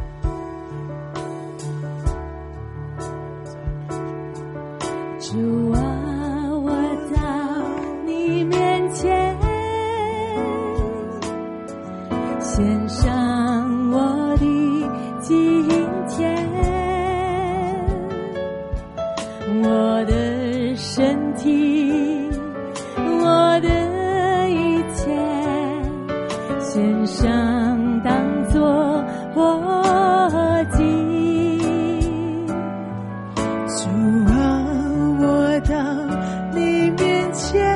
主啊，我到你面前，獻上我的今天，我的身體，我的一切，獻上當作活祭。主啊，我到你面前，